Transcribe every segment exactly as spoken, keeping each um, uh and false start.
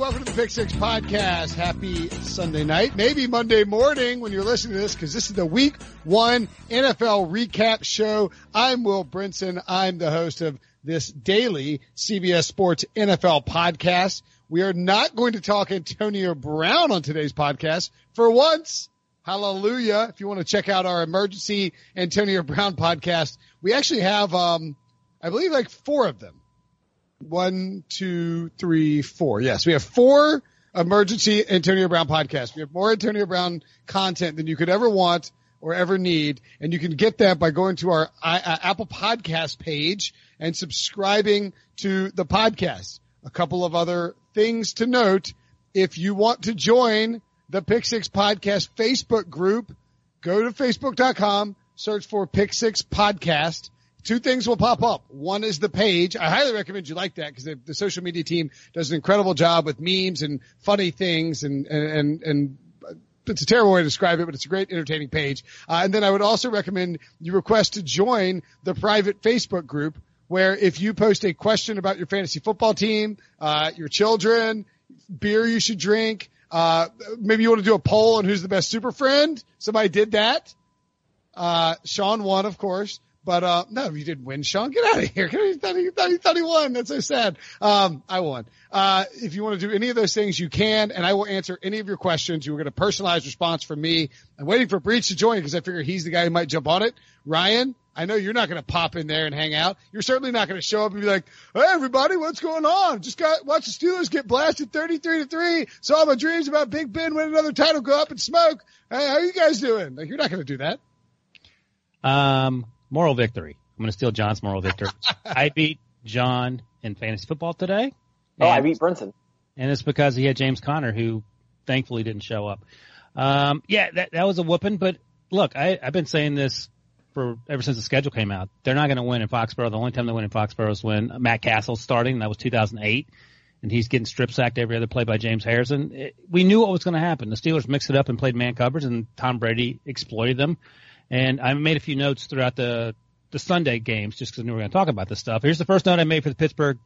welcome to the Pick Six Podcast. Happy Sunday night, maybe Monday morning when you're listening to this, because this is the Week One N F L Recap Show. I'm Will Brinson. I'm the host of this daily C B S Sports N F L podcast. We are not going to talk Antonio Brown on today's podcast for once. Hallelujah. If you want to check out our emergency Antonio Brown podcast, we actually have, um, I believe like four of them. One, two, three, four. Yes, we have four emergency Antonio Brown podcasts. We have more Antonio Brown content than you could ever want or ever need. And you can get that by going to our uh, Apple Podcast page and subscribing to the podcast. A couple of other things to note. If you want to join the Pick Six Podcast Facebook group, go to facebook dot com, search for Pick Six Podcast. Two things will pop up. One is the page. I highly recommend you like that because the, the social media team does an incredible job with memes and funny things, and, and, and, and it's a terrible way to describe it, but it's a great entertaining page. Uh, and then I would also recommend you request to join the private Facebook group, where if you post a question about your fantasy football team, uh, your children, beer you should drink, uh, maybe you want to do a poll on who's the best super friend. Somebody did that. Uh, Sean won, of course. But, uh, no, you didn't win, Sean. Get out of here. You thought he, thought he, thought he won. That's so sad. Um, I won. Uh, if you want to do any of those things, you can, and I will answer any of your questions. You will get a personalized response from me. I'm waiting for Breach to join because I figure he's the guy who might jump on it. Ryan, I know you're not going to pop in there and hang out. You're certainly not going to show up and be like, hey, everybody, what's going on? Just got, watch the Steelers get blasted thirty-three to three. Saw my dreams about Big Ben winning another title go up in smoke. Hey, how are you guys doing? Like, you're not going to do that. Um, Moral victory. I'm going to steal John's moral victory. I beat John in fantasy football today. Oh, I beat Brinson. And it's because he had James Conner, who thankfully didn't show up. Um, yeah, that, that was a whooping. But look, I, I've been saying this for ever since the schedule came out. They're not going to win in Foxborough. The only time they win in Foxborough is when Matt Castle's starting. That was two thousand eight. And he's getting strip sacked every other play by James Harrison. It, we knew what was going to happen. The Steelers mixed it up and played man coverage, and Tom Brady exploited them. And I made a few notes throughout the, the Sunday games just because I knew we were going to talk about this stuff. Here's the first note I made for the Pittsburgh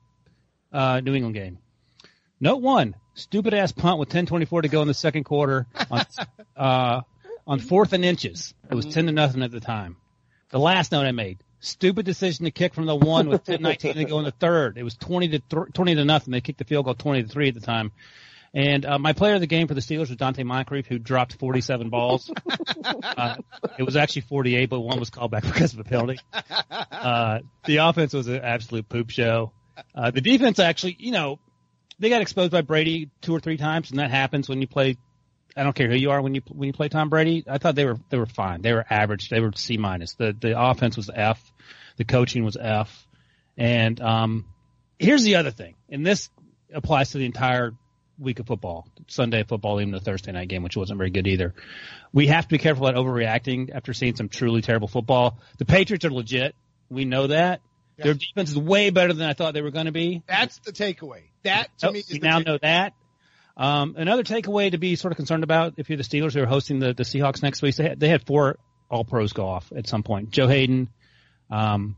uh, New England game. Note one, stupid-ass punt with ten twenty-four to go in the second quarter on, uh, on fourth and inches. It was ten to nothing at the time. The last note I made, stupid decision to kick from the one with ten nineteen to go in the third. It was twenty to th- twenty to nothing. They kicked the field goal twenty to three at the time. And uh, my player of the game for the Steelers was Dante Moncrief, who dropped forty-seven balls. uh, it was actually forty-eight, but one was called back because of a penalty. Uh, the offense was an absolute poop show. Uh, the defense actually, you know, they got exposed by Brady two or three times, and that happens when you play. I don't care who you are when you when you play Tom Brady. I thought they were they were fine. They were average. They were C minus. The the offense was F. The coaching was F. And um, here's the other thing, and this applies to the entire week of football, Sunday football, even the Thursday night game, which wasn't very good either. We have to be careful about overreacting after seeing some truly terrible football. The Patriots are legit. We know that. Yeah. Their defense is way better than I thought they were going to be. That's the takeaway. That, to oh, me, is we the now takeaway. know that. Um, another takeaway to be sort of concerned about if you're the Steelers who are hosting the, the Seahawks next week, they had, they had four All-Pros go off at some point. Joe Hayden, um,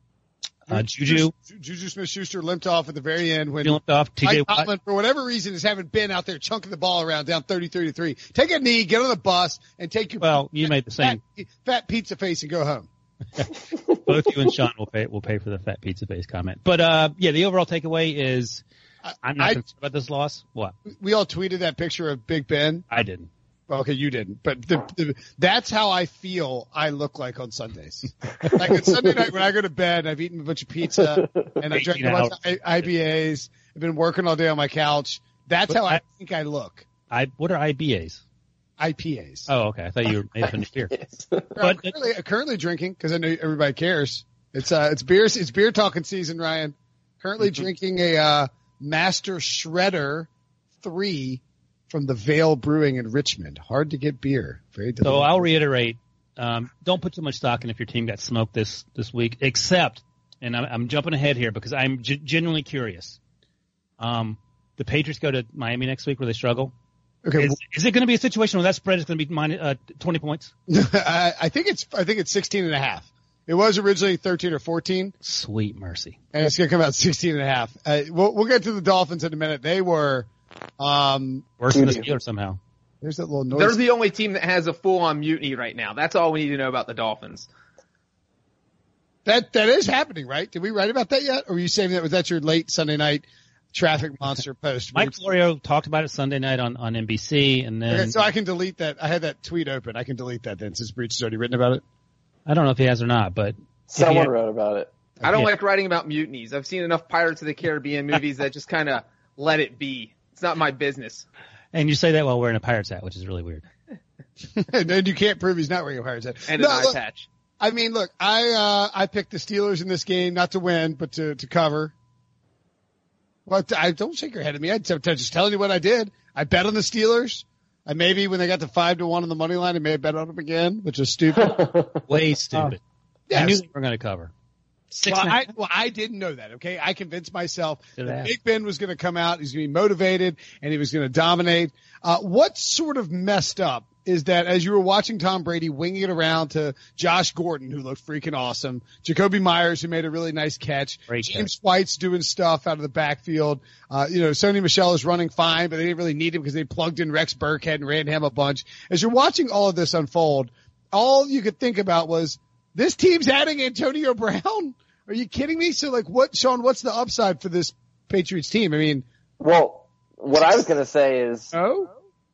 Uh, Juju. Juju Smith-Schuster limped off at the very end when limped off. T J Mike Tomlin, for whatever reason, is having been out there chunking the ball around down thirty-three to three. Take a knee, get on the bus, and take your well. You made the same fat, fat pizza face and go home. Both you and Sean will pay will pay for the fat pizza face comment. But uh, yeah, the overall takeaway is I'm not I, concerned about this loss. What? We all tweeted that picture of Big Ben. I didn't. Okay, you didn't, but the, the, that's how I feel I look like on Sundays. Like on Sunday night when I go to bed, I've eaten a bunch of pizza and I drank a bunch of I B As. I've been working all day on my couch. That's what, how I, I think I look. I what are I B As? I P As. Oh, okay. I thought you were made up a new beer. But I'm currently, I'm currently drinking because I know everybody cares. It's uh, it's beer, it's beer talking season, Ryan. Currently mm-hmm. drinking a uh, Master Shredder three. From the Vale Brewing in Richmond. Hard to get beer. Very delicious. So I'll reiterate, um, don't put too much stock in if your team got smoked this, this week, except, and I'm, I'm jumping ahead here because I'm g- genuinely curious. Um, the Patriots go to Miami next week where they struggle. Okay. Is, is it going to be a situation where that spread is going to be minus, uh, twenty points? I, I think it's, I think it's sixteen and a half. It was originally thirteen or fourteen. Sweet mercy. And it's going to come out sixteen and a half. Uh, we'll, we'll get to the Dolphins in a minute. They were, Um, Worse than the Steelers somehow. There's that little noise. They're the only team that has a full-on mutiny right now. That's all we need to know about the Dolphins. That that is happening, right? Did we write about that yet? Or were you saying that was that your late Sunday night traffic monster post? Mike Florio talked about it Sunday night on, on N B C, and then okay, so I can delete that. I had that tweet open. I can delete that then since Breach has already written about it. I don't know if he has or not, but someone had, wrote about it. I don't yeah. like writing about mutinies. I've seen enough Pirates of the Caribbean movies that just kind of let it be. It's not my business. And you say that while wearing a Pirates hat, which is really weird. And then you can't prove he's not wearing a Pirates hat. And no, an eye look, patch. I mean, look, I uh I picked the Steelers in this game, not to win, but to to cover. Well, I don't shake your head at me. I'm just telling you what I did. I bet on the Steelers. I maybe when they got to five to one on the money line, I may have bet on them again, which was stupid. Way stupid. Yes. I knew they were going to cover. Six Well and a I, half. well, I didn't know that. Okay, I convinced myself Did that I? Big Ben was going to come out. He's going to be motivated, and he was going to dominate. Uh, what's sort of messed up is that as you were watching Tom Brady winging it around to Josh Gordon, who looked freaking awesome, Jacoby Myers, who made a really nice catch, Great James White's doing stuff out of the backfield. Uh, you know, Sony Michel is running fine, but they didn't really need him because they plugged in Rex Burkhead and ran him a bunch. As you're watching all of this unfold, all you could think about was, this team's adding Antonio Brown? Are you kidding me? So, like, what, Sean, what's the upside for this Patriots team? I mean, Well, what I was going to say is oh,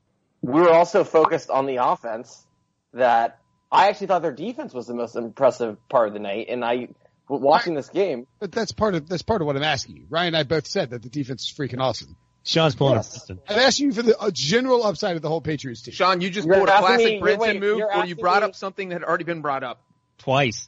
we were also focused on the offense that I actually thought their defense was the most impressive part of the night. And I, watching this game. but that's part of, that's part of what I'm asking you. Ryan and I both said that the defense is freaking awesome. Sean's pulling Yes. a I'm asking you for the uh, general upside of the whole Patriots team. Sean, you just You're pulled a asking classic me- you're- Brinson wait, move you're where you asking brought me- up something that had already been brought up. twice.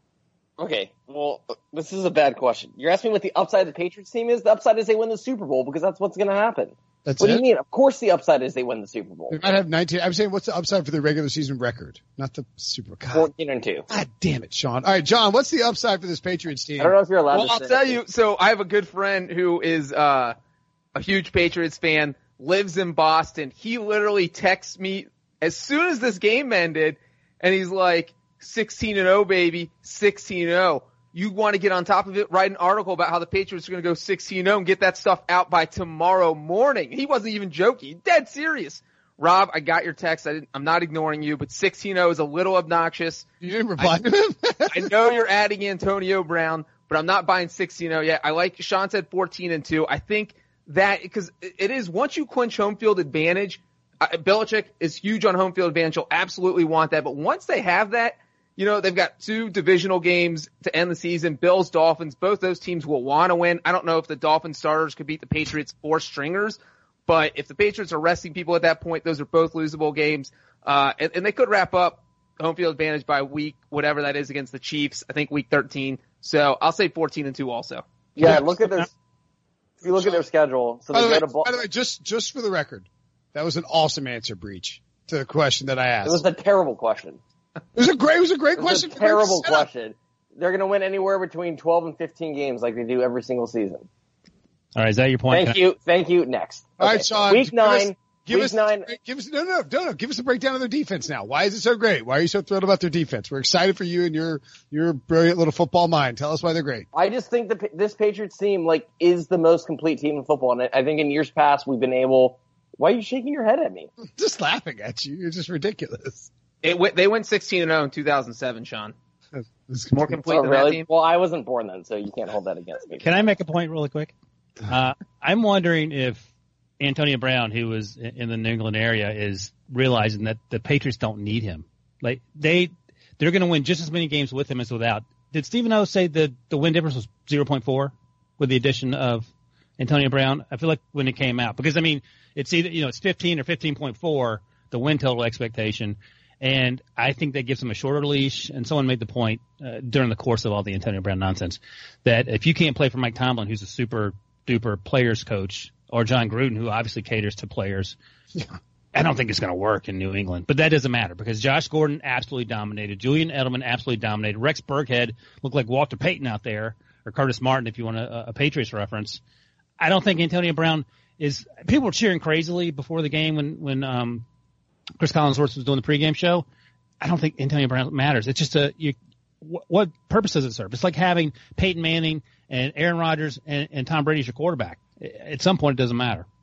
Okay, well, this is a bad question. You're asking me what the upside of the Patriots team is? The upside is they win the Super Bowl because that's what's going to happen. That's what it? do you mean? Of course the upside is they win the Super Bowl. They might have nineteen. I'm saying what's the upside for the regular season record, not the Super. God, fourteen and two. God damn it, Sean. All right, John, what's the upside for this Patriots team? I don't know if you're allowed Well, to I'll say tell it. you. So I have a good friend who is uh, a huge Patriots fan, lives in Boston. He literally texts me as soon as this game ended, and he's like, sixteen and oh, baby, sixteen and oh. You want to get on top of it, write an article about how the Patriots are going to go sixteen and oh and get that stuff out by tomorrow morning. He wasn't even joking. Dead serious. Rob, I got your text. I didn't, I'm not ignoring you, but sixteen and oh is a little obnoxious. You didn't reply to him? I know you're adding Antonio Brown, but I'm not buying sixteen and oh yet. I like, Sean said fourteen and two. I think that, because it is, once you clinch home field advantage, uh, Belichick is huge on home field advantage. He'll absolutely want that. But once they have that, you know, they've got two divisional games to end the season. Bills, Dolphins, both those teams will want to win. I don't know if the Dolphins starters could beat the Patriots four stringers, but if the Patriots are resting people at that point, those are both losable games. Uh, and, and they could wrap up home field advantage by week, whatever that is against the Chiefs, I think week thirteen. So I'll say fourteen and two also. Yeah, look at their. If you look at their schedule, so By they the, go way, to. Bal- by the way, just just for the record, that was an awesome answer, Breach, to the question that I asked. It was a terrible question. It was a great, it was a great It was question. a terrible Great setup. question. They're going to win anywhere between twelve and fifteen games like they do every single season. All right, is that your point? Thank you. Thank you. Next. All right, Okay. Sean. Week give us- nine. Give week us, nine. give us, no, no, no, no, give us a breakdown of their defense now. Why is it so great? Why are you so thrilled about their defense? We're excited for you and your, your brilliant little football mind. Tell us why they're great. I just think that this Patriots team, like, is the most complete team in football. And I think in years past, we've been able, why are you shaking your head at me? Just laughing at you. You're just ridiculous. It went, they went sixteen and oh in two thousand seven, Sean. It's More complete Oh, than that really? team. Well, I wasn't born then, so you can't hold that against me. Can I make a point really quick? Uh, I'm wondering if Antonio Brown, who was in the New England area, is realizing that the Patriots don't need him. Like they, they're going to win just as many games with him as without. Did Stephen O say the the win difference was zero point four with the addition of Antonio Brown? I feel like when it came out, because I mean, it's either, you know, it's fifteen or fifteen point four, the win total expectation. And I think that gives them a shorter leash. And someone made the point uh, during the course of all the Antonio Brown nonsense that if you can't play for Mike Tomlin, who's a super duper players coach, or John Gruden, who obviously caters to players, yeah. I don't think it's going to work in New England. But that doesn't matter because Josh Gordon absolutely dominated. Julian Edelman absolutely dominated. Rex Burkhead looked like Walter Payton out there, or Curtis Martin if you want a, a Patriots reference. I don't think Antonio Brown is – people were cheering crazily before the game when, when um, – Chris Collinsworth was doing the pregame show. I don't think Antonio Brown matters. It's just a you, what, what purpose does it serve? It's like having Peyton Manning and Aaron Rodgers and, and Tom Brady as your quarterback. At some point, it doesn't matter.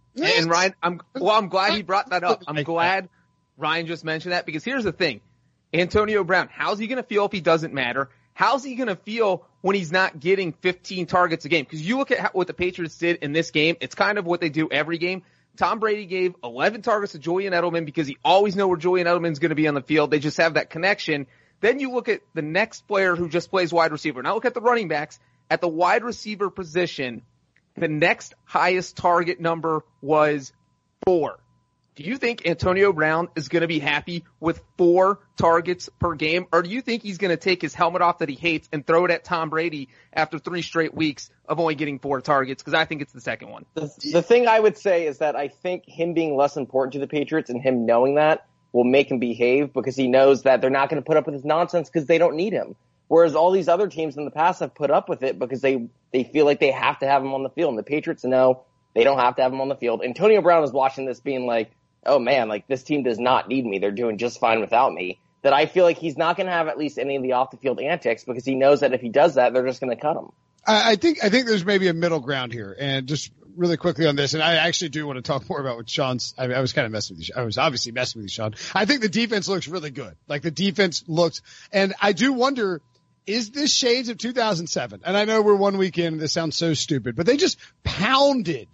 And Ryan, I'm well. I'm glad he brought that up. I'm glad Ryan just mentioned that because here's the thing: Antonio Brown. How's he going to feel if he doesn't matter? How's he going to feel when he's not getting fifteen targets a game? Because you look at how, what the Patriots did in this game. It's kind of what they do every game. Tom Brady gave eleven targets to Julian Edelman because he always knows where Julian Edelman's going to be on the field. They just have that connection. Then you look at the next player who just plays wide receiver. Now look at the running backs. At the wide receiver position, the next highest target number was four. Do you think Antonio Brown is going to be happy with four targets per game? Or do you think he's going to take his helmet off that he hates and throw it at Tom Brady after three straight weeks of only getting four targets? Because I think it's the second one. The, the thing I would say is that I think him being less important to the Patriots and him knowing that will make him behave because he knows that they're not going to put up with his nonsense because they don't need him. Whereas all these other teams in the past have put up with it because they, they feel like they have to have him on the field. And the Patriots know they don't have to have him on the field. Antonio Brown is watching this being like, oh man, like this team does not need me. They're doing just fine without me. That I feel like he's not going to have at least any of the off the field antics because he knows that if he does that, they're just going to cut him. I, I think, I think there's maybe a middle ground here. And just really quickly on this, and I actually do want to talk more about what Sean's, I, I was kind of messing with you. I was obviously messing with you, Sean. I think the defense looks really good. Like the defense looks, and I do wonder, is this shades of two thousand seven? And I know we're one week in and this sounds so stupid, but they just pounded,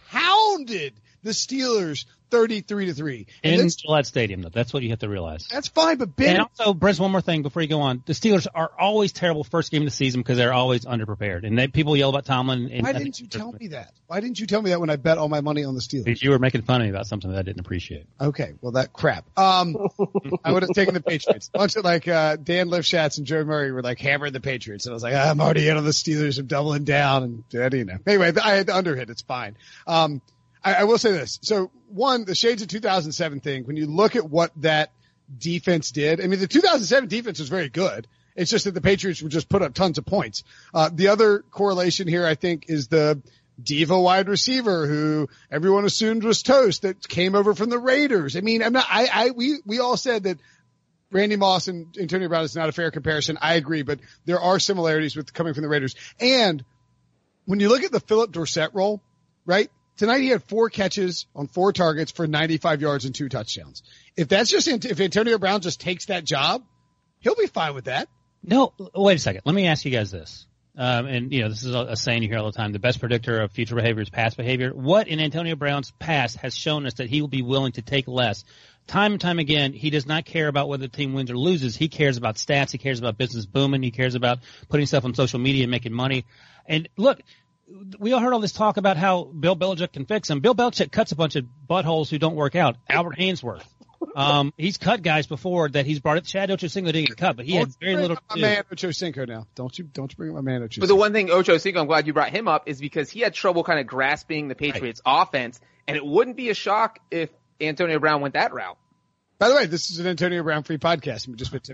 pounded the Steelers thirty-three to three. In Gillette Stadium, though. That's what you have to realize. That's fine, but Ben. And also, Brent, one more thing before you go on. The Steelers are always terrible first game of the season because they're always underprepared. And they, people yell about Tomlin. And Why didn't you tell me that? Why didn't you tell me that when I bet all my money on the Steelers? Because you were making fun of me about something that I didn't appreciate. Okay, well, that crap. Um, I would have taken the Patriots. A bunch of like uh, Dan Lifshatz and Joe Murray were like hammering the Patriots. And I was like, I'm already in on the Steelers. I'm doubling down. And, you know. Anyway, I had the underhit. It's fine. Um, I, I will say this. So, one, the shades of two thousand seven thing, when you look at what that defense did, I mean, the two thousand seven defense was very good. It's just that the Patriots would just put up tons of points. Uh, the other correlation here, I think, is the diva wide receiver who everyone assumed was toast that came over from the Raiders. I mean, I'm not, I, I, we, we all said that Randy Moss and Antonio Brown is not a fair comparison. I agree, but there are similarities with coming from the Raiders. And when you look at the Philip Dorsett role, right? Tonight he had four catches on four targets for ninety-five yards and two touchdowns. If that's just, if Antonio Brown just takes that job, he'll be fine with that. No, wait a second. Let me ask you guys this. Um, and you know, this is a, a saying you hear all the time. The best predictor of future behavior is past behavior. What in Antonio Brown's past has shown us that he will be willing to take less? Time and time again, he does not care about whether the team wins or loses. He cares about stats. He cares about business booming. He cares about putting stuff on social media and making money. And look, we all heard all this talk about how Bill Belichick can fix him. Bill Belichick cuts a bunch of buttholes who don't work out. Albert Hainsworth. Um, he's cut guys before that he's brought it. Chad Ochocinco didn't get cut, but he don't had very little to my do. man Ochocinco now. Don't you, don't you bring up my man Ochocinco. But the one thing Ochocinco, I'm glad you brought him up, is because he had trouble kind of grasping the Patriots right. offense, and it wouldn't be a shock if Antonio Brown went that route. By the way, this is an Antonio Brown free podcast. We just went to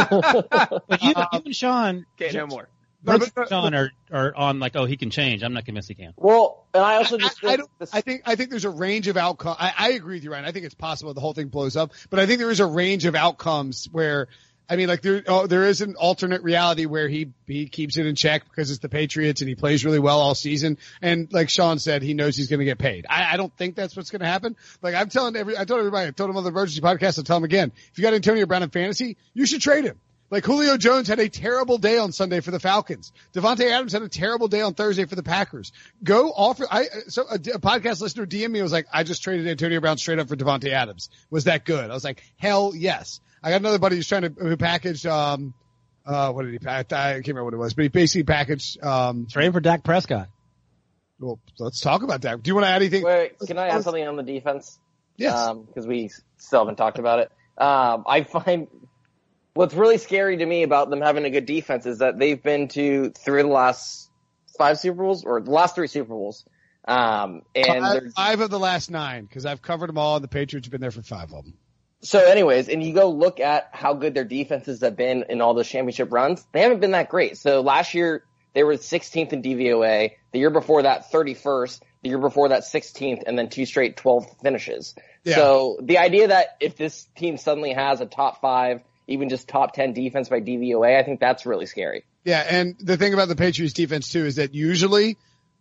But you, you and Sean, okay, no more. No, but, Sean are, are on like, oh, he can change. I'm not convinced he can. Well, and I also just I, I, I, think, don't, I think I think there's a range of outcomes. I, I agree with you, Ryan. I think it's possible the whole thing blows up, but I think there is a range of outcomes where, I mean, like there oh, there is an alternate reality where he he keeps it in check because it's the Patriots and he plays really well all season. And like Sean said, he knows he's going to get paid. I, I don't think that's what's going to happen. Like I'm telling every, I told everybody, I told him on the Emergency Podcast, I'll tell him again. If you got Antonio Brown in fantasy, you should trade him. Like Julio Jones had a terrible day on Sunday for the Falcons. Devontae Adams had a terrible day on Thursday for the Packers. Go offer, I, so a, a podcast listener D M'd me was like, I just traded Antonio Brown straight up for Devontae Adams. Was that good? I was like, hell yes. I got another buddy who's trying to, who packaged, um, uh, what did he pack? I can't remember what it was, but he basically packaged, um, trade for Dak Prescott. Well, let's talk about that. Do you want to add anything? Wait, can I add something on the defense? Yes. Um, cause we still haven't talked about it. Um, I find, what's really scary to me about them having a good defense is that they've been to three of the last five Super Bowls, or the last three Super Bowls. Um, and five, five of the last nine, because I've covered them all, and the Patriots have been there for five of them. So anyways, and you go look at how good their defenses have been in all those championship runs, they haven't been that great. So last year, they were sixteenth in D V O A. The year before that, thirty-first. The year before that, sixteenth, and then two straight twelve finishes. Yeah. So the idea that if this team suddenly has a top five, even just top ten defense by D V O A, I think that's really scary. Yeah, and the thing about the Patriots defense too is that usually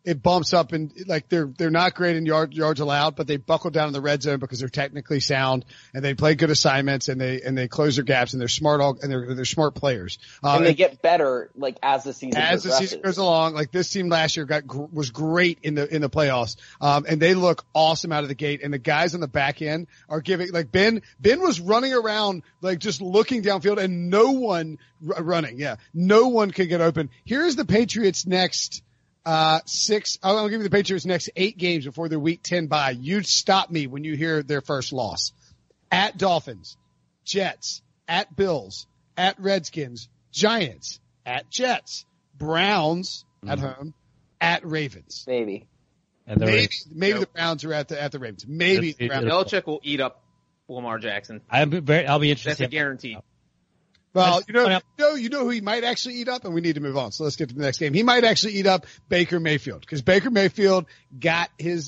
it bumps up and like they're, they're not great in yard, yards allowed, but they buckle down in the red zone because they're technically sound and they play good assignments and they, and they close their gaps and they're smart all, and they're, they're smart players. Um, and they get better like as the season as progresses. the season goes along. Like this team last year got, was great in the, in the playoffs. Um, and they look awesome out of the gate, and the guys on the back end are giving, like Ben, Ben was running around, like just looking downfield and no one r- running. Yeah. No one could get open. Here's the Patriots next. Uh, six, I'll, I'll give you the Patriots next eight games before their week ten bye. You stop me when you hear their first loss. At Dolphins, Jets, at Bills, at Redskins, Giants, at Jets, Browns mm-hmm. at home, at Ravens. Maybe. And the maybe, Ravens. maybe Nope. the Browns are at the, at the Ravens. Maybe It's- the Browns. Belichick will eat up Lamar Jackson. I'm very, I'll be interested. That's a guarantee. Well, Let's you know, point you out- know, you know who he might actually eat up, and we need to move on. So let's get to the next game. He might actually eat up Baker Mayfield because Baker Mayfield got his,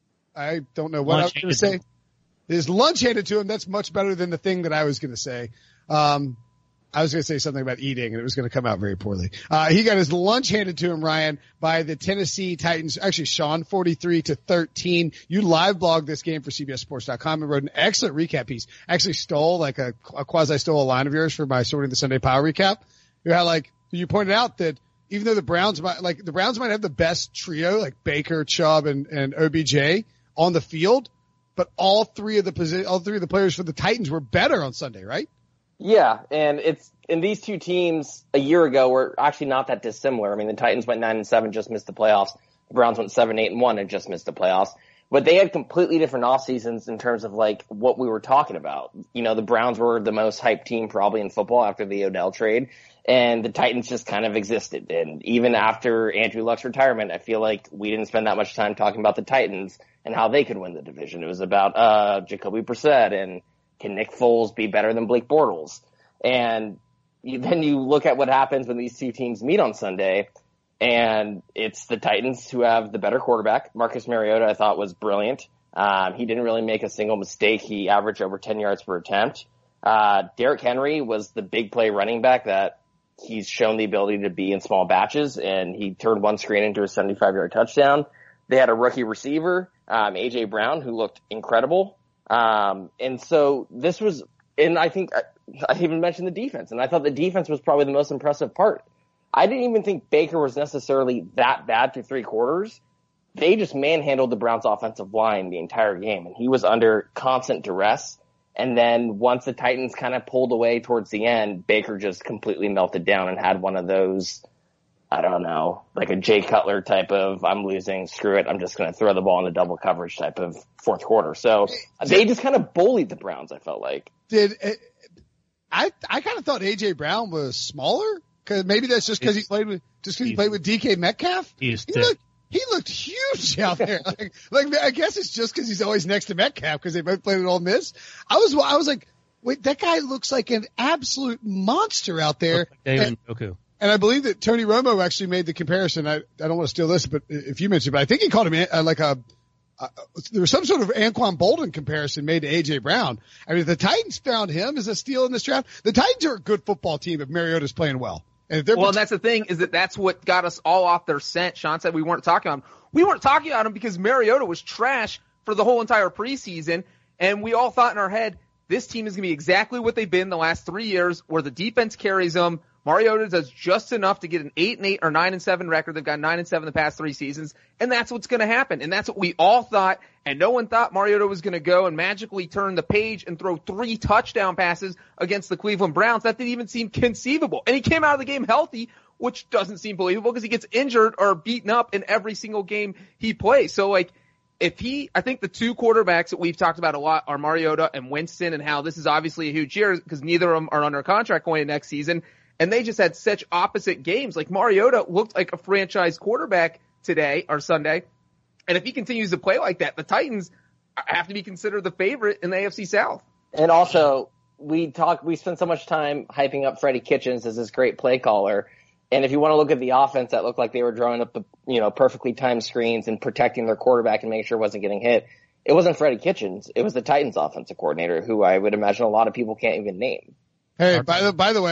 I don't know what Lunch I was going to say. His lunch handed to him. That's much better than the thing that I was going to say. Um, I was going to say something about eating, and it was going to come out very poorly. Uh, he got his lunch handed to him, Ryan, by the Tennessee Titans. Actually, Sean, forty-three to thirteen. You live blogged this game for C B S Sports dot com and wrote an excellent recap piece. Actually stole, like a, a quasi stole a line of yours for my Sorting the Sunday Power recap. You had like, you pointed out that even though the Browns might, like, the Browns might have the best trio, like Baker, Chubb, and, and O B J on the field, but all three of the posi- all three of the players for the Titans were better on Sunday, right? Yeah, and it's and these two teams a year ago were actually not that dissimilar. I mean, the Titans went nine and seven, just missed the playoffs. The Browns went seven, eight and one, and just missed the playoffs. But they had completely different off seasons in terms of like what we were talking about. You know, the Browns were the most hyped team probably in football after the Odell trade, and the Titans just kind of existed. And even after Andrew Luck's retirement, I feel like we didn't spend that much time talking about the Titans and how they could win the division. It was about uh Jacoby Brissett and can Nick Foles be better than Blake Bortles? And you, then you look at what happens when these two teams meet on Sunday, and it's the Titans who have the better quarterback. Marcus Mariota, I thought, was brilliant. Um, he didn't really make a single mistake. He averaged over ten yards per attempt. Uh, Derrick Henry was the big play running back that he's shown the ability to be in small batches, and he turned one screen into a seventy-five yard touchdown. They had a rookie receiver, um, A J Brown, who looked incredible. Um, and so this was, and I think I, I even mentioned the defense, and I thought the defense was probably the most impressive part. I didn't even think Baker was necessarily that bad through three quarters. They just manhandled the Browns offensive line the entire game, and he was under constant duress. And then once the Titans kind of pulled away towards the end, Baker just completely melted down and had one of those, I don't know, like a Jay Cutler type of, I'm losing, screw it, I'm just going to throw the ball into double coverage type of fourth quarter. So they just kind of bullied the Browns, I felt like. Did I? I kind of thought A J Brown was smaller. Cause maybe that's just because he played with just because he played with D K Metcalf. He is he looked he looked huge out there. like, like I guess it's just because he's always next to Metcalf because they both played at Ole Miss. I was I was like, wait, that guy looks like an absolute monster out there. Like David and, Njoku. and I believe that Tony Romo actually made the comparison. I I don't want to steal this, but if you mentioned, it, but I think he called him uh, like a. Uh, there was some sort of Anquan Bolden comparison made to A J Brown. I mean, if the Titans found him as a steal in this draft, the Titans are a good football team if Mariota's playing well. And if they're well, and that's the thing is that that's what got us all off their scent. Sean said we weren't talking about him. We weren't talking about him because Mariota was trash for the whole entire preseason, and we all thought in our head, this team is going to be exactly what they've been the last three years, where the defense carries them. Mariota does just enough to get an eight and eight or nine and seven record. They've got nine and seven the past three seasons, and that's what's going to happen. And that's what we all thought. And no one thought Mariota was going to go and magically turn the page and throw three touchdown passes against the Cleveland Browns. That didn't even seem conceivable. And he came out of the game healthy, which doesn't seem believable because he gets injured or beaten up in every single game he plays. So like, if he, I think the two quarterbacks that we've talked about a lot are Mariota and Winston, and how this is obviously a huge year because neither of them are under contract going into next season. And they just had such opposite games. Like Mariota looked like a franchise quarterback today or Sunday. And if he continues to play like that, the Titans have to be considered the favorite in the A F C South. And also, we talk, we spend so much time hyping up Freddie Kitchens as this great play caller. And if you want to look at the offense that looked like they were drawing up the, you know, perfectly timed screens and protecting their quarterback and making sure it wasn't getting hit, it wasn't Freddie Kitchens. It was the Titans offensive coordinator, who I would imagine a lot of people can't even name. Hey, by the by the way,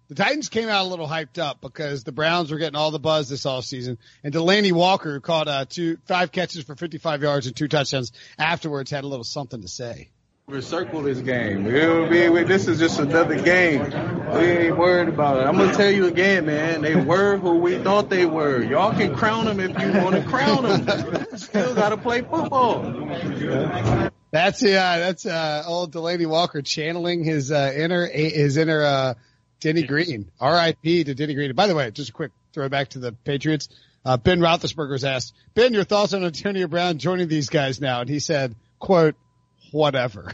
The Titans came out a little hyped up because the Browns were getting all the buzz this offseason. And Delaney Walker, who caught uh, two, five catches for fifty-five yards and two touchdowns afterwards, had a little something to say. We circle this game. We'll be, we, this is just another game. We ain't worried about it. I'm going to tell you again, man. They were who we thought they were. Y'all can crown them if you want to crown them. Still got to play football. That's yeah. That's uh, old Delaney Walker channeling his uh, inner his inner uh, Denny Green. R I P to Denny Green. And by the way, just a quick throwback to the Patriots. Uh, Ben Roethlisberger was asked, Ben, your thoughts on Antonio Brown joining these guys now? And he said, quote, whatever.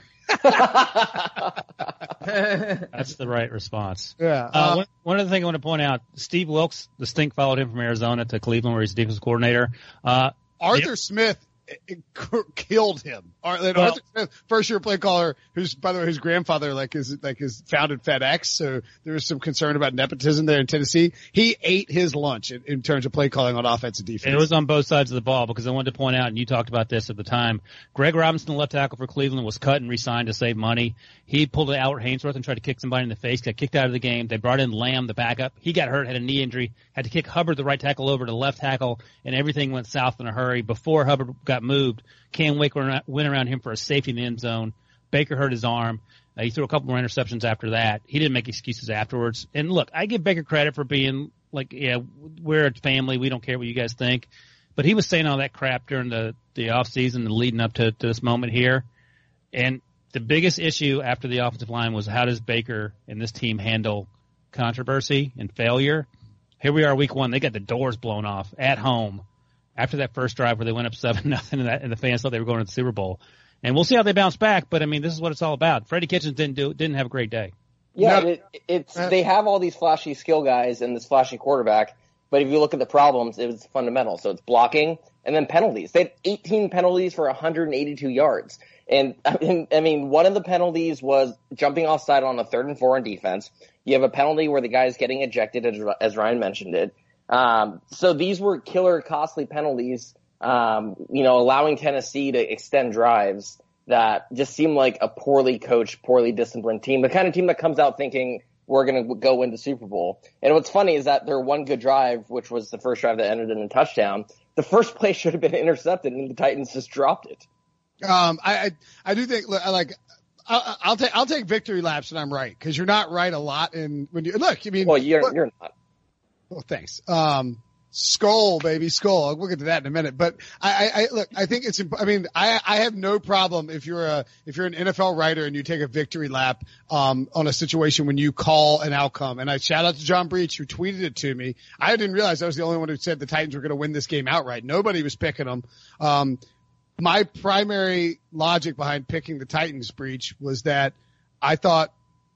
That's the right response. Yeah. Uh, Uh, one, one other thing I want to point out, Steve Wilkes, the stink followed him from Arizona to Cleveland where he's defensive coordinator. Uh, Arthur yeah. Smith it, it killed him. Ar- and Well- Arthur Smith, first year play caller, who's by the way his grandfather like is like is founded FedEx, so there was some concern about nepotism there in Tennessee. He ate his lunch in, in terms of play calling on offense and defense. It was on both sides of the ball because I wanted to point out, and you talked about this at the time, Greg Robinson, the left tackle for Cleveland, was cut and re-signed to save money. He pulled an Albert Hainsworth and tried to kick somebody in the face, got kicked out of the game. They brought in Lamb, the backup. He got hurt, had a knee injury, had to kick Hubbard, the right tackle, over to left tackle, and everything went south in a hurry. Before Hubbard got moved, Cam Wake went around him for a safety in the end zone. Baker hurt his arm. Uh, he threw a couple more interceptions after that. He didn't make excuses afterwards. And look, I give Baker credit for being like, yeah, we're a family. We don't care what you guys think. But he was saying all that crap during the, the off season and leading up to, to this moment here. And the biggest issue after the offensive line was how does Baker and this team handle controversy and failure? Here we are week one. They got the doors blown off at home after that first drive where they went up seven nothing and, and the fans thought they were going to the Super Bowl. And we'll see how they bounce back, but I mean, this is what it's all about. Freddie Kitchens didn't do didn't have a great day. Yeah, No. it, it's they have all these flashy skill guys and this flashy quarterback, but if you look at the problems, it was fundamental. So it's blocking and then penalties. They had eighteen penalties for one hundred eighty-two yards. And I mean, I mean, one of the penalties was jumping offside on a third and four on defense. You have a penalty where the guy's getting ejected, as, as Ryan mentioned it. Um, so these were killer, costly penalties, um, you know, allowing Tennessee to extend drives that just seemed like a poorly coached, poorly disciplined team, the kind of team that comes out thinking we're going to go win the Super Bowl. And what's funny is that their one good drive, which was the first drive that ended in a touchdown, the first play should have been intercepted and the Titans just dropped it. Um, I, I, I do think, look, I like, I'll, I'll take, I'll take victory laps and I'm right. Cause you're not right a lot. And when you look, I mean, Well, you're, look, you're not. well, thanks. Um, Skull, baby, skull. We'll get to that in a minute. But I, I, I look, I think it's, imp- I mean, I, I have no problem if you're a, if you're an N F L writer and you take a victory lap, um, on a situation when you call an outcome. And I shout out to John Breach who tweeted it to me. I didn't realize I was the only one who said the Titans were going to win this game outright. Nobody was picking them. Um, my primary logic behind picking the Titans, Breach, was that I thought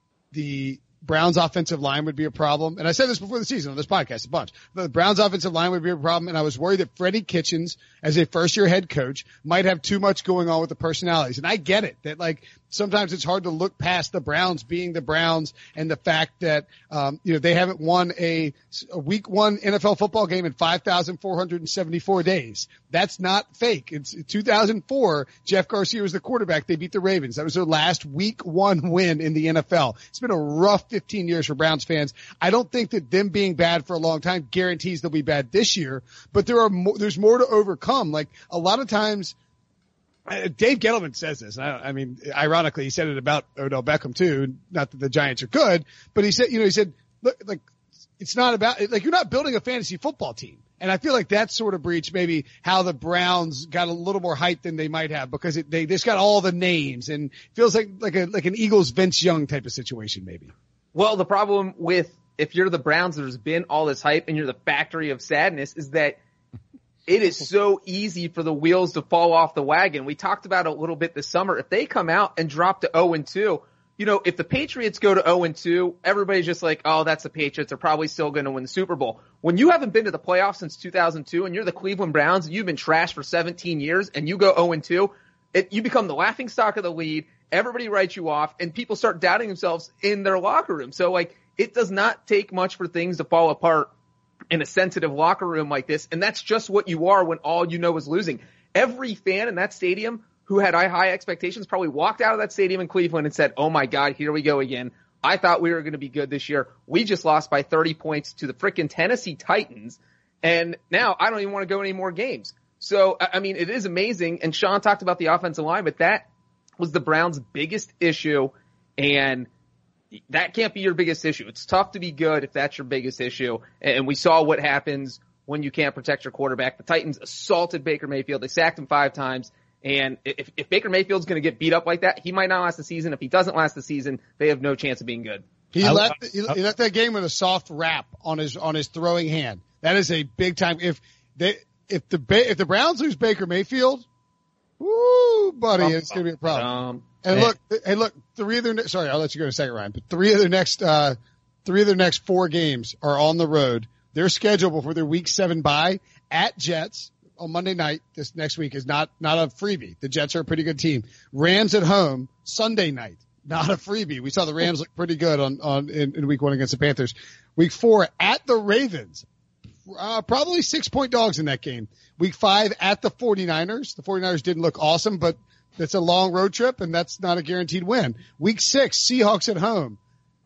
the Browns offensive line would be a problem. And I said this before the season on this podcast a bunch. The Browns offensive line would be a problem. And I was worried that Freddie Kitchens, as a first year head coach, might have too much going on with the personalities. And I get it that like sometimes it's hard to look past the Browns being the Browns and the fact that, um, you know, they haven't won a, a week one N F L football game in five thousand four hundred seventy-four days. That's not fake. It's two thousand four. Jeff Garcia was the quarterback. They beat the Ravens. That was their last week one win in the N F L. It's been a rough fifteen years for Browns fans. I don't think that them being bad for a long time guarantees they'll be bad this year, but there are more, there's more to overcome. Like a lot of times, uh, Dave Gettleman says this. I, I mean, ironically, he said it about Odell Beckham too. Not that the Giants are good, but he said, you know, he said, look, like it's not about, like you're not building a fantasy football team. And I feel like that sort of breach maybe how the Browns got a little more hype than they might have because it, they just got all the names and feels like, like a, like an Eagles Vince Young type of situation maybe. Well, the problem with if you're the Browns, there's been all this hype and you're the factory of sadness is that it is so easy for the wheels to fall off the wagon. We talked about it a little bit this summer. If they come out and drop to oh and two, you know, if the Patriots go to oh and two, everybody's just like, oh, that's the Patriots. They're probably still going to win the Super Bowl. When you haven't been to the playoffs since two thousand two and you're the Cleveland Browns and you've been trashed for seventeen years and you go oh and two, it, you become the laughing stock of the league. Everybody writes you off and people start doubting themselves in their locker room. So like, it does not take much for things to fall apart in a sensitive locker room like this. And that's just what you are when all you know is losing. Every fan in that stadium who had high expectations probably walked out of that stadium in Cleveland and said, oh my God, here we go again. I thought we were going to be good this year. We just lost by thirty points to the frickin' Tennessee Titans. And now I don't even want to go any more games. So, I mean, it is amazing. And Sean talked about the offensive line, but that was the Browns' biggest issue. And that can't be your biggest issue. It's tough to be good if that's your biggest issue. And we saw what happens when you can't protect your quarterback. The Titans assaulted Baker Mayfield. They sacked him five times. And if, if Baker Mayfield's going to get beat up like that, he might not last the season. If he doesn't last the season, they have no chance of being good. He left, he left that game with a soft wrap on his, on his throwing hand. That is a big time. If they, if the, if the Browns lose Baker Mayfield, woo, buddy, it's going to be a problem. Um, and look, hey, look, three of their, sorry, I'll let you go in a second, Ryan, but three of their next, uh, three of their next four games are on the road. Their schedule before their week seven bye at Jets on Monday night this next week is not, not a freebie. The Jets are a pretty good team. Rams at home Sunday night, not a freebie. We saw the Rams look pretty good on, on, in, in week one against the Panthers. Week four at the Ravens. Uh, probably six point dogs in that game. Week five at the 49ers. The 49ers didn't look awesome, but it's a long road trip and that's not a guaranteed win. Week six, Seahawks at home.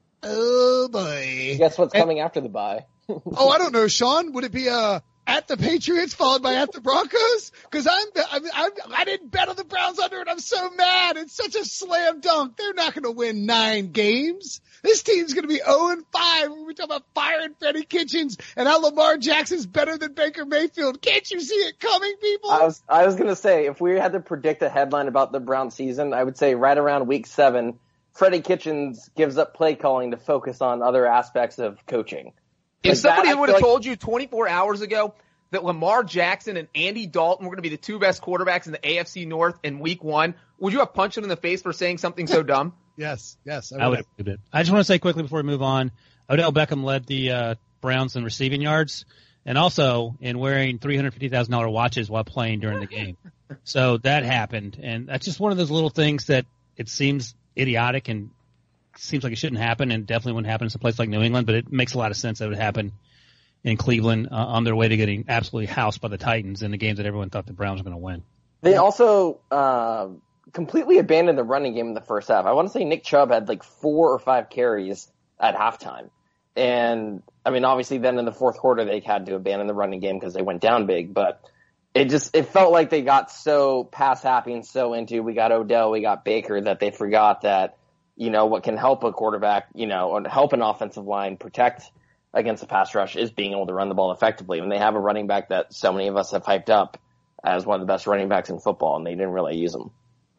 Oh boy. Guess what's and, coming after the bye? oh, I don't know, Sean. Would it be uh at the Patriots followed by at the Broncos? Cause I'm, I'm, I'm, I didn't bet on the Browns under it. I'm so mad. It's such a slam dunk. They're not going to win nine games. This team's going to be oh and five. We're talking about firing Freddie Kitchens and how Lamar Jackson's better than Baker Mayfield. Can't you see it coming, people? I was, I was going to say, if we had to predict a headline about the Browns season, I would say right around week seven, Freddie Kitchens gives up play calling to focus on other aspects of coaching. If like somebody that, would have like, told you twenty-four hours ago that Lamar Jackson and Andy Dalton were going to be the two best quarterbacks in the A F C North in week one, would you have punched him in the face for saying something so dumb? Yes, yes. I would have moved it. I just want to say quickly before we move on, Odell Beckham led the uh, Browns in receiving yards and also in wearing three hundred fifty thousand dollars watches while playing during the game. So that happened, and that's just one of those little things that it seems idiotic and seems like it shouldn't happen and definitely wouldn't happen in a place like New England, but it makes a lot of sense that it would happen in Cleveland uh, on their way to getting absolutely housed by the Titans in the games that everyone thought the Browns were going to win. They also uh, completely abandoned the running game in the first half. I want to say Nick Chubb had like four or five carries at halftime. And, I mean, obviously then in the fourth quarter they had to abandon the running game because they went down big. But it just it felt like they got so pass-happy and so into we got Odell, we got Baker that they forgot that, you know, what can help a quarterback, you know, or help an offensive line protect against the pass rush is being able to run the ball effectively. When they have a running back that so many of us have hyped up as one of the best running backs in football, and they didn't really use him.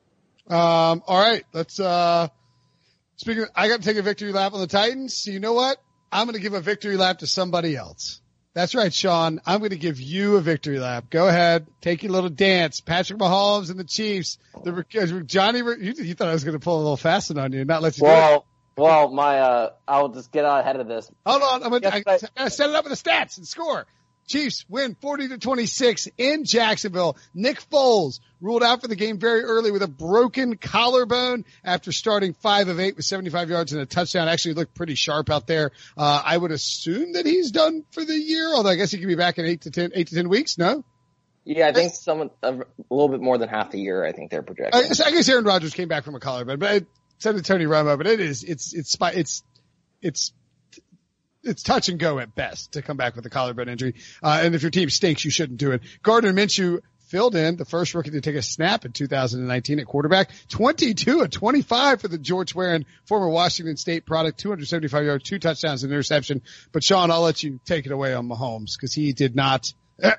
Um, all right, let's, uh, speaking of, I got to take a victory lap on the Titans. So you know what? I'm going to give a victory lap to somebody else. That's right, Sean. I'm going to give you a victory lap. Go ahead. Take your little dance. Patrick Mahomes and the Chiefs. The, Johnny, you, you thought I was going to pull a little fasten on you and not let you well, do it. Well, my, uh, I'll just get out ahead of this. Hold on. I'm going yes, to I, I set it up with the stats and score. Chiefs win forty to twenty-six in Jacksonville. Nick Foles ruled out for the game very early with a broken collarbone after starting five of eight with seventy-five yards and a touchdown. Actually looked pretty sharp out there. Uh, I would assume that he's done for the year, although I guess he could be back in eight to ten, eight to ten weeks. No? Yeah, I think someone, a little bit more than half the year, I think they're projecting. I guess, I guess Aaron Rodgers came back from a collarbone, but I said to Tony Romo, but it is, it's, it's, it's, it's, it's touch and go at best to come back with a collarbone injury. Uh, and if your team stinks, you shouldn't do it. Gardner Minshew filled in, the first rookie to take a snap in two thousand nineteen at quarterback. twenty-two of twenty-five for the George Warren, former Washington State product, two hundred seventy-five yards, two touchdowns and interception. But Sean, I'll let you take it away on Mahomes because he did not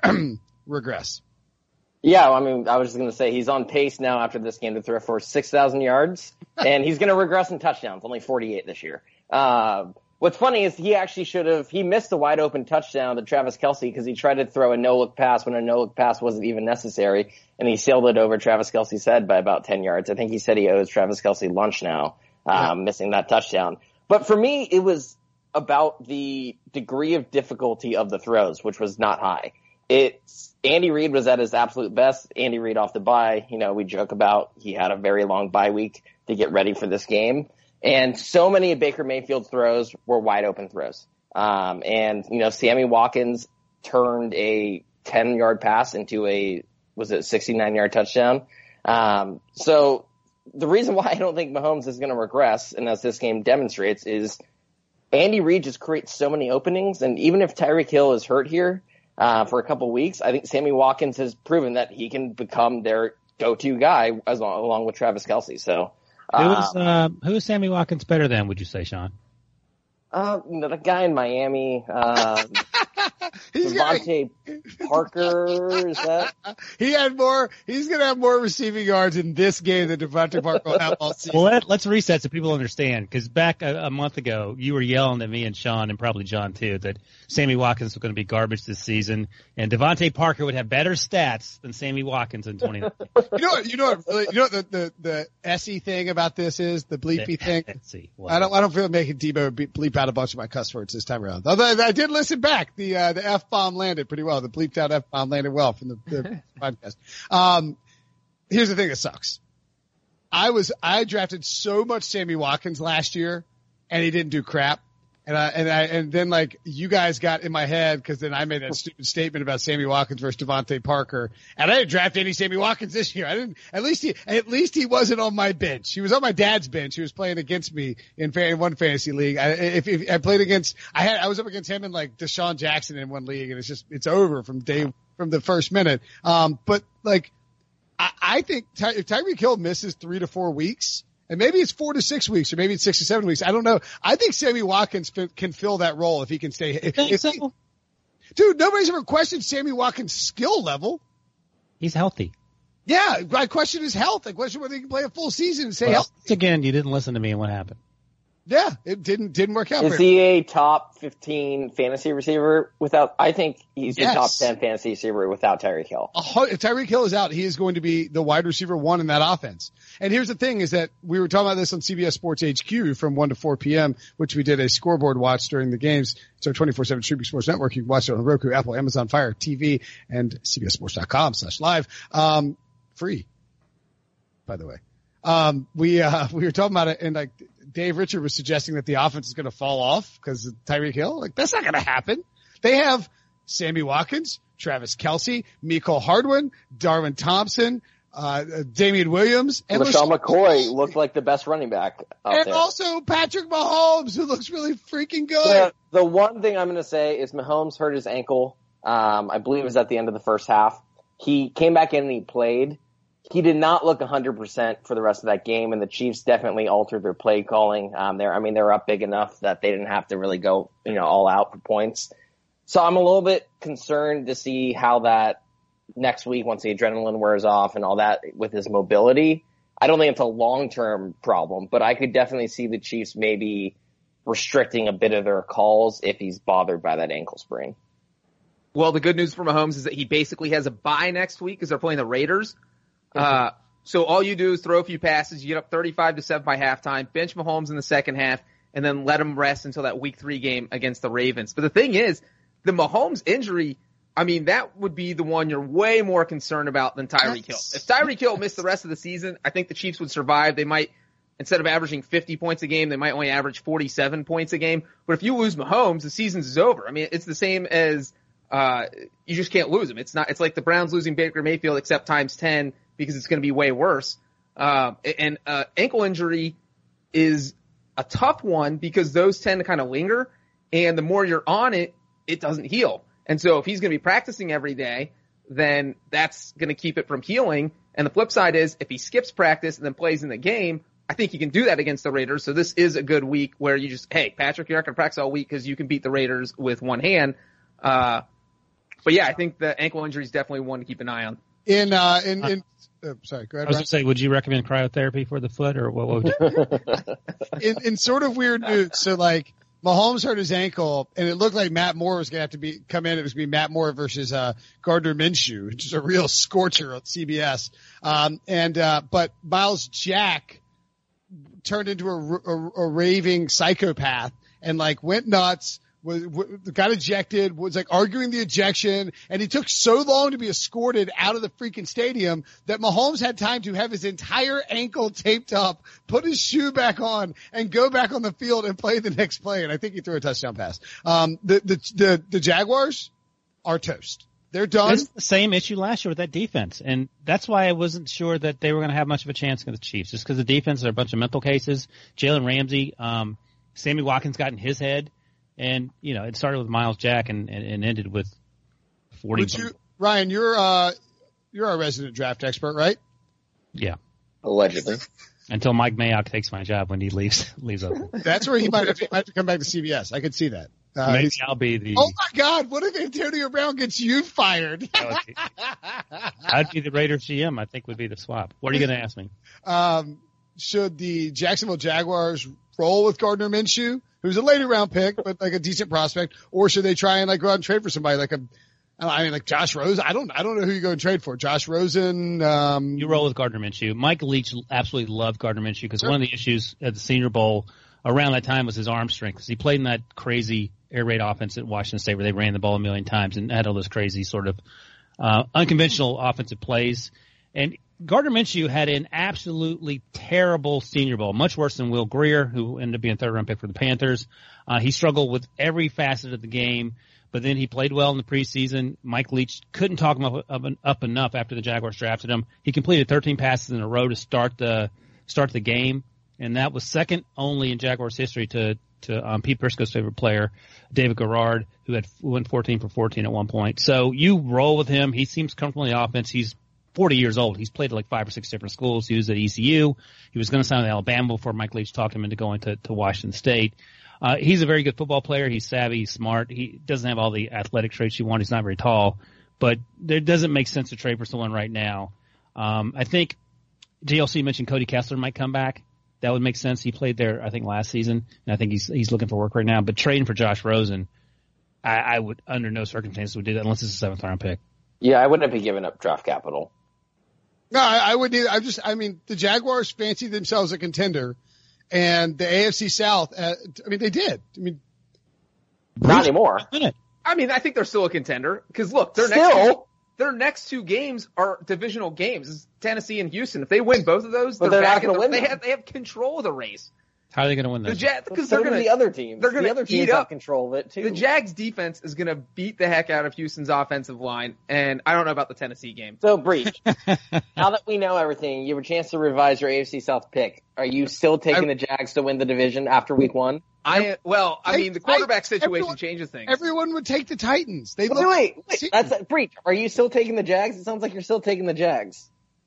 regress. Yeah, I mean, I was just going to say he's on pace now after this game to throw for six thousand yards, and he's going to regress in touchdowns, only forty-eight this year. Uh, What's funny is he actually should have, he missed a wide open touchdown to Travis Kelce because he tried to throw a no-look pass when a no-look pass wasn't even necessary, and he sailed it over Travis Kelce's head by about ten yards. I think he said he owes Travis Kelce lunch now, um, yeah. missing that touchdown. But for me, it was about the degree of difficulty of the throws, which was not high. It's, Andy Reid was at his absolute best. Andy Reid off the bye, you know, we joke about he had a very long bye week to get ready for this game. And so many of Baker Mayfield's throws were wide open throws. Um, and, you know, Sammy Watkins turned a ten yard pass into a, was it a sixty-nine yard touchdown? Um, so the reason why I don't think Mahomes is going to regress, and as this game demonstrates, is Andy Reid just creates so many openings, and even if Tyreek Hill is hurt here uh, for a couple weeks, I think Sammy Watkins has proven that he can become their go-to guy as long, along with Travis Kelce. So, uh, who is uh, who is Sammy Watkins better than? Would you say, Sean? Uh, the guy in Miami, uh, Devontae Parker, is that? He had more, he's going to have more receiving yards in this game than Devontae Parker will have all season. Well, let, let's reset so people understand, because back a, a month ago, you were yelling at me and Sean, and probably John too, that Sammy Watkins was going to be garbage this season, and Devontae Parker would have better stats than Sammy Watkins in twenty nineteen. You know what, you know what, really, you know what the, the, the S E thing about this is, the bleepy thing? I don't, I don't feel like making Debo bleep out a bunch of my cuss words this time around. Although I did listen back. The, uh, the F-bomb landed pretty well. The bleeped out F-bomb landed well from the, the podcast. Um, here's the thing that sucks. I was, I drafted so much Sammy Watkins last year and he didn't do crap. And I, and I, and then like you guys got in my head because then I made that stupid statement about Sammy Watkins versus Devontae Parker. And I didn't draft any Sammy Watkins this year. I didn't, at least he, at least he wasn't on my bench. He was on my dad's bench. He was playing against me in, in one fantasy league. I, if, if I played against, I had, I was up against him and like Deshaun Jackson in one league and it's just, it's over from day, from the first minute. Um, but like, I, I think Ty, if Tyreek Hill misses three to four weeks, and maybe it's four to six weeks, or maybe it's six to seven weeks. I don't know. I think Sammy Watkins f- can fill that role if he can stay. If, think if so? he, dude, nobody's ever questioned Sammy Watkins' skill level. He's healthy. Yeah, I question his health. I question whether he can play a full season and stay Well, healthy. again, you didn't listen to me and what happened. Yeah, it didn't didn't work out. Is he a top fifteen fantasy receiver without? I think he's Yes. a top ten fantasy receiver without Tyreek Hill. Uh, if Tyreek Hill is out, he is going to be the wide receiver one in that offense. And here's the thing is that we were talking about this on C B S Sports H Q from one to four p.m., which we did a scoreboard watch during the games. It's our twenty-four seven Tribute Sports Network. You can watch it on Roku, Apple, Amazon Fire T V, and C B S Sports dot com slash live. Um, free, by the way. Um, we, uh, we were talking about it and like Dave Richard was suggesting that the offense is going to fall off because of Tyreek Hill. Like that's not going to happen. They have Sammy Watkins, Travis Kelce, Mecole Hardman, Darwin Thompson, uh, Damian Williams, and LaShawn McCoy looked like the best running back out and there. also Patrick Mahomes, who looks really freaking good. The, the one thing I'm going to say is Mahomes hurt his ankle. Um, I believe it was at the end of the first half. He came back in and he played. He did not look one hundred percent for the rest of that game, and the Chiefs definitely altered their play calling. Um, there, I mean, they were up big enough that they didn't have to really go, you know, all out for points. So I'm a little bit concerned to see how that next week, once the adrenaline wears off and all that, with his mobility. I don't think it's a long-term problem, but I could definitely see the Chiefs maybe restricting a bit of their calls if he's bothered by that ankle sprain. Well, the good news for Mahomes is that he basically has a bye next week because they're playing the Raiders. Uh, so all you do is throw a few passes. You get up thirty-five to seven by halftime, bench Mahomes in the second half, and then let him rest until that week three game against the Ravens. But the thing is, the Mahomes injury, I mean, that would be the one you're way more concerned about than Tyreek Hill. If Tyreek Hill missed the rest of the season, I think the Chiefs would survive. They might, instead of averaging fifty points a game, they might only average forty-seven points a game. But if you lose Mahomes, the season's over. I mean, it's the same as, uh, you just can't lose him. It's not, it's like the Browns losing Baker Mayfield except times ten. Because it's going to be way worse. Um, and uh, ankle injury is a tough one because those tend to kind of linger, and the more you're on it, it doesn't heal. And so if he's going to be practicing every day, then that's going to keep it from healing. And the flip side is if he skips practice and then plays in the game, I think he can do that against the Raiders. So this is a good week where you just, hey, Patrick, you're not going to practice all week because you can beat the Raiders with one hand. Uh, but yeah, I think the ankle injury is definitely one to keep an eye on. In, uh, in, in, uh, sorry, go ahead. I was going to say, would you recommend cryotherapy for the foot or what would you? in, in sort of weird news. So like Mahomes hurt his ankle and it looked like Matt Moore was going to have to be, come in. It was going to be Matt Moore versus, uh, Gardner Minshew, which is a real scorcher on C B S. Um, and, uh, but Miles Jack turned into a, a, a raving psychopath and like went nuts. Was, was got ejected, was like arguing the ejection, and he took so long to be escorted out of the freaking stadium that Mahomes had time to have his entire ankle taped up, put his shoe back on, and go back on the field and play the next play. And I think he threw a touchdown pass. Um, the, the, the, the Jaguars are toast. They're done. It's the same issue last year with that defense, and that's why I wasn't sure that they were going to have much of a chance against the Chiefs, just because the defense are a bunch of mental cases. Jalen Ramsey, um, Sammy Watkins got in his head, and you know it started with Miles Jack and, and, and ended with forty. You, Ryan, you're uh, you're our resident draft expert, right? Yeah, allegedly. Until Mike Mayock takes my job when he leaves leaves open. That's where he might have, he might have to come back to C B S. I could see that. Uh, Maybe I'll be the. Oh my God! What if Antonio Brown gets you fired? I'd be the Raiders G M. I think would be the swap. What are you going to ask me? Um, should the Jacksonville Jaguars roll with Gardner Minshew, who's a later round pick but like a decent prospect, or should they try and like go out and trade for somebody like a, I mean like Josh Rosen? I don't, I don't know who you go and trade for. Josh Rosen. Um, you roll with Gardner Minshew. Mike Leach absolutely loved Gardner Minshew because sure. one of the issues at the Senior Bowl around that time was his arm strength. Because he played in that crazy air raid offense at Washington State where they ran the ball a million times and had all those crazy sort of uh, unconventional offensive plays. And Gardner Minshew had an absolutely terrible Senior Bowl, much worse than Will Grier, who ended up being a third-round pick for the Panthers. Uh, he struggled with every facet of the game, but then he played well in the preseason. Mike Leach couldn't talk him up, up, up enough after the Jaguars drafted him. He completed thirteen passes in a row to start the start the game, and that was second only in Jaguars history to to um, Pete Prisco's favorite player, David Garrard, who had went fourteen for fourteen at one point. So you roll with him. He seems comfortable in the offense. He's forty years old. He's played at like five or six different schools. He was at E C U. He was going to sign with Alabama before Mike Leach talked him into going to, to Washington State. Uh, he's a very good football player. He's savvy. He's smart. He doesn't have all the athletic traits you want. He's not very tall, but there doesn't make sense to trade for someone right now. Um, I think J L C mentioned Cody Kessler might come back. That would make sense. He played there, I think, last season, and I think he's he's looking for work right now. But trading for Josh Rosen, I, I would under no circumstances would do that unless it's a seventh round pick. Yeah, I wouldn't be giving up draft capital. No, I, I wouldn't either. I just, I mean, the Jaguars fancied themselves a contender, and the A F C South. Uh, I mean, they did. I mean, not anymore. I mean, I think they're still a contender because look, their still? next two, their next two games are divisional games. It's Tennessee and Houston. If they win both of those, but they're, they're back not going to win. They them. have they have control of the race. How are they going to win that? Because the they're going to the other teams. They're going the other to teams eat up have control of it too. The Jags defense is going to beat the heck out of Houston's offensive line, and I don't know about the Tennessee game. So, Breach, now that we know everything, you have a chance to revise your A F C South pick. Are you still taking I, the Jags to win the division after week one? I well, I mean, the quarterback situation everyone, changes things. Everyone would take the Titans. They wait, look, wait, wait. That's Breach. Are you still taking the Jags? It sounds like you're still taking the Jags.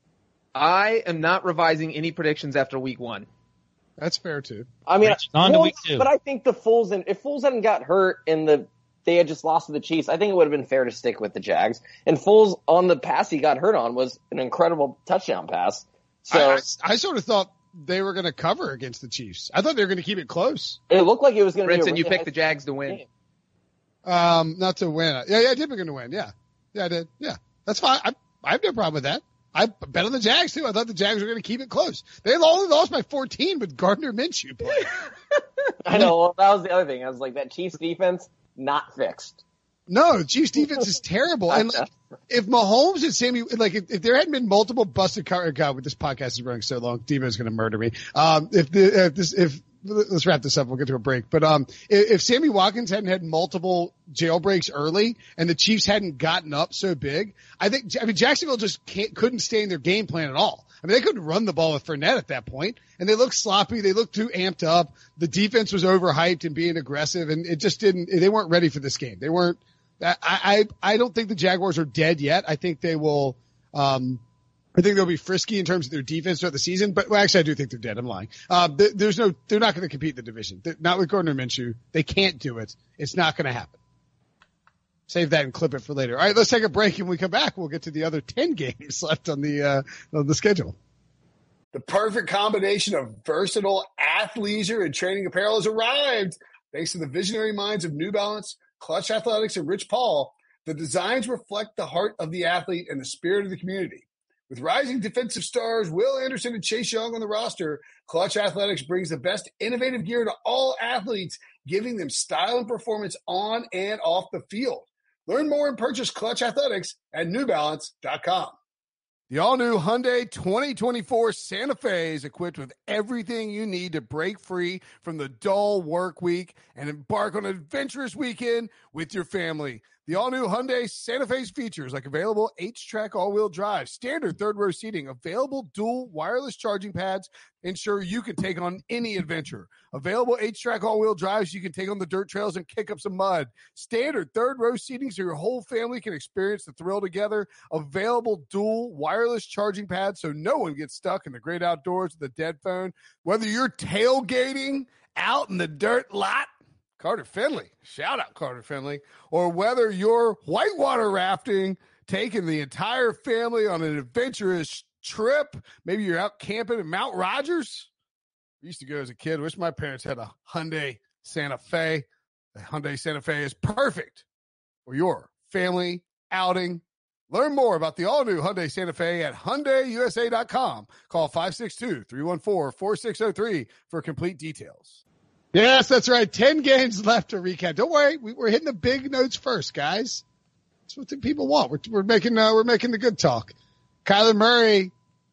I am not revising any predictions after week one. That's fair too. I mean, on to week two. But I think the Foles and if Foles hadn't got hurt and the they had just lost to the Chiefs, I think it would have been fair to stick with the Jags. And Foles on the pass he got hurt on was an incredible touchdown pass. So I, I, I sort of thought they were going to cover against the Chiefs. I thought they were going to keep it close. It looked like it was going to be. Brinson, you picked the Jags to win. Game. Um, not to win. Yeah, yeah, I did pick them to win. Yeah, yeah, I did. Yeah, that's fine. I, I have no problem with that. I bet on the Jags too. I thought the Jags were going to keep it close. They only lost by fourteen, but Gardner Minshew played. I know. Well, that was the other thing. I was like, that Chiefs defense not fixed. No, Chiefs defense is terrible. And like, if Mahomes and Sammy, like if, if there hadn't been multiple busted cover, God, this podcast is running so long, Devo's going to murder me. Um, if the if this if let's wrap this up. We'll get to a break. But um, if, if Sammy Watkins hadn't had multiple jailbreaks early and the Chiefs hadn't gotten up so big, I think I mean Jacksonville just can't, couldn't stay in their game plan at all. I mean, they couldn't run the ball with Fournette at that point, and they looked sloppy. They looked too amped up. The defense was overhyped and being aggressive, and it just didn't. They weren't ready for this game. They weren't. I I, I don't think the Jaguars are dead yet. I think they will. Um, I think they'll be frisky in terms of their defense throughout the season, but well, actually I do think they're dead. I'm lying. Uh, there's no, they're not going to compete in the division. They're not with Gardner Minshew. They can't do it. It's not going to happen. Save that and clip it for later. All right, let's take a break, and when we come back, we'll get to the other ten games left on the uh, on the schedule. The perfect combination of versatile athleisure and training apparel has arrived. Thanks to the visionary minds of New Balance, Clutch Athletics, and Rich Paul, the designs reflect the heart of the athlete and the spirit of the community. With rising defensive stars Will Anderson and Chase Young on the roster, Clutch Athletics brings the best innovative gear to all athletes, giving them style and performance on and off the field. Learn more and purchase Clutch Athletics at new balance dot com. The all-new Hyundai twenty twenty-four Santa Fe is equipped with everything you need to break free from the dull work week and embark on an adventurous weekend with your family. The all-new Hyundai Santa Fe's features like available H-Track all-wheel drive, standard third-row seating, available dual wireless charging pads, ensure you can take on any adventure. Available H-Track all-wheel drives you can take on the dirt trails and kick up some mud. Standard third-row seating so your whole family can experience the thrill together. Available dual wireless charging pads so no one gets stuck in the great outdoors with a dead phone. Whether you're tailgating out in the dirt lot, Carter Finley, shout out Carter Finley, or whether you're whitewater rafting, taking the entire family on an adventurous trip, maybe you're out camping in Mount Rogers. I used to go as a kid. Wish my parents had a Hyundai Santa Fe. The Hyundai Santa Fe is perfect for your family outing. Learn more about the all-new Hyundai Santa Fe at Hyundai U S A dot com. Call five six two, three one four, four six zero three for complete details. Yes, that's right. Ten games left to recap. Don't worry, we, we're hitting the big notes first, guys. That's what the people want. We're, we're making uh, we're making the good talk. Kyler Murray.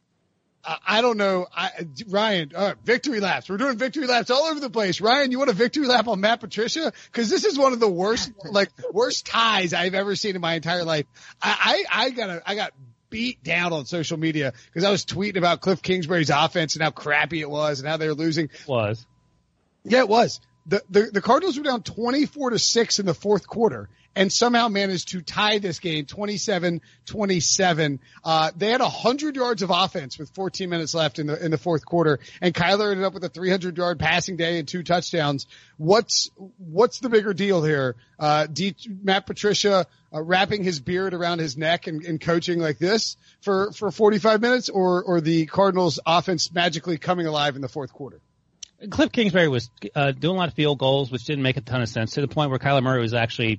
I, I don't know. I, Ryan, uh, victory laps. We're doing victory laps all over the place. Ryan, you want a victory lap on Matt Patricia? Because this is one of the worst, like worst ties I've ever seen in my entire life. I I, I got a, I got beat down on social media because I was tweeting about Cliff Kingsbury's offense and how crappy it was and how they were losing. It was. Yeah, it was. The, the, the Cardinals were down twenty-four to six in the fourth quarter and somehow managed to tie this game twenty-seven twenty-seven. Uh, they had a hundred yards of offense with fourteen minutes left in the, in the fourth quarter, and Kyler ended up with a three hundred yard passing day and two touchdowns. What's, what's the bigger deal here? Uh, D, Matt Patricia, uh, wrapping his beard around his neck and, and coaching like this for, for forty-five minutes, or, or the Cardinals offense magically coming alive in the fourth quarter? Cliff Kingsbury was uh, doing a lot of field goals, which didn't make a ton of sense, to the point where Kyler Murray was actually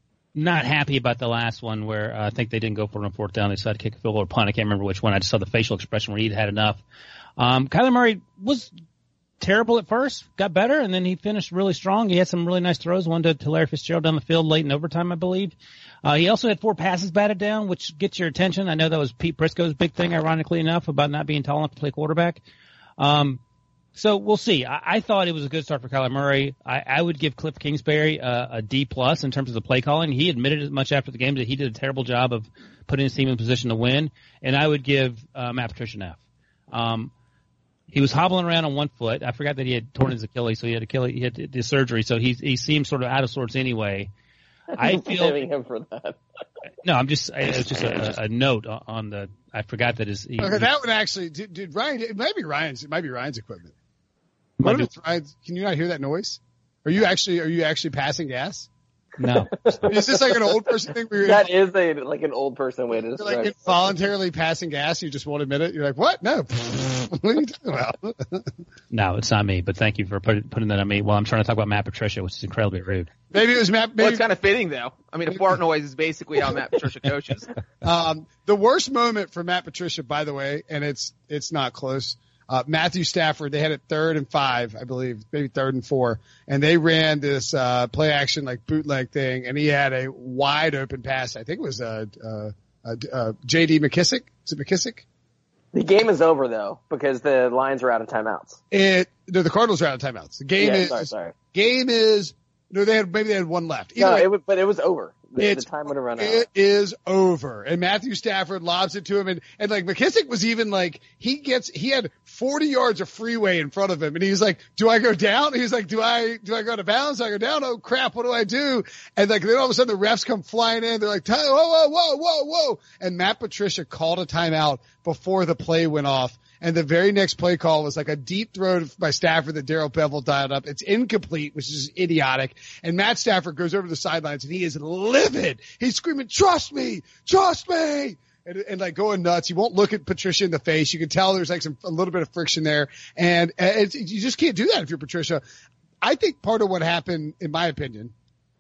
not happy about the last one, where uh, I think they didn't go for it on fourth down. They decided to kick a field goal or punt. I can't remember which one. I just saw the facial expression where he'd had enough. Um, Kyler Murray was terrible at first, got better, and then he finished really strong. He had some really nice throws, one to, to Larry Fitzgerald down the field late in overtime, I believe. Uh, he also had four passes batted down, which gets your attention. I know that was Pete Prisco's big thing, ironically enough, about not being tall enough to play quarterback. Um, So we'll see. I, I thought it was a good start for Kyler Murray. I, I would give Cliff Kingsbury a, a D plus in terms of the play calling. He admitted as much after the game that he did a terrible job of putting his team in position to win. And I would give uh, Matt Patricia an F. Um, he was hobbling around on one foot. I forgot that he had torn his Achilles, so he had Achilles, he had the surgery. So he he seemed sort of out of sorts anyway. I feel blaming him for that. No, I'm just it's just a, a note on the. I forgot that his. He, okay, that one actually did, did Ryan. It might be Ryan's. It might be Ryan's equipment. What if Ryan's, can you not hear that noise? Are you actually are you actually passing gas? No. Is this like an old person thing? Where you're that is a like an old person way to you're describe like it. involuntarily passing gas. You just won't admit it. You're like, what? No. What are you talking about? No, it's not me. But thank you for put, putting that on me while I'm trying to talk about Matt Patricia, which is incredibly rude. Maybe it was Matt. Maybe, Well, it's kind of fitting, though. I mean, a fart noise is basically how Matt Patricia coaches. Um, the worst moment for Matt Patricia, by the way, and it's it's not close. Uh, Matthew Stafford, they had it third and five, I believe, maybe third and four, and they ran this uh, play action like bootleg thing, and he had a wide open pass. I think it was uh, uh, uh, uh, J D McKissick. Is it McKissick? The game is over though because the Lions are out of timeouts. It no, the Cardinals are out of timeouts. The game yeah, is sorry, sorry. game is no, they had maybe they had one left. Either no, way, it was, but it was over. The, It's, the time would have run out. It is over. And Matthew Stafford lobs it to him. And, and like McKissick was even like, he gets, he had forty yards of freeway in front of him. And he's like, do I go down? He's like, do I, do I go to bounds? Do I go down? Oh crap. What do I do? And like, then all of a sudden the refs come flying in. They're like, whoa, whoa, whoa, whoa, whoa. And Matt Patricia called a timeout before the play went off. And the very next play call was like a deep throw by Stafford that Darrell Bevel dialed up. It's incomplete, which is idiotic. And Matt Stafford goes over to the sidelines and he is livid. He's screaming, trust me, trust me. And, and like going nuts. He won't look at Patricia in the face. You can tell there's like some, a little bit of friction there. And it's, you just can't do that if you're Patricia. I think part of what happened, in my opinion,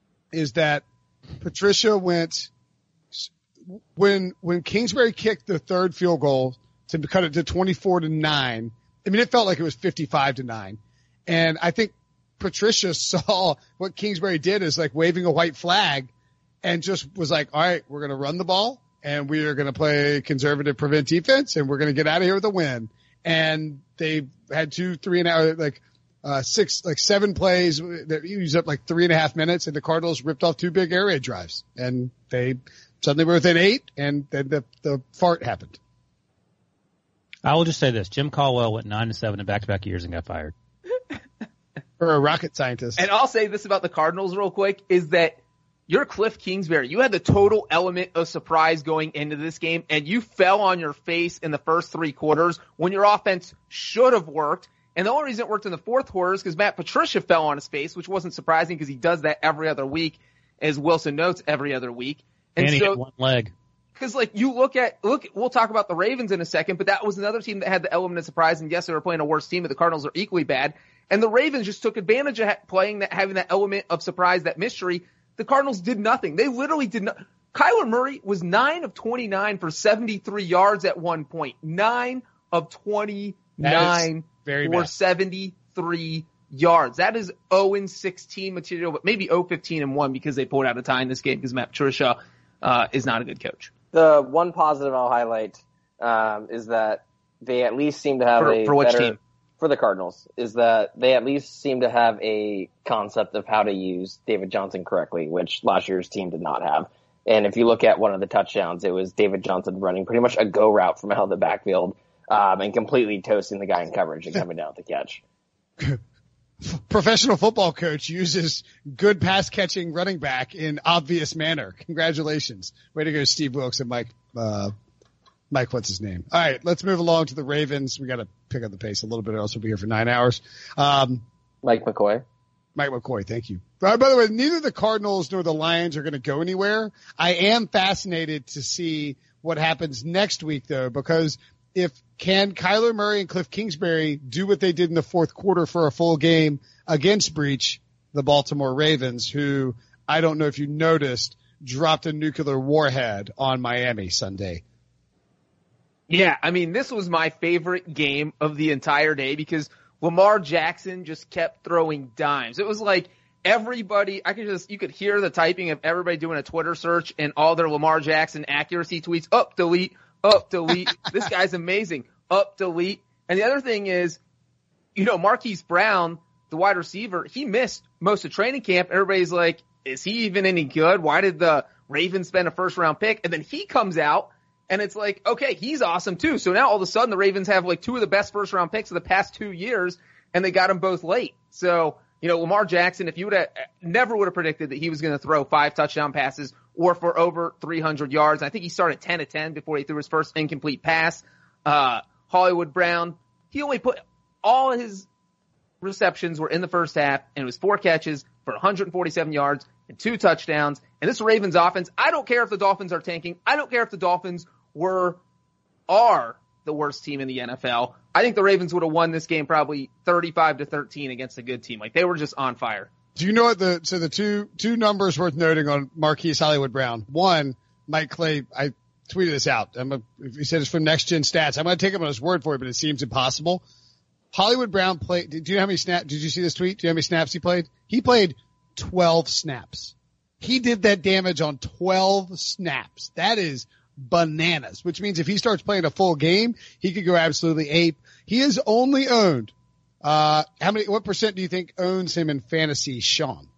is that Patricia went, when, when Kingsbury kicked the third field goal, to cut it to twenty-four to nine. I mean, it felt like it was fifty-five to nine. And I think Patricia saw what Kingsbury did is like waving a white flag and just was like, all right, we're going to run the ball and we are going to play conservative prevent defense and we're going to get out of here with a win. And they had two, three and out, like, uh, uh, six, like seven plays that used up like three and a half minutes, and the Cardinals ripped off two big air raid drives, and they suddenly were within eight, and then the, the fart happened. I will just say this. Jim Caldwell went nine to seven in back-to-back years and got fired. For a rocket scientist. And I'll say this about the Cardinals real quick, is that you're Cliff Kingsbury. You had the total element of surprise going into this game, and you fell on your face in the first three quarters when your offense should have worked. And the only reason it worked in the fourth quarter is because Matt Patricia fell on his face, which wasn't surprising because he does that every other week, as Wilson notes, every other week. And, and he so, had one leg. Because, like, you look at, look, we'll talk about the Ravens in a second, but that was another team that had the element of surprise, and yes, they were playing a worse team, but the Cardinals are equally bad. And the Ravens just took advantage of playing that, having that element of surprise, that mystery. The Cardinals did nothing. They literally did not. Kyler Murray was nine of twenty-nine for seventy-three yards at one point. nine of twenty-nine for bad. seventy-three yards. That is oh and sixteen material, but maybe oh fifteen and one because they pulled out a tie in this game because Matt Patricia uh, is not a good coach. The one positive I'll highlight um, is that they at least seem to have For, a for which better, team? For the Cardinals, is that they at least seem to have a concept of how to use David Johnson correctly, which last year's team did not have. And if you look at one of the touchdowns, it was David Johnson running pretty much a go route from out of the backfield um, and completely toasting the guy in coverage and coming down with the catch. Professional football coach uses good pass catching running back in obvious manner. Congratulations. Way to go, Steve Wilkes and Mike, uh, Mike, what's his name? All right, let's move along to the Ravens. We got to pick up the pace a little bit or else we'll be here for nine hours. Um, Mike McCoy. Mike McCoy, thank you. Uh, by the way, neither the Cardinals nor the Lions are going to go anywhere. I am fascinated to see what happens next week, though, because if can Kyler Murray and Cliff Kingsbury do what they did in the fourth quarter for a full game against Breach, the Baltimore Ravens, who I don't know if you noticed, dropped a nuclear warhead on Miami Sunday. Yeah, I mean, this was my favorite game of the entire day because Lamar Jackson just kept throwing dimes. It was like everybody, I could just, you could hear the typing of everybody doing a Twitter search and all their Lamar Jackson accuracy tweets, up, delete, up, delete. This guy's amazing. Up, delete. And the other thing is, you know, Marquise Brown, the wide receiver, he missed most of training camp. Everybody's like, is he even any good? Why did the Ravens spend a first round pick? And then he comes out. And it's like, okay, he's awesome too. So now all of a sudden the Ravens have like two of the best first round picks of the past two years and they got them both late. So, you know, Lamar Jackson, if you would have never would have predicted that he was going to throw five touchdown passes or for over three hundred yards. I think he started ten of ten before he threw his first incomplete pass. Uh, Hollywood Brown, he only put all his receptions were in the first half and it was four catches for one hundred forty-seven yards and two touchdowns. And this Ravens offense, I don't care if the Dolphins are tanking. I don't care if the Dolphins were, are the worst team in the N F L. I think the Ravens would have won this game probably thirty-five to thirteen against a good team. Like they were just on fire. Do you know what the, so the two, two numbers worth noting on Marquise Hollywood Brown? One, Mike Clay, I tweeted this out. I'm a, he said it's from Next Gen Stats. I'm going to take him on his word for it, but it seems impossible. Hollywood Brown played, do you know how many snaps, did you see this tweet? Do you know how many snaps he played? He played twelve snaps. He did that damage on twelve snaps. That is bananas, which means if he starts playing a full game, he could go absolutely ape. He is only owned. Uh, how many, what percent do you think owns him in fantasy, Sean?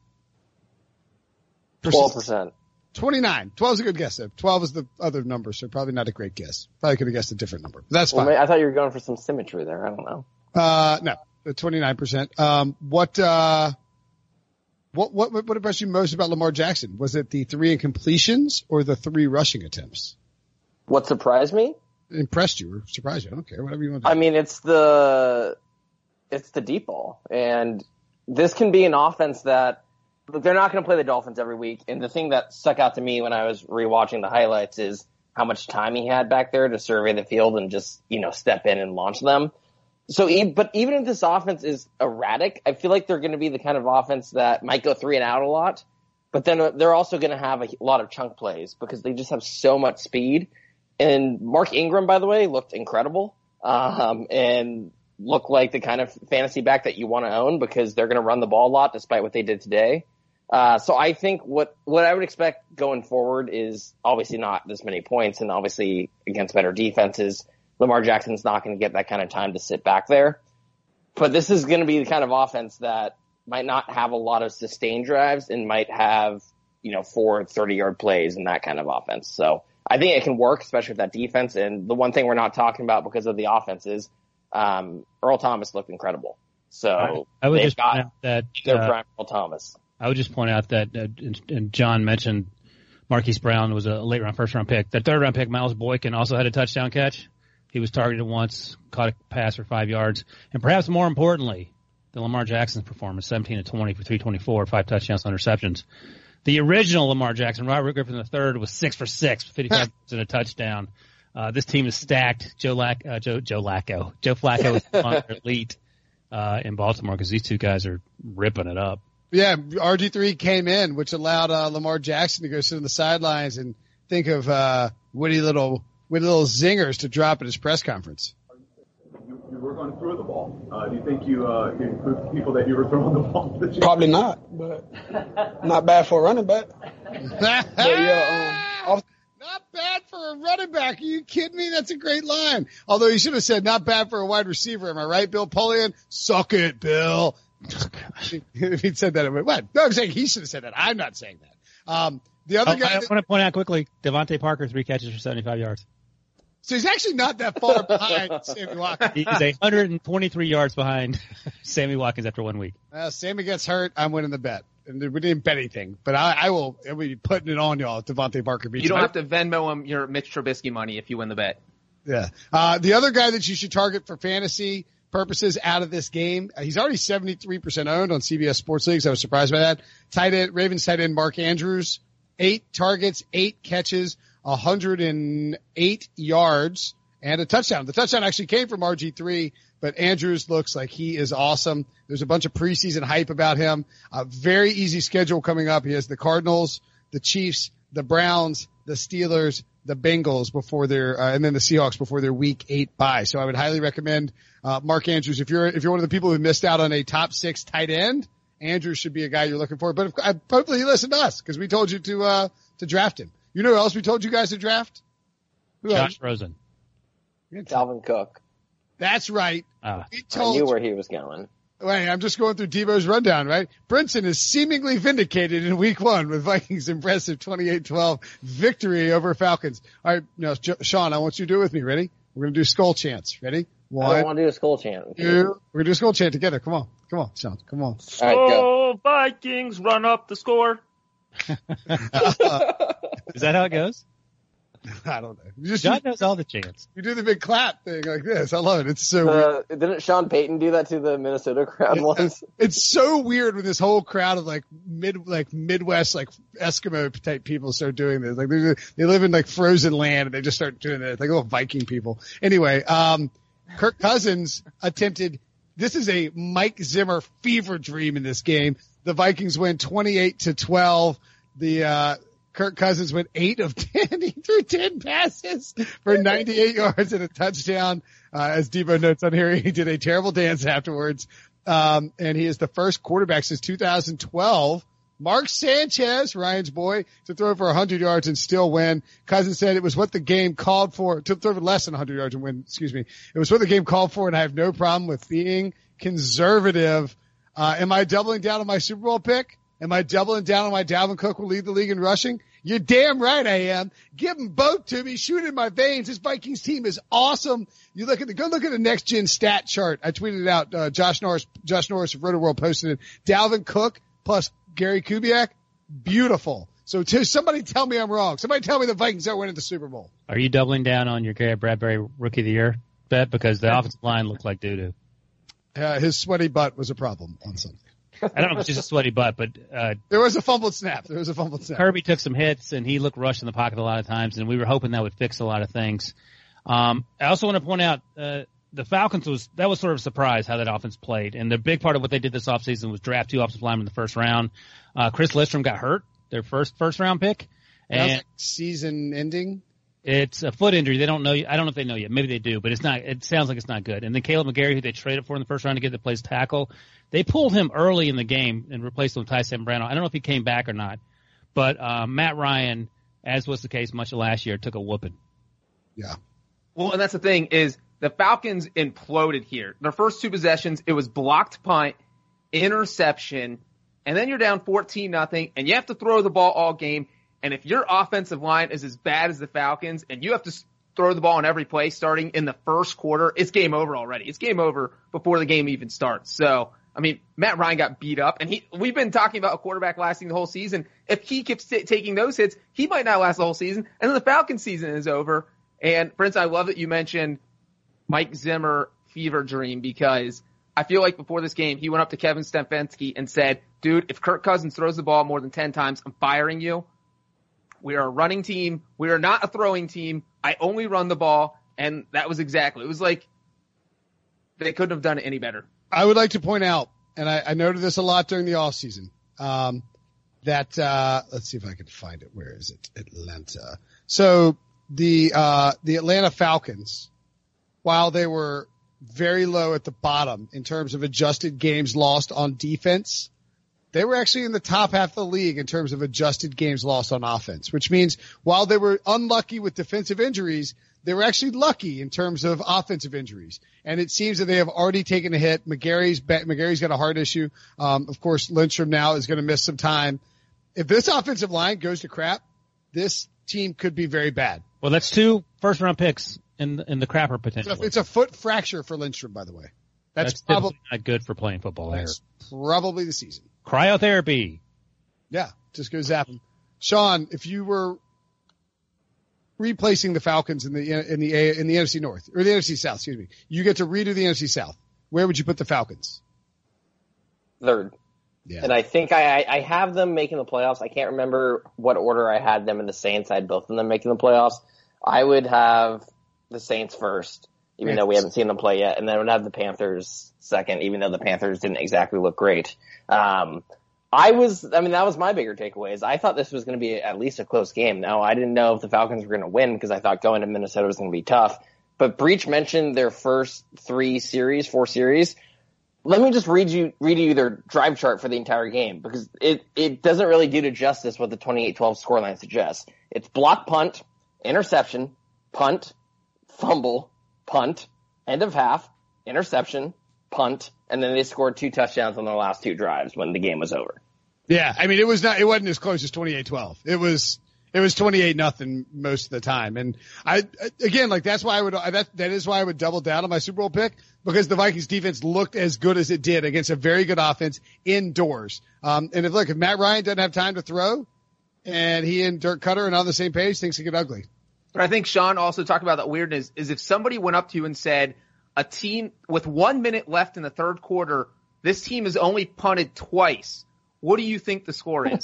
twelve percent. twenty-nine. twelve is a good guess though. twelve is the other number, so probably not a great guess. Probably could have guessed a different number. But that's fine. Well, I thought you were going for some symmetry there. I don't know. Uh, no, twenty-nine percent. Um, what, uh, What, what, what impressed you most about Lamar Jackson? Was it the three incompletions or the three rushing attempts? What surprised me? Impressed you or surprised you? I don't care. Whatever you want to do. I mean, it's the, it's the deep ball. And this can be an offense that look, they're not going to play the Dolphins every week. And the thing that stuck out to me when I was rewatching the highlights is how much time he had back there to survey the field and just, you know, step in and launch them. So, but even if this offense is erratic, I feel like they're going to be the kind of offense that might go three and out a lot, but then they're also going to have a lot of chunk plays because they just have so much speed. And Mark Ingram, by the way, looked incredible, um, and looked like the kind of fantasy back that you want to own because they're going to run the ball a lot despite what they did today. Uh, so I think what, what I would expect going forward is obviously not this many points and obviously against better defenses. Lamar Jackson's not going to get that kind of time to sit back there. But this is going to be the kind of offense that might not have a lot of sustained drives and might have, you know, four thirty-yard plays and that kind of offense. So I think it can work, especially with that defense. And the one thing we're not talking about because of the offense is um, Earl Thomas looked incredible. So I, I would they've just got point out that their uh, prime Earl Thomas. I would just point out that, uh, and, and John mentioned Marquise Brown was a late round, first round pick. That third round pick, Miles Boykin, also had a touchdown catch. He was targeted once, caught a pass for five yards. And perhaps more importantly, the Lamar Jackson's performance, seventeen to twenty for three twenty-four, five touchdowns, no interceptions. The original Lamar Jackson, Robert Griffin the third, was six for six, fifty-five yards and a touchdown. Uh, this team is stacked. Joe Lack, uh, Joe, Joe Lacko. Joe Flacco is on their elite, uh, in Baltimore because these two guys are ripping it up. Yeah, R G three came in, which allowed uh, Lamar Jackson to go sit on the sidelines and think of uh, witty little witty little zingers to drop at his press conference. You, you were going to throw the ball. Uh, do you think you uh, can prove to people that you were throwing the ball? Probably not, but not bad for a running back. But yeah, um, off- not bad for a running back. Are you kidding me? That's a great line. Although you should have said not bad for a wide receiver. Am I right, Bill Polian? Suck it, Bill. Oh, gosh. If he'd said that, I would, what? No, I'm saying he should have said that. I'm not saying that. Um, the other Oh, guy. I want to point out quickly, Devontae Parker, three catches for seventy-five yards. So he's actually not that far behind Sammy Watkins. He's one hundred twenty-three yards behind Sammy Watkins after one week. Uh, Sammy gets hurt. I'm winning the bet. And we didn't bet anything, but I, I will I'll be putting it on y'all if Devontae Parker beats You don't him. have to Venmo him your Mitch Trubisky money if you win the bet. Yeah. Uh, the other guy that you should target for fantasy purposes out of this game, uh, he's already seventy-three percent owned on C B S Sports Leagues. I was surprised by that. Tight end, Ravens tight end Mark Andrews, eight targets, eight catches, one hundred eight yards, and a touchdown. The touchdown actually came from R G three, but Andrews looks like he is awesome. There's a bunch of preseason hype about him. A very easy schedule coming up. He has the Cardinals, the Chiefs, the Browns, the Steelers, the Bengals before their, uh, and then the Seahawks before their week eight bye. So I would highly recommend, uh, Mark Andrews. If you're, if you're one of the people who missed out on a top six tight end, Andrews should be a guy you're looking for. But if, uh, hopefully he listened to us because we told you to, uh, to draft him. You know who else we told you guys to draft? Who Josh else? Rosen. Dalvin Cook. That's right. Uh, We I told knew you. where he was going. Wait, I'm just going through Debo's rundown, right? Brinson is seemingly vindicated in week one with Vikings' impressive twenty-eight twelve victory over Falcons. All right, now, Jo- Sean, I want you to do it with me. Ready? We're going to do skull chants. Ready? I don't One, want to do a skull chant. two. We're going to do a skull chant together. Come on. Come on, Sean. Come on. All right, go. Oh, Vikings, run up the score. is that how it goes? I don't know. You just John you, knows all the chants. you do the big clap thing like this. I love it. It's so weird. Uh, didn't Sean Payton do that to the Minnesota crowd Yeah. once? It's so weird when this whole crowd of like mid, like Midwest, like Eskimo type people start doing this. Like they they live in like frozen land and they just start doing this, like little Viking people. Anyway, um, Kirk Cousins attempted. This is a Mike Zimmer fever dream in this game. The Vikings win twenty-eight to twelve. The uh Kirk Cousins went eight of ten. He threw ten passes for ninety-eight yards and a touchdown. Uh, as Debo notes on here, he did a terrible dance afterwards. Um, and he is the first quarterback since two thousand twelve. Mark Sanchez, Ryan's boy, to throw for one hundred yards and still win. Cousins said it was what the game called for, to throw for less than one hundred yards and win, excuse me. It was what the game called for, and I have no problem with being conservative. Uh, am I doubling down on my Super Bowl pick? Am I doubling down on my Dalvin Cook will lead the league in rushing? You're damn right I am. Give them both to me. Shoot in my veins. This Vikings team is awesome. You look at the, go look at the next gen stat chart. I tweeted it out. Uh, Josh Norris, Josh Norris of Roto-World posted it. Dalvin Cook plus Gary Kubiak. Beautiful. So to somebody tell me I'm wrong. Somebody tell me the Vikings are winning the Super Bowl. Are you doubling down on your Garrett Bradbury Rookie of the Year bet? Because the offensive line looked like doo-doo. Uh, his sweaty butt was a problem on Sunday. I don't know if it's just a sweaty butt, but uh, There was a fumbled snap. There was a fumbled snap. Kirby took some hits, and he looked rushed in the pocket a lot of times, and we were hoping that would fix a lot of things. Um, I also want to point out uh, the Falcons was that was sort of a surprise how that offense played, and the big part of what they did this offseason was draft two offensive linemen in the first round. Uh, Chris Lindstrom got hurt, their first first round pick, That was and like season ending. it's a foot injury. They don't know. I don't know if they know yet. Maybe they do, but it's not. It sounds like it's not good. And then Caleb McGarry, who they traded for in the first round to get the place tackle, they pulled him early in the game and replaced him with Ty Sambrano. I don't know if he came back or not, but uh, Matt Ryan, as was the case much of last year, took a whooping. Yeah. Well, and that's the thing is The Falcons imploded here. Their first two possessions, it was blocked punt, interception, and then you're down fourteen nothing, and you have to throw the ball all game. And if your offensive line is as bad as the Falcons, and you have to throw the ball on every play starting in the first quarter, it's game over already. It's game over before the game even starts. So, I mean, Matt Ryan got beat up, and he, we've been talking about a quarterback lasting the whole season. If he keeps t- taking those hits, he might not last the whole season, and then the Falcons season is over. And, Prince, I love that you mentioned Mike Zimmer fever dream, because I feel like before this game, he went up to Kevin Stefanski and said, dude, if Kirk Cousins throws the ball more than ten times, I'm firing you. We are a running team. We are not a throwing team. I only run the ball. And that was exactly, it was like they couldn't have done it any better. I would like to point out, and I, I noted this a lot during the offseason, um, that, uh, let's see if I can find it. Where is it? Atlanta. So the, uh, the Atlanta Falcons, while they were very low at the bottom in terms of adjusted games lost on defense, they were actually in the top half of the league in terms of adjusted games lost on offense, which means while they were unlucky with defensive injuries, they were actually lucky in terms of offensive injuries. And it seems that they have already taken a hit. McGarry's, McGarry's got a heart issue. Um, of course, Lindstrom now is going to miss some time. If this offensive line goes to crap, this team could be very bad. Well, that's two first round picks in, in the crapper potentially. It's a foot fracture for Lindstrom, by the way. That's, that's probably not good for playing football. That's probably the season. Cryotherapy. Yeah, just go zap them. Sean, if you were replacing the Falcons in the in the in the N F C North or the N F C South, excuse me, you get to redo the N F C South. Where would you put the Falcons? Third. Yeah. And I think I I have them making the playoffs. I can't remember what order I had them in the Saints. I had both of them making the playoffs. I would have the Saints first, even though we haven't seen them play yet, and then I would have the Panthers second, even though the Panthers didn't exactly look great. Um, I was, I mean, that was my bigger takeaway is I thought this was going to be at least a close game. Now, I didn't know if the Falcons were going to win because I thought going to Minnesota was going to be tough. But Breach mentioned their first three series, four series. Let me just read you, read you their drive chart for the entire game because it, it doesn't really do to justice what the twenty-eight twelve scoreline suggests. It's block punt, interception, punt, fumble, punt, end of half, interception, punt, and then they scored two touchdowns on their last two drives when the game was over. Yeah, I mean, it was not, it wasn't as close as twenty-eight twelve. It was, it was twenty-eight nothing most of the time. And I, again, like that's why I would, that, that is why I would double down on my Super Bowl pick because the Vikings defense looked as good as it did against a very good offense indoors. Um, and if look, if Matt Ryan doesn't have time to throw and he and Dirk Cutter are on the same page, things could get ugly. But I think Sean also talked about that weirdness is if somebody went up to you and said, a team with one minute left in the third quarter, this team has only punted twice. What do you think the score is?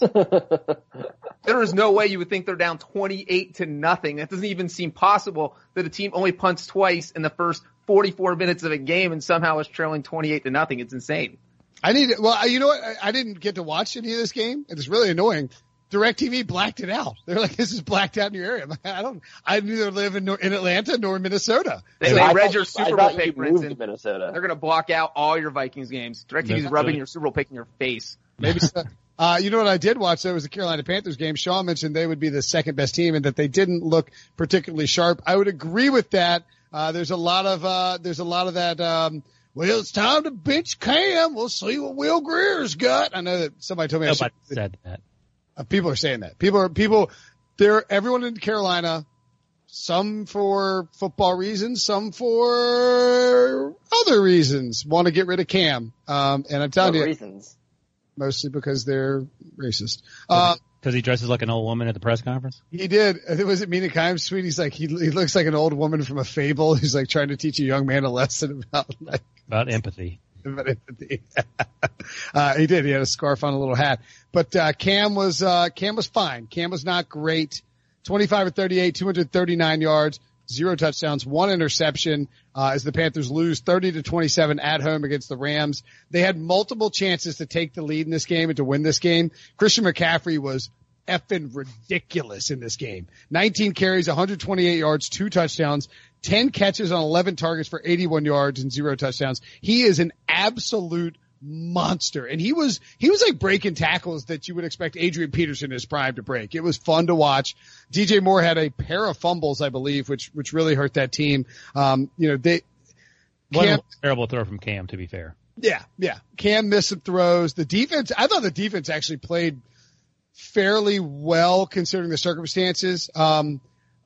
There is no way you would think they're down twenty-eight to nothing. That doesn't even seem possible that a team only punts twice in the first forty-four minutes of a game and somehow is trailing twenty-eight to nothing. It's insane. I need, well, you know what? I, I didn't get to watch any of this game. It's really annoying. DirecTV blacked it out. They're like, this is blacked out in your area. I don't, I neither live in, in Atlanta nor Minnesota. They, so they I read thought, your Super Bowl pick, Brinson. Minnesota. They're going to block out all your Vikings games. DirecTV's That's rubbing good. your Super Bowl pick in your face. Maybe so. Uh, you know what I did watch though was the Carolina Panthers game. Sean mentioned they would be the second best team and that they didn't look particularly sharp. I would agree with that. Uh, there's a lot of, uh, there's a lot of that, um, well, it's time to bench Cam. We'll see what Will Greer's got. I know that somebody told me Nobody I should, said that. Uh, people are saying that. People are, people, they're, everyone in Carolina, some for football reasons, some for other reasons, want to get rid of Cam. Um, and I'm telling what you, reasons? Mostly because they're racist. Uh, Because he dresses like an old woman at the press conference? he did. Was it Mina Kimes' tweet? He's like, he, he looks like an old woman from a fable. He's like trying to teach a young man a lesson about like, About empathy. about empathy. uh, he did. He had a scarf on, a little hat. But, uh, Cam was, uh, Cam was fine. Cam was not great. twenty-five or thirty-eight, two hundred thirty-nine yards, zero touchdowns, one interception, uh, as the Panthers lose thirty to twenty-seven at home against the Rams. They had multiple chances to take the lead in this game and to win this game. Christian McCaffrey was effing ridiculous in this game. nineteen carries, one hundred twenty-eight yards, two touchdowns, ten catches on eleven targets for eighty-one yards and zero touchdowns. He is an absolute monster. And he was, he was like breaking tackles that you would expect Adrian Peterson in his prime to break. It was fun to watch. D J Moore had a pair of fumbles, I believe, which, which really hurt that team. Um, you know, they, Cam, One terrible throw from Cam, to be fair. Yeah, yeah. Cam missed some throws. The defense, I thought the defense actually played fairly well considering the circumstances. Um,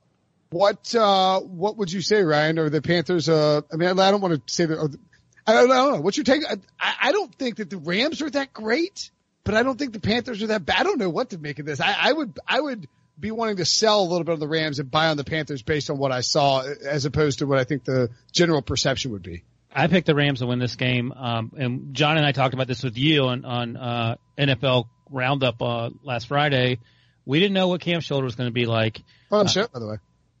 what, uh, what would you say, Ryan? Or the Panthers, uh, I mean, I don't want to say that, or the, I don't, I don't know. What's your take? I, I don't think that the Rams are that great, but I don't think the Panthers are that bad. I don't know what to make of this. I, I would, I would be wanting to sell a little bit on the Rams and buy on the Panthers based on what I saw, as opposed to what I think the general perception would be. I picked the Rams to win this game. Um, and John and I talked about this with you on, on, uh, N F L Roundup, uh, last Friday. We didn't know what Cam's shoulder was going to be like. Oh, I'm uh, sure, by the way.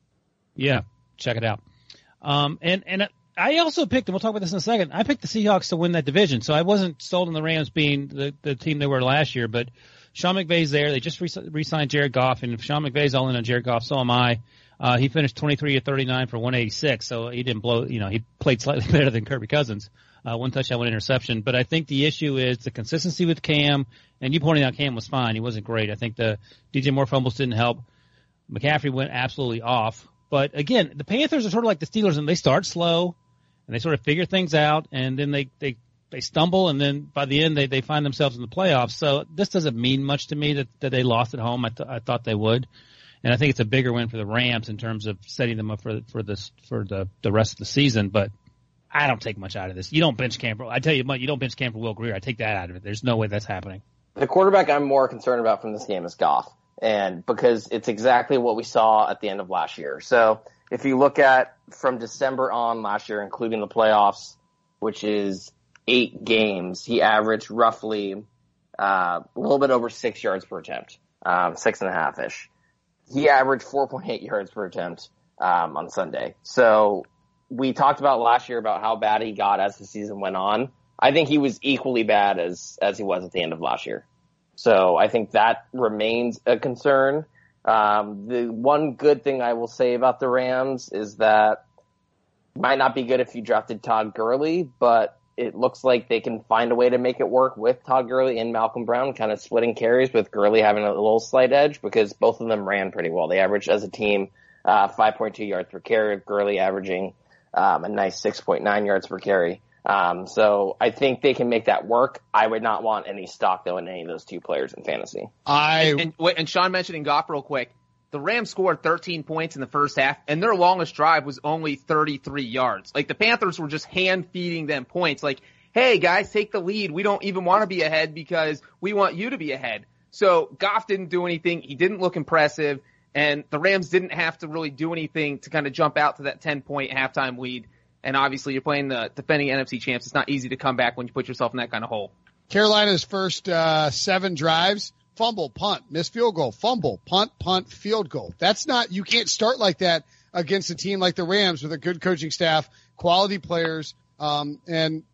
Yeah. Check it out. Um, and, and, I also picked, and we'll talk about this in a second, I picked the Seahawks to win that division. So I wasn't sold on the Rams being the, the team they were last year, but Sean McVay's there. They just re- re-signed Jared Goff, and if Sean McVay's all in on Jared Goff, so am I. Uh, he finished twenty-three of thirty-nine for one eighty-six, so he didn't blow, you know, he played slightly better than Kirby Cousins. Uh, one touchdown, one interception. But I think the issue is the consistency with Cam, and you pointed out Cam was fine. He wasn't great. I think the D J Moore fumbles didn't help. McCaffrey went absolutely off. But again, the Panthers are sort of like the Steelers, and they start slow. And they sort of figure things out, and then they, they, they stumble, and then by the end they, they find themselves in the playoffs. So this doesn't mean much to me that, that they lost at home. I, th- I thought they would. And I think it's a bigger win for the Rams in terms of setting them up for, for this, for the, the rest of the season. But I don't take much out of this. You don't bench Cam for, I tell you what, you don't bench Cam for Will Grier. I take that out of it. There's no way that's happening. The quarterback I'm more concerned about from this game is Goff. And because it's exactly what we saw at the end of last year. So, if you look at from December on last year, including the playoffs, which is eight games, he averaged roughly uh, a little bit over six yards per attempt, um, six and a half ish. He averaged four point eight yards per attempt um, on Sunday. So we talked about last year about how bad he got as the season went on. I think he was equally bad as as he was at the end of last year. So I think that remains a concern. Um, the one good thing I will say about the Rams is that it might not be good if you drafted Todd Gurley, but it looks like they can find a way to make it work with Todd Gurley and Malcolm Brown, kind of splitting carries with Gurley having a little slight edge because both of them ran pretty well. They averaged as a team uh, five point two yards per carry, Gurley averaging um, a nice six point nine yards per carry. Um, so I think they can make that work. I would not want any stock, though, in any of those two players in fantasy. I And, and, wait, and Sean mentioning Goff real quick. The Rams scored thirteen points in the first half, and their longest drive was only thirty-three yards. Like, the Panthers were just hand-feeding them points. Like, hey, guys, take the lead. We don't even want to be ahead because we want you to be ahead. So Goff didn't do anything. He didn't look impressive, and the Rams didn't have to really do anything to kind of jump out to that ten-point halftime lead. And obviously, you're playing the defending N F C champs. It's not easy to come back when you put yourself in that kind of hole. Carolina's first uh, seven drives, fumble, punt, miss field goal, fumble, punt, punt, field goal. That's not, you can't start like that against a team like the Rams with a good coaching staff, quality players, um, and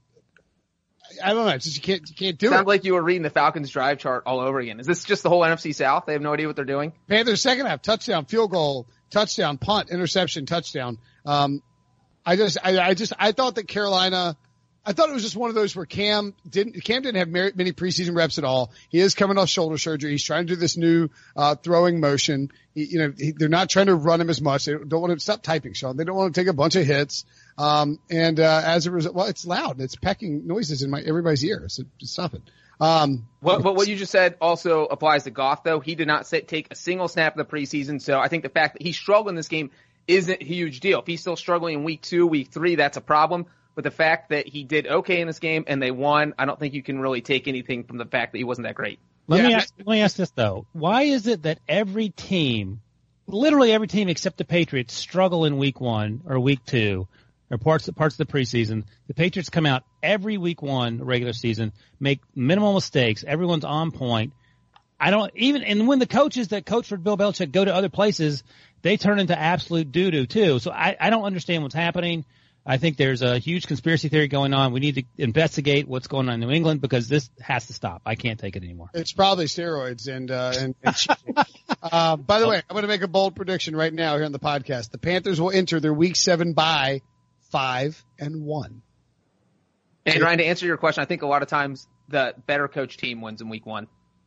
I don't know. It's just you can't you can't do Sounds it. like you were reading the Falcons drive chart all over again. Is this just the whole N F C South? They have no idea what they're doing. Panthers second half, touchdown, field goal, touchdown, punt, interception, touchdown. Um, I just, I, I just, I thought that Carolina, I thought it was just one of those where Cam didn't, Cam didn't have many preseason reps at all. He is coming off shoulder surgery. He's trying to do this new, uh, throwing motion. He, you know, he, they're not trying to run him as much. They don't want to stop typing, Sean. They don't want to take a bunch of hits. Um, and, uh, as a result, well, it's loud and it's pecking noises in my, everybody's ears. So just stop it. Um, what, what, what you just said also applies to Goff, though. He did not sit, take a single snap in the preseason. So I think the fact that he struggled in this game isn't a huge deal. If he's still struggling in week two, week three, that's a problem. But the fact that he did okay in this game and they won, I don't think you can really take anything from the fact that he wasn't that great. Let Yeah. me ask, let me ask this though. Why is it that every team, literally every team except the Patriots, struggle in week one or week two or parts, parts of the preseason? The Patriots come out every week one regular season, make minimal mistakes. Everyone's on point. I don't even, and when the coaches that coach for Bill Belichick go to other places, they turn into absolute doo-doo too. So I, I don't understand what's happening. I think there's a huge conspiracy theory going on. We need to investigate what's going on in New England because this has to stop. I can't take it anymore. It's probably steroids and, uh, and, and cheating. uh, by the way, I'm going to make a bold prediction right now here on the podcast. The Panthers will enter their week seven bye five and one. And Ryan, to answer your question, I think a lot of times the better coach team wins in week one.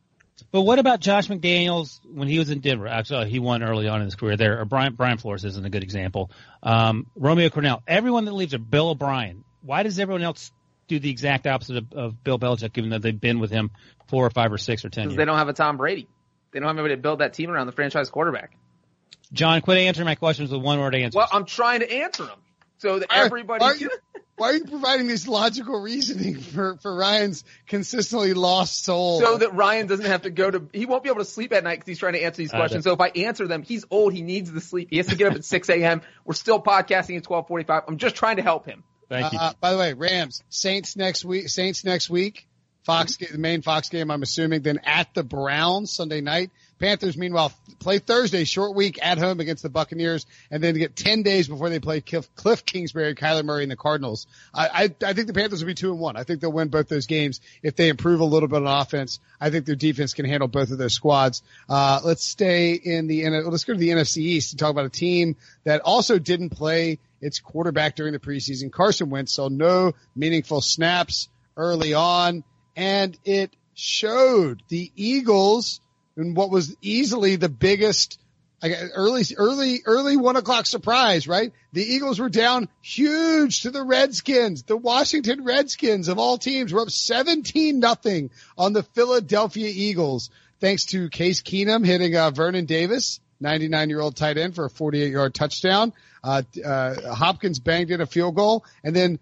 But what about Josh McDaniels when he was in Denver? Actually, he won early on in his career there. Or Brian, Brian Flores isn't a good example. Um, Romeo Cornell. Everyone that leaves are Bill O'Brien. Why does everyone else do the exact opposite of, of Bill Belichick, even though they've been with him four or five or six or ten years? Because they don't have a Tom Brady. They don't have anybody to build that team around the franchise quarterback. John, quit answering my questions with one-word answers. Well, I'm trying to answer them so that why, everybody. Why are, you, why are you providing this logical reasoning for, for Ryan's consistently lost soul? So that Ryan doesn't have to go to. He won't be able to sleep at night because he's trying to answer these questions. So if I answer them, he's old. He needs the sleep. He has to get up at six a.m. We're still podcasting at twelve forty-five. I'm just trying to help him. Thank you. Uh, by the way, Rams, Saints next week. Saints next week. Fox, the main Fox game, I'm assuming. Then at the Browns Sunday night. Panthers, meanwhile, play Thursday, short week at home against the Buccaneers, and then get ten days before they play Cliff, Cliff Kingsbury, Kyler Murray, and the Cardinals. I, I, I think the Panthers will be two and one. I think they'll win both those games if they improve a little bit on offense. I think their defense can handle both of those squads. Uh, let's stay in the, let's go to the N F C East and talk about a team that also didn't play its quarterback during the preseason. Carson Wentz saw no meaningful snaps early on, and it showed. The Eagles, in what was easily the biggest early, early, early one o'clock surprise, right? The Eagles were down huge to the Redskins. The Washington Redskins of all teams were up seventeen nothing on the Philadelphia Eagles, thanks to Case Keenum hitting uh, Vernon Davis, ninety-nine year old tight end, for a forty-eight yard touchdown. Uh, uh, Hopkins banged in a field goal, and then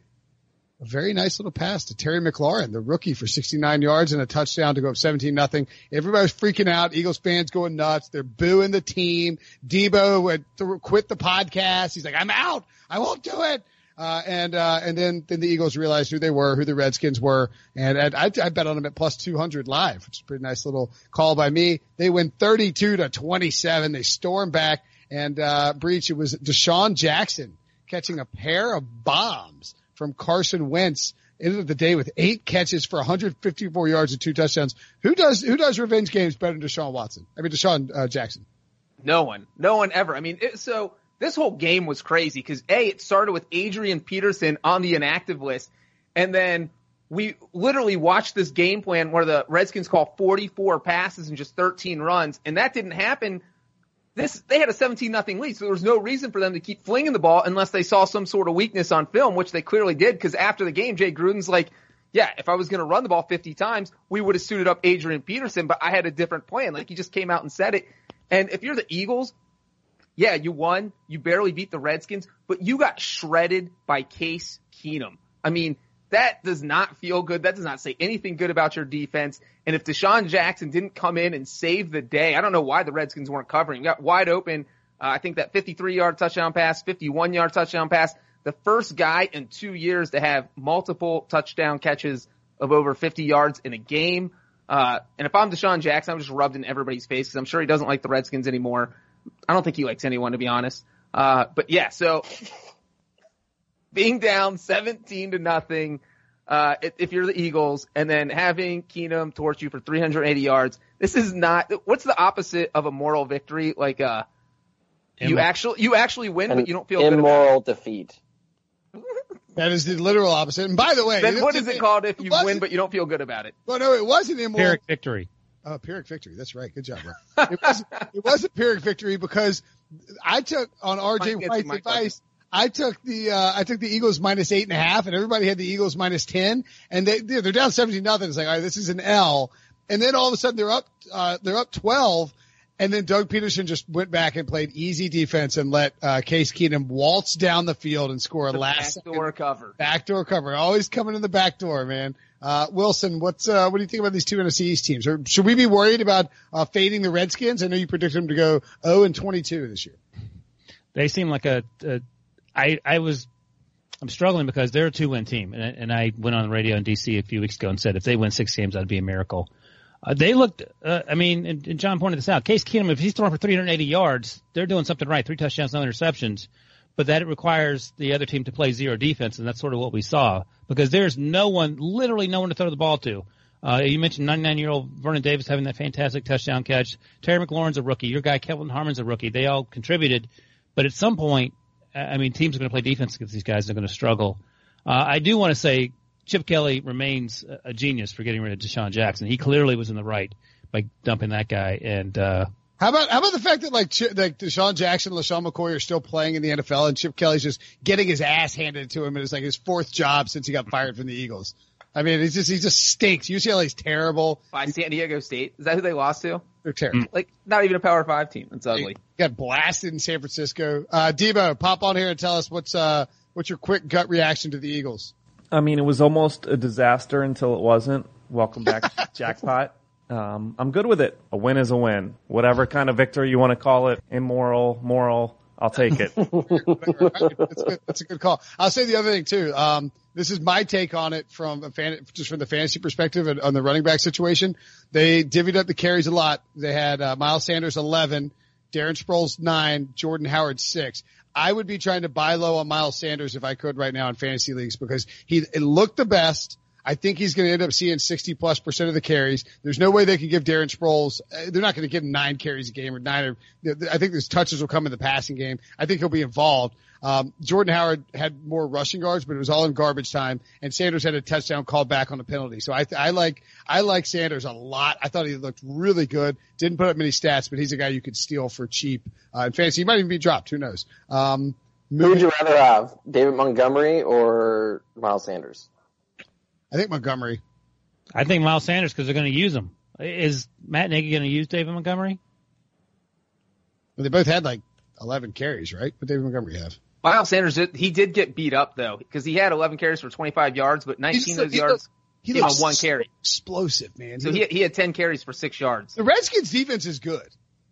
a very nice little pass to Terry McLaurin, the rookie, for sixty-nine yards and a touchdown to go up seventeen nothing. Everybody's freaking out. Eagles fans going nuts. They're booing the team. Debo had to quit the podcast. He's like, I'm out. I won't do it. Uh, and, uh, and then, then the Eagles realized who they were, who the Redskins were. And I, I bet on them at plus two hundred live, which is a pretty nice little call by me. They win thirty-two to twenty-seven. They storm back, and, uh, Breach, it was Deshaun Jackson catching a pair of bombs from Carson Wentz. Ended the day with eight catches for one hundred fifty-four yards and two touchdowns. Who does, who does revenge games better than Deshaun Watson? I mean, Deshaun, uh, Jackson. No one. No one ever. I mean, it, so this whole game was crazy because, A, it started with Adrian Peterson on the inactive list, and then we literally watched this game plan where the Redskins call forty-four passes and just thirteen runs, and that didn't happen. This, they had a seventeen nothing lead, so there was no reason for them to keep flinging the ball unless they saw some sort of weakness on film, which they clearly did, because after the game, Jay Gruden's like, yeah, if I was going to run the ball fifty times, we would have suited up Adrian Peterson, but I had a different plan. Like, he just came out and said it. And if you're the Eagles, yeah, you won. You barely beat the Redskins, but you got shredded by Case Keenum. I mean, that does not feel good. That does not say anything good about your defense. And if Deshaun Jackson didn't come in and save the day, I don't know why the Redskins weren't covering. You got wide open. Uh, I think that fifty-three yard touchdown pass, fifty-one yard touchdown pass, the first guy in two years to have multiple touchdown catches of over fifty yards in a game. Uh, and if I'm Deshaun Jackson, I'm just rubbed in everybody's face because I'm sure he doesn't like the Redskins anymore. I don't think he likes anyone, to be honest. Uh, but yeah, so being down seventeen to nothing, uh, if you're the Eagles, and then having Keenum torch you for three hundred eighty yards, this is not, what's the opposite of a moral victory? Like, uh, you Immoral. actually, you actually win, An but you don't feel good about immoral defeat. That is the literal opposite. And by the way, it. Then what is it called if you wasn't- win, but you don't feel good about it? Well, no, it wasn't immoral. Pyrrhic victory. Oh, Pyrrhic victory. That's right. Good job, bro. It was, it was a Pyrrhic victory because I took on R J Mike gets White's Mike advice. I took the, uh, I took the Eagles minus eight and a half, and everybody had the Eagles minus ten, and they, they're down seventeen nothing. It's like, all right, this is an L. And then all of a sudden they're up, uh, they're up twelve. And then Doug Peterson just went back and played easy defense and let, uh, Case Keenum waltz down the field and score a The last backdoor cover. backdoor cover. Always coming in the back door, man. Uh, Wilson, what's, uh, what do you think about these two N F C East teams? Or should we be worried about, uh, fading the Redskins? I know you predicted them to go oh and twenty-two this year. They seem like a, a I, I was, I'm struggling because they're a two win team. And, I- and I went on the radio in D C a few weeks ago and said if they win six games, that'd be a miracle. Uh, they looked, uh, I mean, and, and John pointed this out. Case Keenum, if he's throwing for three hundred eighty yards, they're doing something right. Three touchdowns, no interceptions. But that it requires the other team to play zero defense, and that's sort of what we saw. Because there's no one, literally no one to throw the ball to. Uh, you mentioned ninety-nine year old Vernon Davis having that fantastic touchdown catch. Terry McLaurin's a rookie. Your guy Kelvin Harmon's a rookie. They all contributed. But at some point, I mean, teams are going to play defense against these guys. They're going to struggle. Uh, I do want to say, Chip Kelly remains a genius for getting rid of Deshaun Jackson. He clearly was in the right by dumping that guy. And uh, how about how about the fact that like Chip, like Deshaun Jackson, LaShawn McCoy are still playing in the N F L, and Chip Kelly's just getting his ass handed to him, and it's like his fourth job since he got fired from the Eagles. I mean, he's just he just stinks. U C L A's terrible. By San Diego State, is that who they lost to? They're terrible. Like not even a Power Five team. It's ugly. Got blasted in San Francisco. Uh, Debo, pop on here and tell us what's uh what's your quick gut reaction to the Eagles. I mean, it was almost a disaster until it wasn't. Welcome back, jackpot. Um, I'm good with it. A win is a win. Whatever kind of victory you want to call it, immoral, moral, I'll take it. That's, good. That's a good call. I'll say the other thing too. Um, this is my take on it from a fan, just from the fantasy perspective and on the running back situation. They divvied up the carries a lot. They had uh, Miles Sanders eleven, Darren Sproles nine, Jordan Howard six. I would be trying to buy low on Miles Sanders if I could right now in fantasy leagues because he it looked the best. I think he's going to end up seeing sixty plus percent of the carries. There's no way they can give Darren Sproles. They're not going to give him nine carries a game or nine. Or, I think his touches will come in the passing game. I think he'll be involved. Um, Jordan Howard had more rushing yards, but it was all in garbage time. And Sanders had a touchdown called back on a penalty. So I, I like, I like Sanders a lot. I thought he looked really good. Didn't put up many stats, but he's a guy you could steal for cheap, uh, in fantasy. He might even be dropped. Who knows? Um, Who would you rather have, David Montgomery or Miles Sanders? I think Montgomery. I think Miles Sanders because they're going to use him. Is Matt Nagy going to use David Montgomery? Well, they both had like eleven carries, right? What did David Montgomery have? Miles Sanders, he did get beat up though because he had eleven carries for twenty-five yards, but nineteen of those yards he came on looks one carry. Explosive, man. So he he had ten carries for six yards. The Redskins defense is good.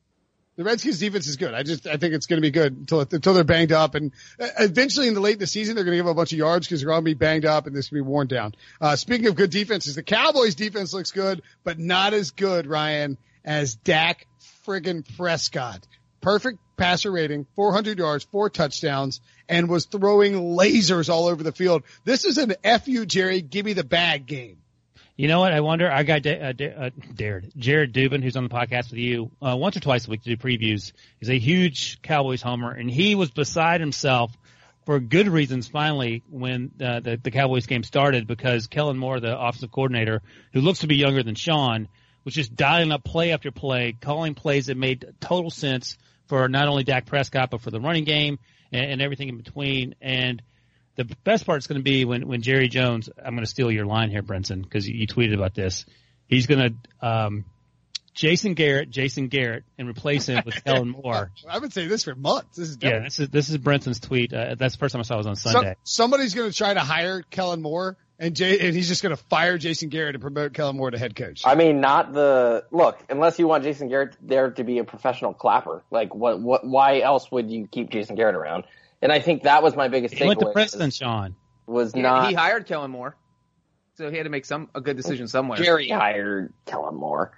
The Redskins defense is good. I just, I think it's going to be good until, until they're banged up. And eventually in the late in the season, they're going to give a bunch of yards because they're going to be banged up and this will be worn down. Uh, speaking of good defenses, the Cowboys defense looks good, but not as good, Ryan, as Dak friggin' Prescott. Perfect passer rating, four hundred yards, four touchdowns, and was throwing lasers all over the field. This is an F you, Jerry, give me the bag game. You know what? I wonder. Our guy, uh, uh, Dared, Jared Dubin, who's on the podcast with you uh, once or twice a week to do previews, is a huge Cowboys homer, and he was beside himself for good reasons. Finally, when uh, the, the Cowboys game started, because Kellen Moore, the offensive coordinator, who looks to be younger than Sean, was just dialing up play after play, calling plays that made total sense for not only Dak Prescott but for the running game and, and everything in between. And the best part is going to be when, when Jerry Jones, I'm going to steal your line here, Brinson, because you, you tweeted about this. He's going to um, Jason Garrett, Jason Garrett, and replace him with Kellen Moore. I've been saying this for months. This is dope. Yeah, this is this is Brinson's tweet. Uh, that's the first time I saw it was on Sunday. Some, somebody's going to try to hire Kellen Moore, and Jay, and he's just going to fire Jason Garrett and promote Kellen Moore to head coach. I mean, not the look. Unless you want Jason Garrett there to be a professional clapper, like what? What? Why else would you keep Jason Garrett around? And I think that was my biggest takeaway. He went to Princeton, Sean. Was yeah, not he hired Kellen Moore, so he had to make some a good decision somewhere. Jerry hired Kellen Moore.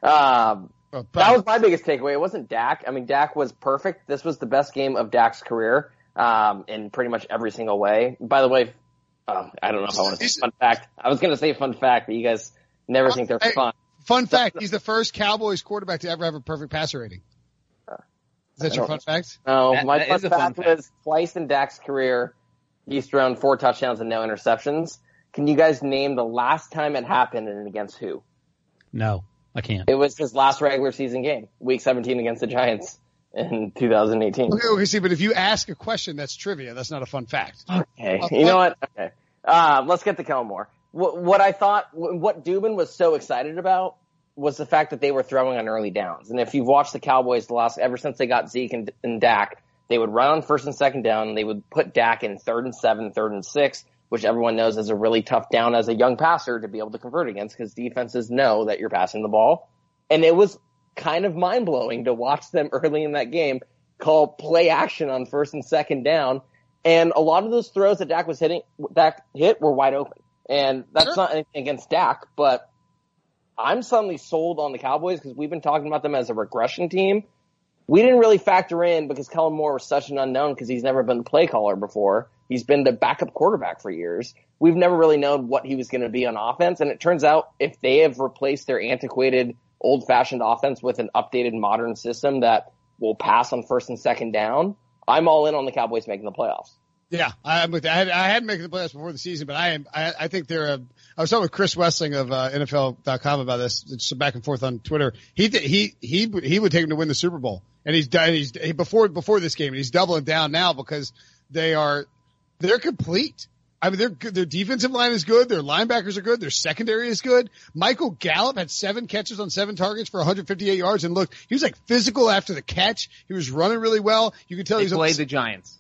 Um, oh, that was my biggest takeaway. It wasn't Dak. I mean, Dak was perfect. This was the best game of Dak's career um, in pretty much every single way. By the way, um, I don't know if I want to say fun fact. I was going to say fun fact, but you guys never think they're hey, fun. Fun fact: he's the first Cowboys quarterback to ever have a perfect passer rating. Is that your fun fact? No, that, my that fun, fun fact, fact was twice in Dak's career, he's thrown four touchdowns and no interceptions. Can you guys name the last time it happened and against who? No, I can't. It was his last regular season game, week seventeen against the Giants in two thousand eighteen. Okay, okay, see, but if you ask a question, that's trivia. That's not a fun fact. Okay, uh, you know what? Okay, uh, let's get to Kellen Moore. What, what I thought, what Dubin was so excited about was the fact that they were throwing on early downs. And if you've watched the Cowboys the last, ever since they got Zeke and, and Dak, they would run on first and second down, and they would put Dak in third and seven, third and six, which everyone knows is a really tough down as a young passer to be able to convert against because defenses know that you're passing the ball. And it was kind of mind-blowing to watch them early in that game call play action on first and second down. And a lot of those throws that Dak was hitting, Dak hit were wide open. And that's sure. not anything against Dak, but I'm suddenly sold on the Cowboys because we've been talking about them as a regression team. We didn't really factor in because Kellen Moore was such an unknown because he's never been the play caller before. He's been the backup quarterback for years. We've never really known what he was going to be on offense. And it turns out if they have replaced their antiquated, old-fashioned offense with an updated, modern system that will pass on first and second down, I'm all in on the Cowboys making the playoffs. Yeah, I'm with. I, had, I hadn't made the playoffs before the season, but I am. I, I think they're. A, I was talking with Chris Wessling of uh, N F L dot com about this. It's back and forth on Twitter. He th- he he he would take them to win the Super Bowl, and he's done. He's he, before before this game, and he's doubling down now because they are they're complete. I mean, their their defensive line is good. Their linebackers are good. Their secondary is good. Michael Gallup had seven catches on seven targets for one hundred fifty-eight yards, and look, he was like physical after the catch. He was running really well. You could tell they he was played up, the Giants.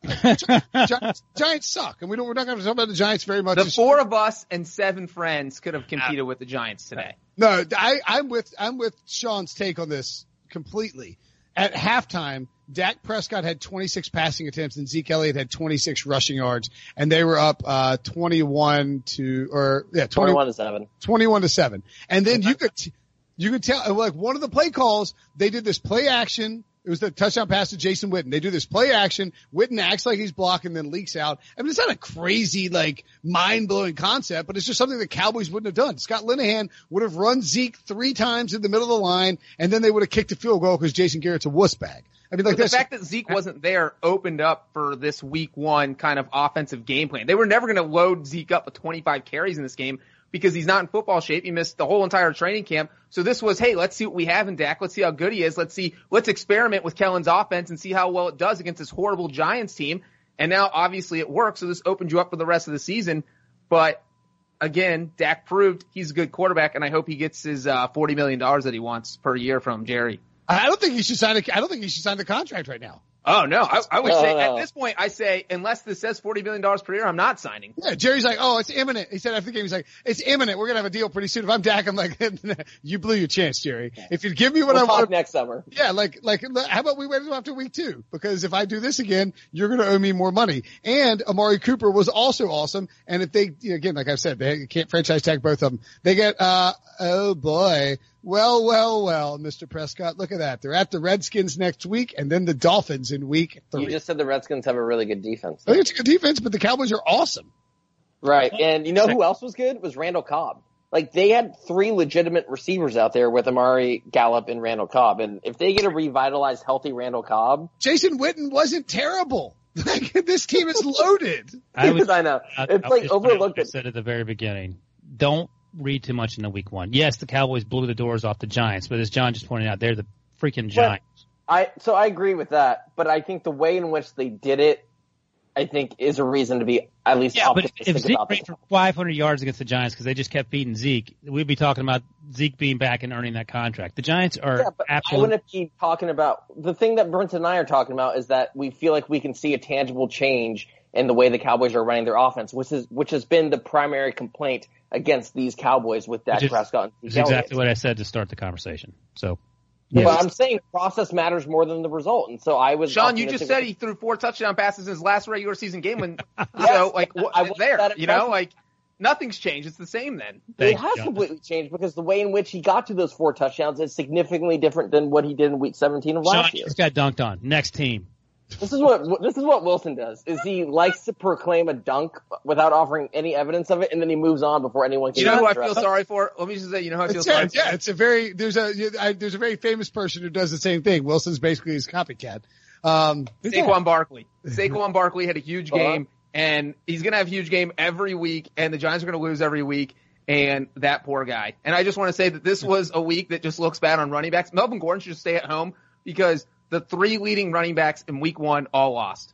Giants, Giants suck, and we don't. We're not going to talk about the Giants very much. The four of us and seven friends could have competed with the Giants today. No, I, I'm with I'm with Sean's take on this completely. At halftime, Dak Prescott had twenty-six passing attempts, and Zeke Elliott had twenty-six rushing yards, and they were up uh, twenty-one to or yeah, twenty, twenty-one to seven. twenty-one to seven, and then you could you could tell like one of the play calls they did this play action. It was the touchdown pass to Jason Witten. They do this play action. Witten acts like he's blocking, then leaks out. I mean, it's not a crazy, like, mind-blowing concept, but it's just something the Cowboys wouldn't have done. Scott Linehan would have run Zeke three times in the middle of the line, and then they would have kicked a field goal because Jason Garrett's a wuss bag. I mean, like but this. The fact that Zeke wasn't there opened up for this week one kind of offensive game plan. They were never going to load Zeke up with twenty-five carries in this game because he's not in football shape. He missed the whole entire training camp. So this was, hey, let's see what we have in Dak. Let's see how good he is. Let's see, let's experiment with Kellen's offense and see how well it does against this horrible Giants team. And now obviously it works. So this opened you up for the rest of the season. But again, Dak proved he's a good quarterback, and I hope he gets his uh, forty million dollars that he wants per year from Jerry. I don't think he should sign a, I don't think he should sign the contract right now. Oh, no. I, I would no, say no. at this point, I say, unless this says forty million dollars per year, I'm not signing. Yeah, Jerry's like, oh, it's imminent. He said after the game, he's like, it's imminent. We're going to have a deal pretty soon. If I'm Dak, I'm like, you blew your chance, Jerry. If you give me what We'll I talk want next summer. Yeah, like, like, how about we wait until after week two? Because if I do this again, you're going to owe me more money. And Amari Cooper was also awesome. And if they, you know, again, like I said, they can't franchise tag both of them. They get, uh, oh boy. Well, well, well, Mister Prescott, look at that. They're at the Redskins next week and then the Dolphins in week three. You just said the Redskins have a really good defense. I think it's a good defense, but the Cowboys are awesome. Right. And you know who else was good? Was Randall Cobb. Like, they had three legitimate receivers out there with Amari, Gallup, and Randall Cobb. And if they get a revitalized, healthy Randall Cobb. Jason Witten wasn't terrible. Like, this team is loaded. I, was, I know. I, It's I, like I overlooked. I said at the very beginning, don't read too much into week one. Yes, the Cowboys blew the doors off the Giants, but as John just pointed out, they're the freaking Giants. But I so I agree with that, but I think the way in which they did it, I think, is a reason to be at least Yeah, but optimistic if Zeke about ran this. for five hundred yards against the Giants because they just kept feeding Zeke, we'd be talking about Zeke being back and earning that contract. The Giants are Yeah, but I absolutely. wouldn't be talking about the thing that Brent and I are talking about is that we feel like we can see a tangible change in the way the Cowboys are running their offense, which is which has been the primary complaint against these Cowboys with Dak Which is- Prescott and That's Zeke Elliott. exactly what I said to start the conversation. So, But yes. I'm saying process matters more than the result, and so I was. Sean, you just optimistic said with- he threw four touchdown passes in his last regular season game. When, Yes, so, like, I what, wasn't there, that you know, impressed. like, nothing's changed. It's the same then. It Thanks, has John. completely changed because the way in which he got to those four touchdowns is significantly different than what he did in Week seventeen of Sean last year. just got dunked on. Next team. This is what this is what Wilson does. Is he likes to proclaim a dunk without offering any evidence of it, and then he moves on before anyone can. You know who I address feel it. sorry for? Let me just say, you know who I feel It's, sorry yeah, for? yeah, it's a very there's a I, there's a very famous person who does the same thing. Wilson's basically his copycat. Um, who's that? Saquon Barkley. Saquon Barkley had a huge Uh-huh. game, and he's going to have a huge game every week, and the Giants are going to lose every week, and that poor guy. And I just want to say that this was a week that just looks bad on running backs. Melvin Gordon should just stay at home because the three leading running backs in week one all lost.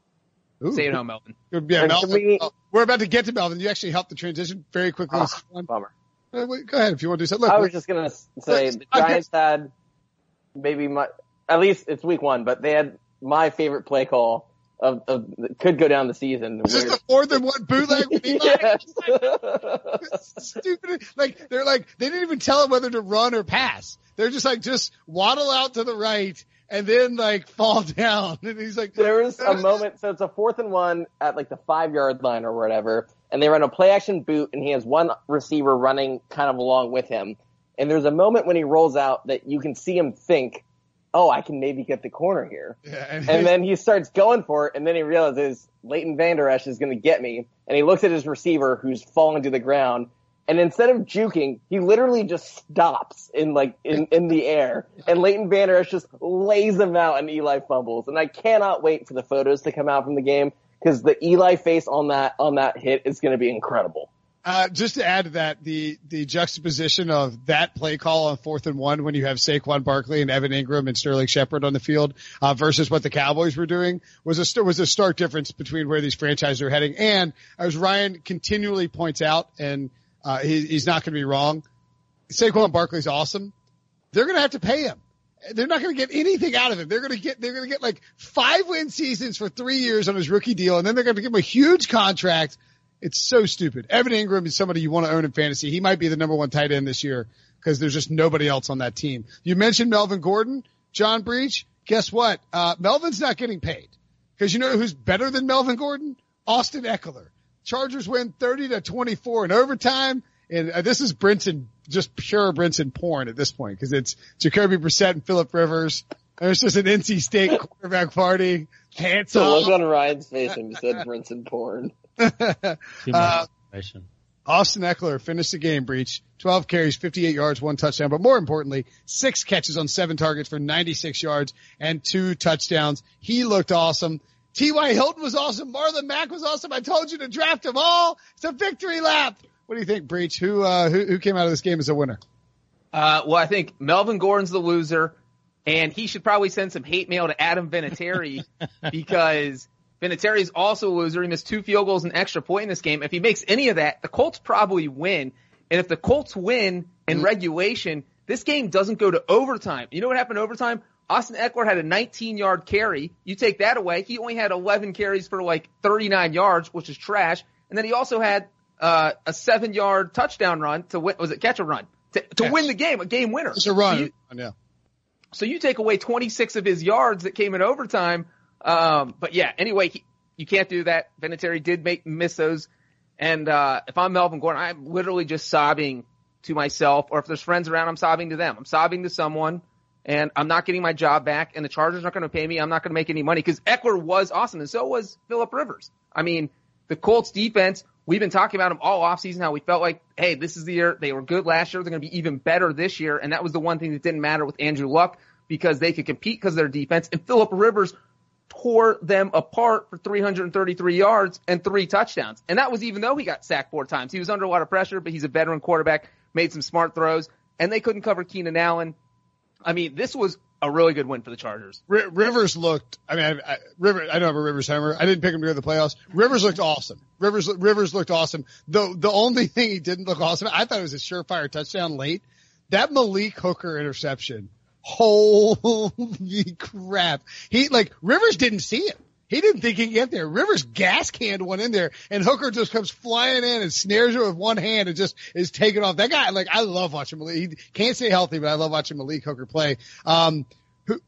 Ooh. Stay at home, Melvin. Yeah, And Melvin, to me- oh, we're about to get to Melvin. You actually helped the transition very quickly. Ah, bummer. Uh, wait, go ahead if you want to do something. Look, I was just gonna s- say the Giants had maybe my at least it's week one, but they had my favorite play call of, of could go down the season. is this where- the more than one bootleg? with Eli? Yes. Stupid. Like they're like they didn't even tell him whether to run or pass. They're just like just waddle out to the right and then like fall down. And he's like, There was a moment, so it's a fourth and one at like the five yard line or whatever, and they run a play action boot, and he has one receiver running kind of along with him. And there's a moment when he rolls out that you can see him think, "Oh, I can maybe get the corner here." Yeah, and, And then he starts going for it, and then he realizes Leighton Vander Esch is going to get me. And he looks at his receiver who's falling to the ground, and instead of juking, he literally just stops in like in, in the air. And Leighton Vander Esch just lays him out, and Eli fumbles. And I cannot wait for the photos to come out from the game because the Eli face on that on that hit is going to be incredible. Uh, just to add to that, the, the juxtaposition of that play call on fourth and one when you have Saquon Barkley and Evan Ingram and Sterling Shepard on the field, uh, versus what the Cowboys were doing was a, was a stark difference between where these franchises are heading. And as Ryan continually points out, and, uh, he, he's not going to be wrong, Saquon Barkley's awesome. They're going to have to pay him. They're not going to get anything out of him. They're going to get, they're going to get like five win seasons for three years on his rookie deal. And then they're going to give him a huge contract. It's so stupid. Evan Ingram is somebody you want to own in fantasy. He might be the number one tight end this year because there's just nobody else on that team. You mentioned Melvin Gordon, John Breach. Guess what? Uh, Melvin's not getting paid because you know who's better than Melvin Gordon? Austin Eckler. Chargers win thirty to twenty-four in overtime. And uh, this is Brinson, just pure Brinson porn at this point because it's Jacoby Brissett and Phillip Rivers. There's just an N C State quarterback party. Pants the off. look on Ryan's face when you said Brinson porn. uh, Austin Eckler finished the game, Breach. twelve carries, fifty-eight yards, one touchdown, but more importantly, six catches on seven targets for ninety-six yards and two touchdowns. He looked awesome. T Y. Hilton was awesome. Marlon Mack was awesome. I told you to draft them all. It's a victory lap. What do you think, Breach? Who, uh, who, who came out of this game as a winner? Uh, well, I think Melvin Gordon's the loser, and he should probably send some hate mail to Adam Vinatieri because Vinatieri is also a loser. He missed two field goals and extra point in this game. If he makes any of that, the Colts probably win. And if the Colts win in mm-hmm. regulation, this game doesn't go to overtime. You know what happened in overtime? Austin Eckler had a nineteen-yard carry. You take that away, he only had eleven carries for like thirty-nine yards, which is trash. And then he also had uh, a seven-yard touchdown run to win. Was it catch or run? To, to win the game, a game winner. It's a run. So you, yeah. so you take away twenty-six of his yards that came in overtime. Um, but yeah, anyway, he, you can't do that. Vinatieri did make, miss those. And, uh, if I'm Melvin Gordon, I'm literally just sobbing to myself, or if there's friends around, I'm sobbing to them. I'm sobbing to someone, and I'm not getting my job back, and the Chargers aren't going to pay me. I'm not going to make any money, because Eckler was awesome, and so was Phillip Rivers. I mean, the Colts defense, we've been talking about them all offseason, how we felt like, hey, this is the year. They were good last year. They're going to be even better this year, and that was the one thing that didn't matter with Andrew Luck, because they could compete because of their defense, and Phillip Rivers tore them apart for three hundred thirty-three yards and three touchdowns. And that was even though he got sacked four times. He was under a lot of pressure, but he's a veteran quarterback, made some smart throws, and they couldn't cover Keenan Allen. I mean, this was a really good win for the Chargers. R- Rivers looked, I mean, I, I, River, I don't have a Rivers homer. I didn't pick him to go to the playoffs. Rivers looked awesome. Rivers, Rivers looked awesome. The, the only thing he didn't look awesome, I thought it was a surefire touchdown late. That Malik Hooker interception. Holy crap. He, like, Rivers didn't see it. He didn't think he could get there. Rivers gas canned one in there, and Hooker just comes flying in and snares it with one hand and just is taking off. That guy, like, I love watching Malik. He can't stay healthy, but I love watching Malik Hooker play. Um, who,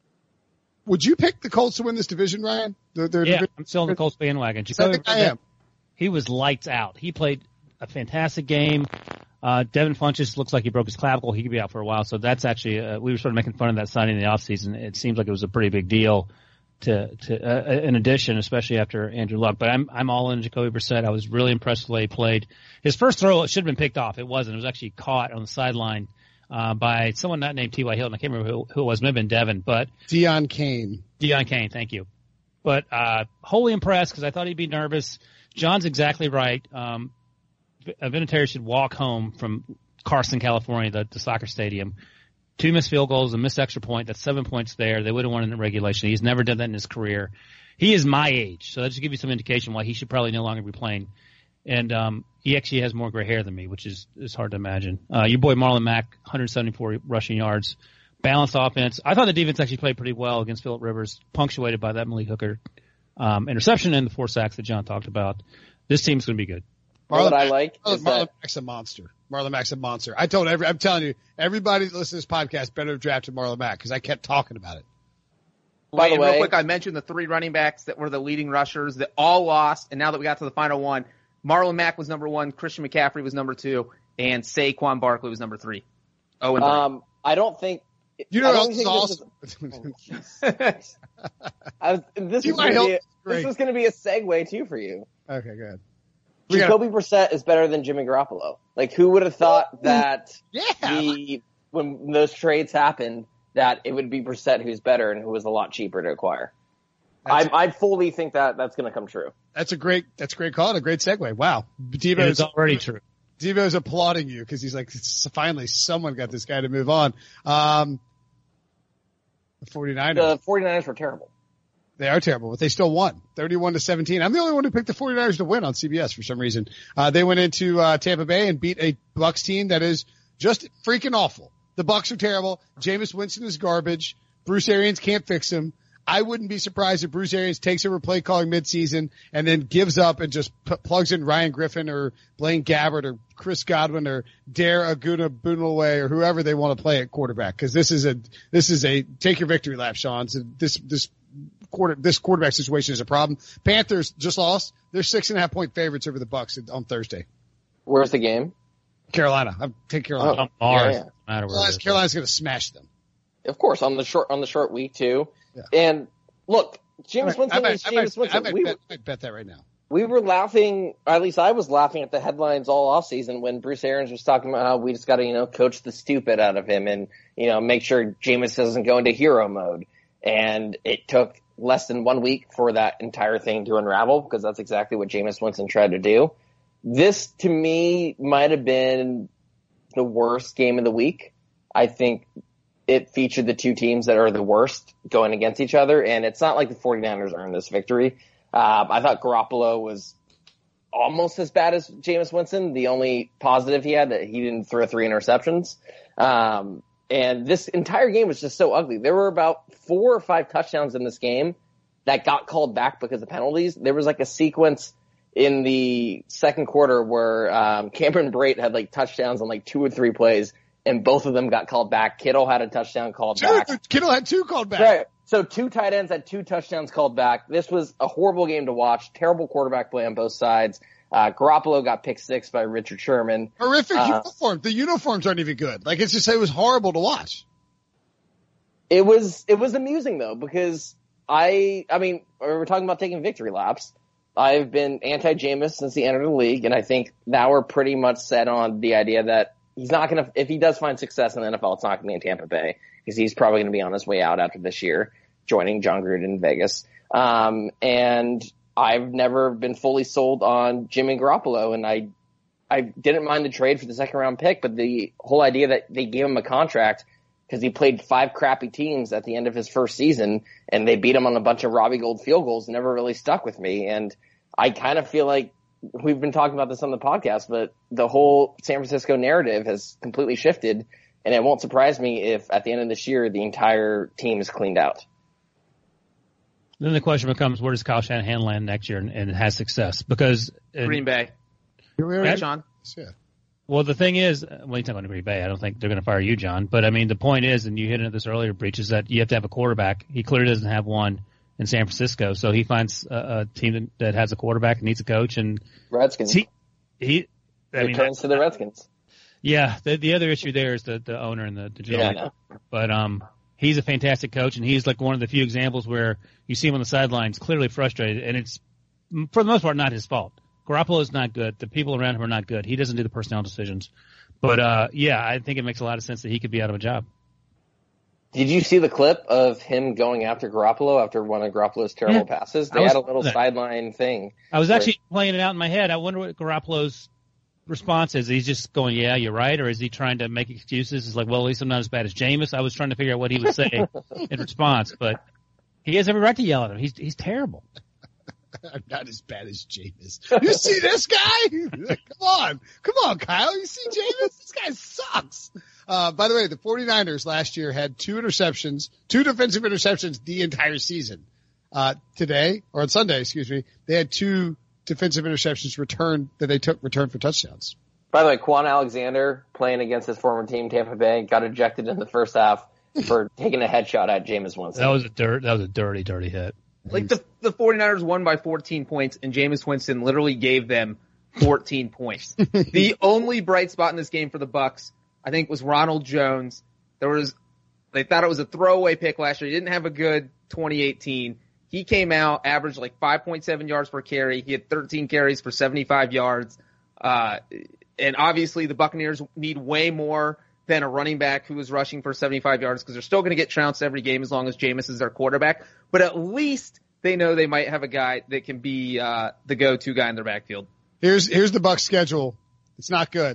would you pick the Colts to win this division, Ryan? Their, their yeah, division? I'm still in the Colts bandwagon. I think I am. He was lights out. He played a fantastic game. Uh, Devin Funchess looks like he broke his clavicle. He could be out for a while. So that's actually, uh, we were sort of making fun of that signing in the offseason. It seems like it was a pretty big deal to, to, uh, in addition, especially after Andrew Luck. But I'm, I'm all in Jacoby Brissett. I was really impressed with the way he played. His first throw, it should have been picked off. It wasn't. It was actually caught on the sideline, uh, by someone not named T Y. Hilton. I can't remember who, who it was. Maybe Devin, but. Deion Kane. Deion Kane. Thank you. But, uh, wholly impressed because I thought he'd be nervous. John's exactly right. Um, Vinatieri should walk home from Carson, California, the, the soccer stadium. Two missed field goals, a missed extra point. That's seven points there. They would have won in the regulation. He's never done that in his career. He is my age, so that should give you some indication why he should probably no longer be playing. And um, he actually has more gray hair than me, which is, is hard to imagine. Uh, your boy Marlon Mack, one hundred seventy-four rushing yards, balanced offense. I thought the defense actually played pretty well against Phillip Rivers, punctuated by that Malik Hooker um, interception and the four sacks that John talked about. This team's going to be good. Marlon, what I like Marlon, is Marlon that Mack's a monster. Marlon Mack's a monster. I told every, I'm telling you, everybody that listens to this podcast better have drafted Marlon Mack because I kept talking about it. By the way, real quick, I mentioned the three running backs that were the leading rushers that all lost, and now that we got to the final one, Marlon Mack was number one, Christian McCaffrey was number two, and Saquon Barkley was number three. Oh, and um, I don't think you know I don't what's think awesome. This is, I was, this is going to be a, this was going to be a segue too for you. Okay, good. Jacoby Brissett is better than Jimmy Garoppolo. Like, who would have thought that yeah. the when those trades happened that it would be Brissett who's better and who was a lot cheaper to acquire? I, I fully think that that's going to come true. That's a great, that's a great call and a great segue. Wow. Devo It's already true. Devo's applauding you because he's like, finally someone got this guy to move on. Um, the 49ers. The 49ers were terrible. They are terrible, but they still won thirty-one to seventeen. I'm the only one who picked the 49ers to win on C B S for some reason. Uh, they went into, uh, Tampa Bay and beat a Bucs team that is just freaking awful. The Bucs are terrible. Jameis Winston is garbage. Bruce Arians can't fix him. I wouldn't be surprised if Bruce Arians takes over play calling midseason and then gives up and just p- plugs in Ryan Griffin or Blaine Gabbert or Chris Godwin or Dare Aguna Bunaway or whoever they want to play at quarterback. Cause this is a, this is a take your victory lap, Sean. So this, this quarter, this quarterback situation is a problem. Panthers just lost. They're six and a half point favorites over the Bucs on Thursday. Where's the game? Carolina. I'll take Carolina. Oh, Mars. yeah, yeah. No matter where Carolina's, it is. Carolina's going to smash them. Of course, on the short, on the short week too. Yeah. And look, Jameis I Winston might, is I might, Jameis Winston. I might, We bet, I might bet that right now. we were laughing, or at least I was laughing at the headlines all offseason when Bruce Arians was talking about how we just got to, you know, coach the stupid out of him and, you know, make sure Jameis doesn't go into hero mode. And it took less than one week for that entire thing to unravel because that's exactly what Jameis Winston tried to do. This, to me, might have been the worst game of the week. I think it featured the two teams that are the worst going against each other, and it's not like the 49ers earned this victory. Um, I thought Garoppolo was almost as bad as Jameis Winston. The only positive he had that he didn't throw three interceptions. Um, and this entire game was just so ugly. There were about four or five touchdowns in this game that got called back because of penalties. There was like a sequence in the second quarter where um, Cameron Brate had like touchdowns on like two or three plays, and both of them got called back. Kittle had a touchdown called Two, back. Kittle had two called back. Right. So two tight ends had two touchdowns called back. This was a horrible game to watch. Terrible quarterback play on both sides. Uh, Garoppolo got picked six by Richard Sherman. Horrific Uh, uniform. The uniforms aren't even good. Like it's just, it was horrible to watch. It was, it was amusing though, because I, I mean, we were talking about taking victory laps. I've been anti-Jameis since he entered the league, and I think now we're pretty much set on the idea that he's not going to, if he does find success in the N F L, it's not going to be in Tampa Bay, because he's probably going to be on his way out after this year, joining John Gruden in Vegas. Um, and I've never been fully sold on Jimmy Garoppolo, and I, I didn't mind the trade for the second round pick, but the whole idea that they gave him a contract because he played five crappy teams at the end of his first season, and they beat him on a bunch of Robbie Gould field goals, never really stuck with me. And I kind of feel like we've been talking about this on the podcast, but the whole San Francisco narrative has completely shifted, and it won't surprise me if at the end of this year the entire team is cleaned out. Then the question becomes, where does Kyle Shanahan land next year and, and has success? Because Green Bay. Right, John? Yeah. Well, the thing is, well, you're talking to Green Bay. I don't think they're going to fire you, John. But I mean, the point is, and you hit into this earlier, Breach, is that you have to have a quarterback. He clearly doesn't have one in San Francisco, so he finds a, a team that, that has a quarterback and needs a coach. And Redskins. He, he I mean, returns to the Redskins. Yeah, the the other issue there is the the owner and the, the general. Yeah, I know. But um, he's a fantastic coach, and he's like one of the few examples where you see him on the sidelines clearly frustrated, and it's for the most part not his fault. Garoppolo is not good. The people around him are not good. He doesn't do the personnel decisions. But uh, yeah, I think it makes a lot of sense that he could be out of a job. Did you see the clip of him going after Garoppolo after one of Garoppolo's terrible Yeah, passes? I They was- had a little sideline thing. I was where- actually playing it out in my head. I wonder what Garoppolo's response is. He's just going, yeah, you're right, or is he trying to make excuses? It's like, well, at least I'm not as bad as Jameis. I was trying to figure out what he would say in response, but he has every right to yell at him. He's he's terrible. I'm not as bad as Jameis. You see this guy? Come on. Come on, Kyle. You see Jameis? This guy sucks. Uh, by the way, the 49ers last year had two interceptions, two defensive interceptions the entire season. Uh, today, or on Sunday, excuse me, they had two defensive interceptions returned that they took returned for touchdowns. By the way, Quan Alexander, playing against his former team, Tampa Bay, got ejected in the first half for taking a headshot at Jameis Winston. That was a dirt. That was a dirty, dirty hit. Like the the 49ers won by fourteen points, and Jameis Winston literally gave them fourteen points. The only bright spot in this game for the Bucs, I think, was Ronald Jones. There was, they thought it was a throwaway pick last year. He didn't have a good twenty eighteen. He came out, averaged like five point seven yards per carry. He had thirteen carries for seventy-five yards. Uh, and obviously the Buccaneers need way more than a running back who is rushing for seventy-five yards, because they're still going to get trounced every game as long as Jameis is their quarterback. But at least they know they might have a guy that can be uh, the go-to guy in their backfield. Here's here's the Bucs schedule. It's not good.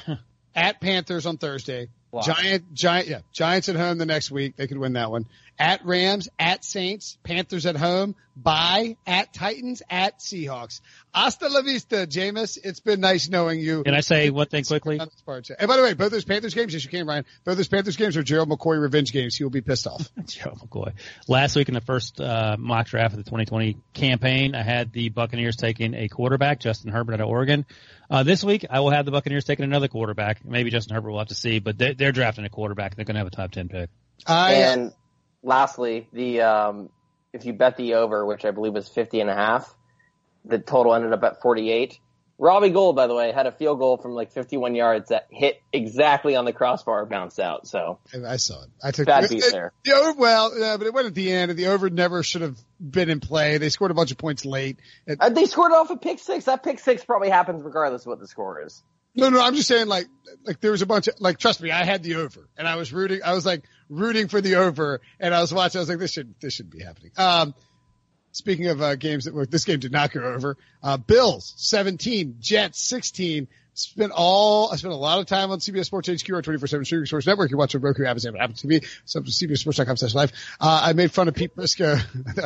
At Panthers on Thursday. Wow. Giant, giant, yeah, Giants at home the next week. They could win that one. At Rams, at Saints, Panthers at home, bye, at Titans, at Seahawks. Hasta la vista, Jameis. It's been nice knowing you. Can I say one thing quickly? And by the way, both those Panthers games, yes, you can, Ryan. Both those Panthers games are Gerald McCoy revenge games. He will be pissed off. Gerald McCoy. Last week in the first uh, mock draft of the twenty twenty campaign, I had the Buccaneers taking a quarterback, Justin Herbert out of Oregon. Uh, this week, I will have the Buccaneers taking another quarterback. Maybe Justin Herbert, we'll have to see, but they're, they're drafting a quarterback. They're going to have a top ten pick. I, and lastly, the um, if you bet the over, which I believe was fifty and a half, the total ended up at forty-eight. Robbie Gould, by the way, had a field goal from like fifty-one yards that hit exactly on the crossbar, bounced out. So I saw it. I took bad it, beat it, there. The over, well, yeah, but it went at the end, and the over never should have been in play. They scored a bunch of points late. It, uh, they scored off a pick six. That pick six probably happens regardless of what the score is. No, no, I'm just saying, like, like there was a bunch of, like, trust me, I had the over, and I was rooting, I was like rooting for the over, and I was watching, I was like, this should, this shouldn't be happening. Um, speaking of uh, games that were, this game did not go over. Uh, Bills seventeen, Jets sixteen. Spent all, I spent a lot of time on C B S Sports H Q, our twenty-four seven streaming source network. You watch on Roku, Amazon, Apple T V, so C B S Sports dot com slash live. Uh, I made fun of Pete Prisco.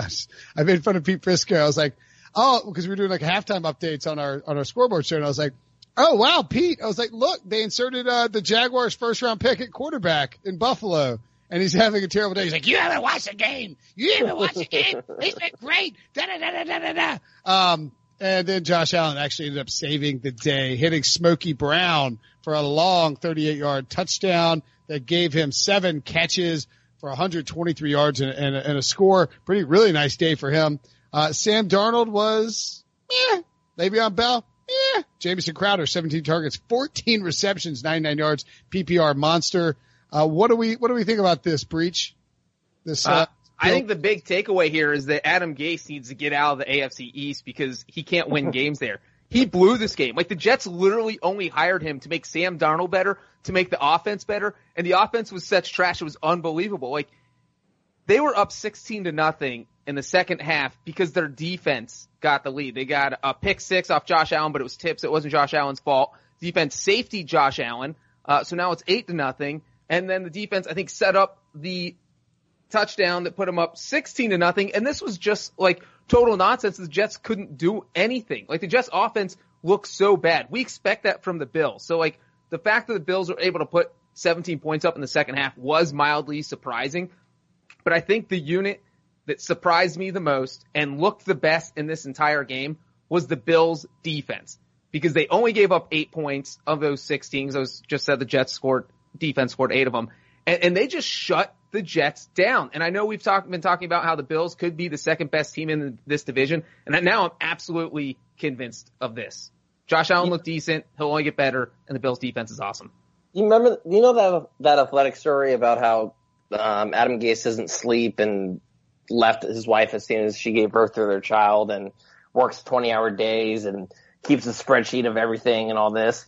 I made fun of Pete Prisco. I was like, oh, because we were doing like halftime updates on our, on our scoreboard show, and I was like, oh, wow, Pete. I was like, look, they inserted, uh, the Jaguars first round pick at quarterback in Buffalo. And he's having a terrible day. He's like, you haven't watched the game. You haven't watched the game. He's been great. Da, da, da, da, da, da. Um, and then Josh Allen actually ended up saving the day, hitting Smokey Brown for a long thirty-eight yard touchdown that gave him seven catches for one hundred twenty-three yards and, and, and a score. Pretty, really nice day for him. Uh, Sam Darnold was, eh, Le'Veon Bell, yeah. Jamison Crowder, seventeen targets, fourteen receptions, ninety-nine yards, P P R monster. Uh, what do we, what do we think about this, Breach? This, uh, uh I think the big takeaway here is that Adam Gase needs to get out of the A F C East because he can't win games there. He blew this game. Like the Jets literally only hired him to make Sam Darnold better, to make the offense better, and the offense was such trash it was unbelievable. Like they were up sixteen to nothing in the second half because their defense got the lead. They got a pick six off Josh Allen, but it was tips. It wasn't Josh Allen's fault. Defense safety Josh Allen. Uh, so now it's eight to nothing. And then the defense, I think, set up the touchdown that put them up sixteen to nothing. And this was just like total nonsense. The Jets couldn't do anything. Like the Jets offense looked so bad. We expect that from the Bills. So like the fact that the Bills were able to put seventeen points up in the second half was mildly surprising. But I think the unit that surprised me the most and looked the best in this entire game was the Bills defense, because they only gave up eight points of those sixteen. Because I was just said the Jets scored, defense scored eight of them, and, and they just shut the Jets down. And I know we've talked, been talking about how the Bills could be the second best team in this division, and now I'm absolutely convinced of this. Josh Allen looked decent. He'll only get better, and the Bills defense is awesome. You remember, you know that that athletic story about how um, Adam Gase doesn't sleep and left his wife as soon as she gave birth to their child and works twenty-hour days and keeps a spreadsheet of everything and all this?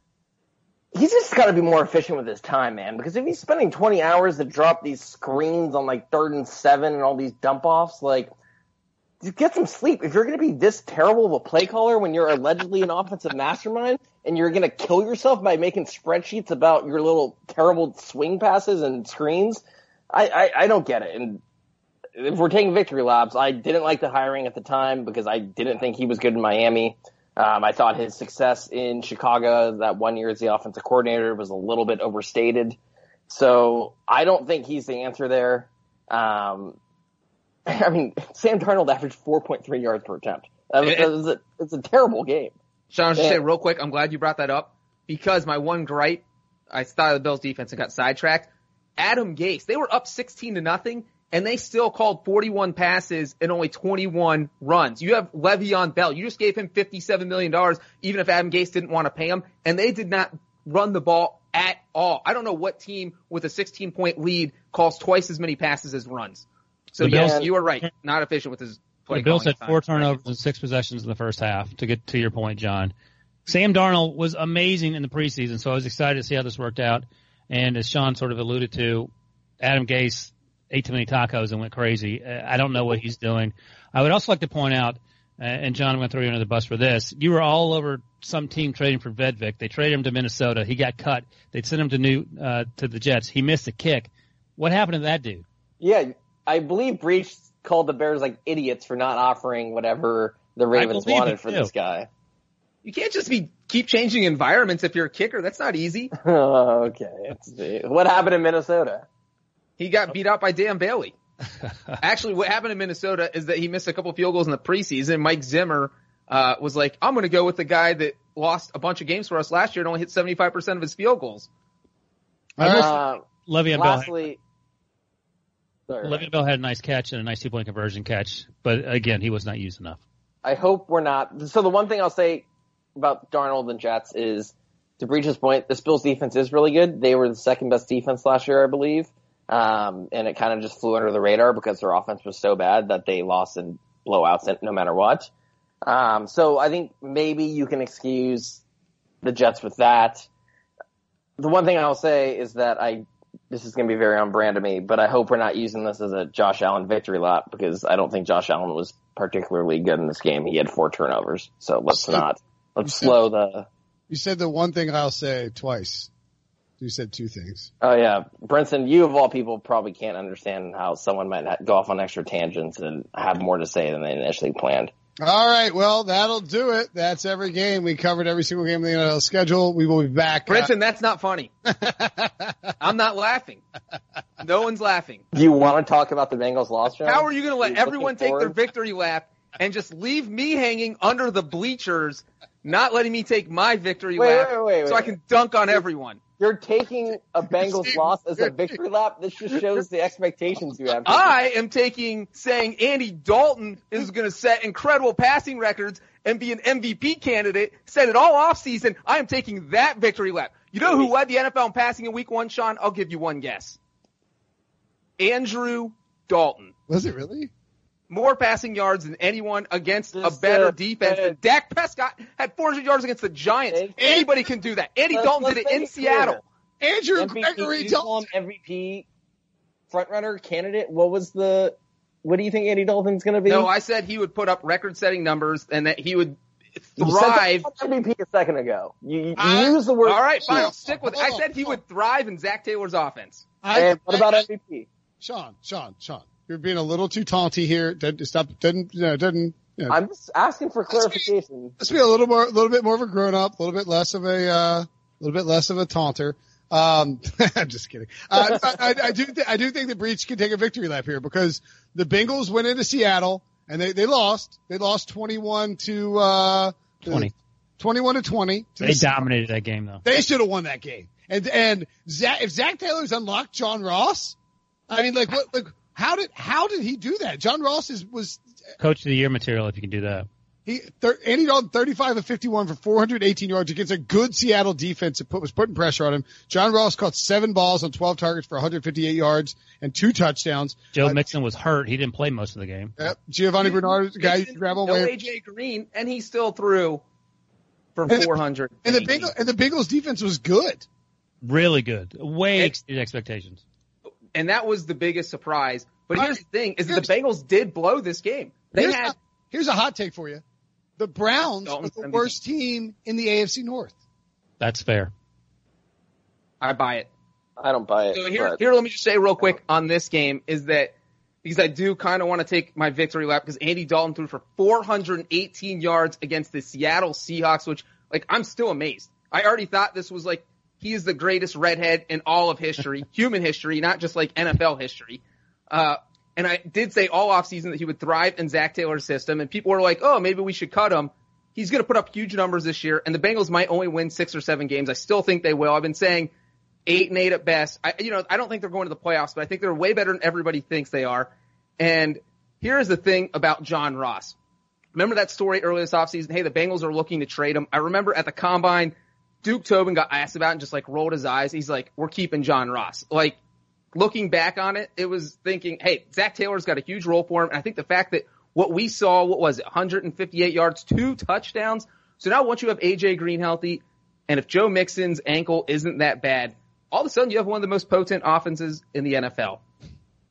He's just got to be more efficient with his time, man, because if he's spending twenty hours to drop these screens on like third and seven and all these dump-offs, like, just get some sleep. If you're going to be this terrible of a play caller when you're allegedly an offensive mastermind and you're going to kill yourself by making spreadsheets about your little terrible swing passes and screens, I, I, I don't get it. And if we're taking victory laps, I didn't like the hiring at the time because I didn't think he was good in Miami. Um, I thought his success in Chicago that one year as the offensive coordinator was a little bit overstated. So I don't think he's the answer there. Um, I mean, Sam Darnold averaged four point three yards per attempt. That was, that was a, it's a terrible game. Sean, I'll just say real quick, I'm glad you brought that up, because my one gripe, I thought of the Bills defense and got sidetracked. Adam Gase, they were up sixteen to nothing. And they still called forty-one passes and only twenty-one runs. You have Le'Veon Bell. You just gave him fifty-seven million dollars, even if Adam Gase didn't want to pay him. And they did not run the ball at all. I don't know what team with a sixteen-point lead calls twice as many passes as runs. So, The yes, Bills- you are right. Not efficient with his play The Bills calling had four time. turnovers and six possessions in the first half, to get to your point, John. Sam Darnold was amazing in the preseason, so I was excited to see how this worked out. And as Sean sort of alluded to, Adam Gase ate too many tacos and went crazy. I don't know what he's doing. I would also like to point out, uh, and John, I'm going to throw you under the bus for this. You were all over some team trading for Vedvik. They traded him to Minnesota. He got cut. They sent him to New uh, to the Jets. He missed a kick. What happened to that dude? Yeah, I believe Breach called the Bears like idiots for not offering whatever the Ravens wanted for this guy. You can't just be keep changing environments if you're a kicker. That's not easy. Oh, okay. Let's see. What happened in Minnesota? He got beat out by Dan Bailey. Actually, what happened in Minnesota is that he missed a couple field goals in the preseason. Mike Zimmer uh, was like, I'm going to go with the guy that lost a bunch of games for us last year and only hit seventy-five percent of his field goals. Uh, Le'Veon lastly, Bell. Had, Le'Veon Bell had a nice catch and a nice two-point conversion catch, but again, he was not used enough. I hope we're not. So the one thing I'll say about Darnold and Jets is, to Breach's point, this Bills defense is really good. They were the second best defense last year, I believe. Um, and it kind of just flew under the radar because their offense was so bad that they lost in blowouts no matter what. Um, so I think maybe you can excuse the Jets with that. The one thing I'll say is that I, this is going to be very on brand to me, but I hope we're not using this as a Josh Allen victory lap because I don't think Josh Allen was particularly good in this game. He had four turnovers. So let's not, let's slow the. You said the one thing I'll say twice. You said two things. Oh, yeah. Brinson, you of all people probably can't understand how someone might go off on extra tangents and have more to say than they initially planned. All right. Well, that'll do it. That's every game. We covered every single game in the N F L schedule. We will be back. Brinson, uh, that's not funny. I'm not laughing. No one's laughing. Do you want to talk about the Bengals loss, John? How are you going to let everyone take their victory lap and just leave me hanging under the bleachers, not letting me take my victory wait, lap wait, wait, wait, so I can dunk on everyone? You're taking a Bengals loss as a victory lap? This just shows the expectations you have. I am taking saying Andy Dalton is going to set incredible passing records and be an M V P candidate, said it all offseason. I am taking that victory lap. You know who led the N F L in passing in week one, Sean? I'll give you one guess. Andrew Dalton. Was it really? More passing yards than anyone against Just, a better uh, defense. uh, Dak Prescott had four hundred yards against the Giants. Hey, Anybody can do that. Andy let's- Dalton let's did it make in it Seattle. Andrew M V P, Gregory you call him Dalton. M V P frontrunner candidate? What was the, what do you think Andy Dalton's going to be? No, I said he would put up record-setting numbers and that he would You said thrive. that about M V P a second ago. You, you I- used the word. All right, fine. Hold I'll stick with it. I on, said he hold on. would thrive in Zach Taylor's offense. I, And what about I- M V P? Sean, Sean, Sean, you're being a little too taunty here. Doesn't stop. Doesn't you know? Doesn't. You know, I'm just asking for clarification. let's be a little more, a little bit more of a grown up, a little bit less of a, uh, a little bit less of a taunter. Um, I'm just kidding. Uh, I, I, I do, th- I do think the Breach can take a victory lap here because the Bengals went into Seattle and they, they lost. They lost twenty-one to, uh, twenty. twenty-one to twenty. To They the- dominated that game, though. They should have won that game. And, and Zach, if Zach Taylor's unlocked John Ross, I mean, like, what, like, how did, how did he do that? John Ross is, was, Coach of the year material if you can do that. He, thir- Andy Dalton, thirty-five of fifty-one for four hundred eighteen yards against a good Seattle defense that put, was putting pressure on him. John Ross caught seven balls on twelve targets for one hundred fifty-eight yards and two touchdowns. Joe Uh, Mixon was hurt. He didn't play most of the game. Yep. Giovanni Bernard, the guy you can grab on No way. A J Green, and he still threw for And the- four hundred. And the Bengals, and the Bengals defense was good. Really good. Way Ex- exceeded expectations. And that was the biggest surprise. But All here's right. the thing, is that Here's- the Bengals did blow this game. They Here's, had a, here's a hot take for you. The Browns Dalton's are the M V P. worst team in the A F C North. That's fair. I buy it. I don't buy it. So here, but- here, let me just say real quick on this game is that because I do kind of want to take my victory lap because Andy Dalton threw for four hundred eighteen yards against the Seattle Seahawks, which like I'm still amazed. I already thought this was like he is the greatest redhead in all of history, human history, not just like N F L history. Uh, and I did say all offseason that he would thrive in Zach Taylor's system, and people were like, "Oh, maybe we should cut him." He's going to put up huge numbers this year, and the Bengals might only win six or seven games. I still think they will. I've been saying eight and eight at best. I, you know, I don't think they're going to the playoffs, but I think they're way better than everybody thinks they are. And here's the thing about John Ross. Remember that story earlier this offseason? Hey, the Bengals are looking to trade him. I remember at the combine, Duke Tobin got asked about it and just like rolled his eyes. He's like, we're keeping John Ross. Like, looking back on it, it was thinking, hey, Zach Taylor's got a huge role for him. And I think the fact that what we saw, what was it, one hundred fifty-eight yards, two touchdowns. So now once you have A J Green healthy, and if Joe Mixon's ankle isn't that bad, all of a sudden you have one of the most potent offenses in the N F L.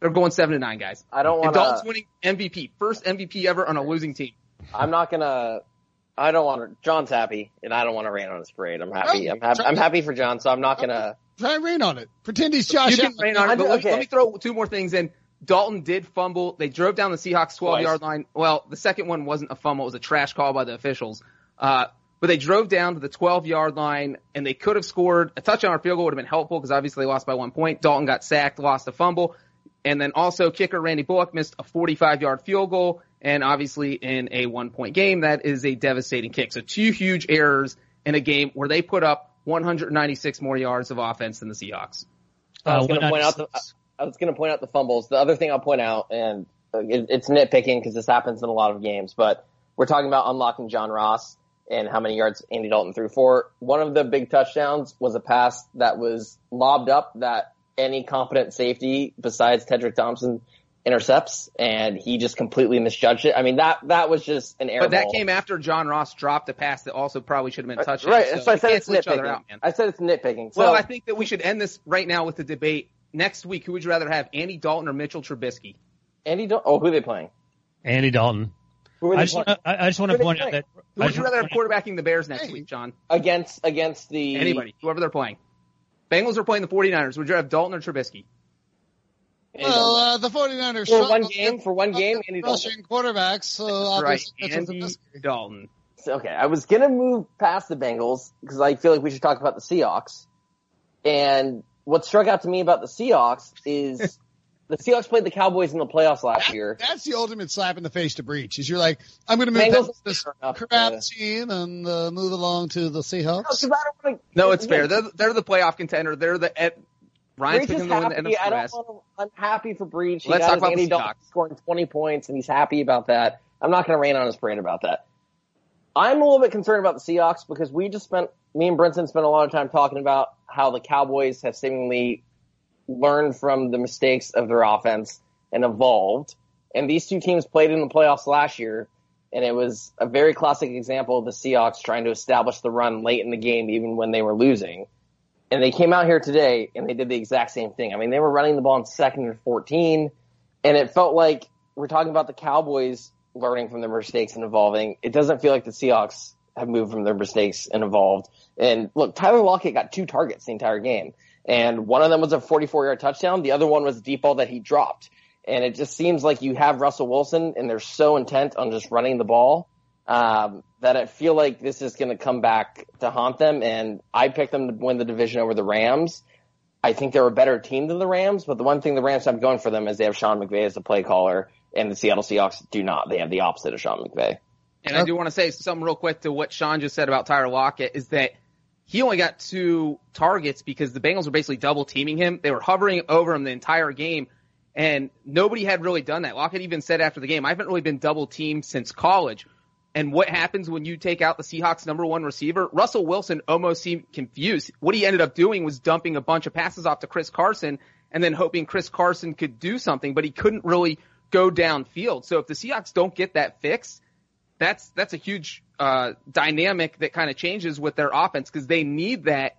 They're going seven to nine, guys. I don't want to. Dalton's winning M V P, first M V P ever on a losing team. I'm not gonna. I don't want to. John's happy, and I don't want to rain on his parade. I'm happy. I'm happy. I'm happy for John, so I'm not gonna try and rain on it. Pretend he's Josh. You can Allen. rain on it, but let, okay. let me throw two more things in. Dalton did fumble. They drove down the Seahawks twelve-yard line. Well, the second one wasn't a fumble. It was a trash call by the officials. Uh, but they drove down to the twelve-yard line, and they could have scored. A touchdown or field goal would have been helpful because obviously they lost by one point. Dalton got sacked, lost a fumble. And then also kicker Randy Bullock missed a forty-five-yard field goal. And obviously in a one-point game, that is a devastating kick. So two huge errors in a game where they put up one hundred ninety-six more yards of offense than the Seahawks. I was Uh, going to point out the I was going to point out the fumbles. The other thing I'll point out, and it, it's nitpicking because this happens in a lot of games, but we're talking about unlocking John Ross and how many yards Andy Dalton threw for. One of the big touchdowns was a pass that was lobbed up that any competent safety besides Tedrick Thompson intercepts, and he just completely misjudged it. I mean, that that was just an error. But that ball. came after John Ross dropped a pass that also probably should have been touched. Right, so so I said it's each other nitpicking. out, man. I said it's nitpicking. So, Well, I think that we should end this right now with the debate. Next week, who would you rather have, Andy Dalton or Mitchell Trubisky? Andy Dalton. Oh, who are they playing? Andy Dalton. Who are they I just, playing? wanna, I I just want Who to are they point out playing? that. Who I would just you wanna rather have point out- quarterbacking the Bears next week, John? Against against the Anybody, whoever they're playing. Bengals are playing the 49ers. Would you have Dalton or Trubisky? Well, uh, the 49ers For one struggle game, with for one game, Andy Dalton. rushing quarterbacks. So That's right, obviously Mitchell Andy Trubisky. Dalton. Okay, I was gonna move past the Bengals because I feel like we should talk about the Seahawks. And what struck out to me about the Seahawks is the Seahawks played the Cowboys in the playoffs last year. That's the ultimate slap in the face to Breach. Is you're like, I'm going to move Bengals past this are enough crap to- team and uh, move along to the Seahawks. No, 'cause I don't wanna- No, it's fair. again, They're, they're the playoff contender. They're the Ed, Ryan's Breach is picking them to win the N happy. F I C don't West. want to, I'm happy for Breach. He Let's got talk his about the Andy Dalton Seahawks. scoring twenty points, and he's happy about that. I'm not going to rain on his parade about that. I'm a little bit concerned about the Seahawks because we just spent, me and Brinson spent a lot of time talking about how the Cowboys have seemingly learned from the mistakes of their offense and evolved. And these two teams played in the playoffs last year, and it was a very classic example of the Seahawks trying to establish the run late in the game, even when they were losing. And they came out here today, and they did the exact same thing. I mean, they were running the ball in second and fourteen, and it felt like we're talking about the Cowboys learning from their mistakes and evolving. It doesn't feel like the Seahawks have moved from their mistakes and evolved. And look, Tyler Lockett got two targets the entire game, and one of them was a forty-four-yard touchdown. The other one was a deep ball that he dropped. And it just seems like you have Russell Wilson, and they're so intent on just running the ball um, that I feel like this is going to come back to haunt them. And I picked them to win the division over the Rams. I think they're a better team than the Rams, but the one thing the Rams have going for them is they have Sean McVay as the play caller, and the Seattle Seahawks do not. They have the opposite of Sean McVay. And I do want to say something real quick to what Sean just said about Tyler Lockett is that he only got two targets because the Bengals were basically double teaming him. They were hovering over him the entire game, and nobody had really done that. Lockett even said after the game, I haven't really been double teamed since college. And what happens when you take out the Seahawks' number one receiver? Russell Wilson almost seemed confused. What he ended up doing was dumping a bunch of passes off to Chris Carson and then hoping Chris Carson could do something, but he couldn't really go downfield. So if the Seahawks don't get that fixed, that's that's a huge uh, dynamic that kind of changes with their offense because they need that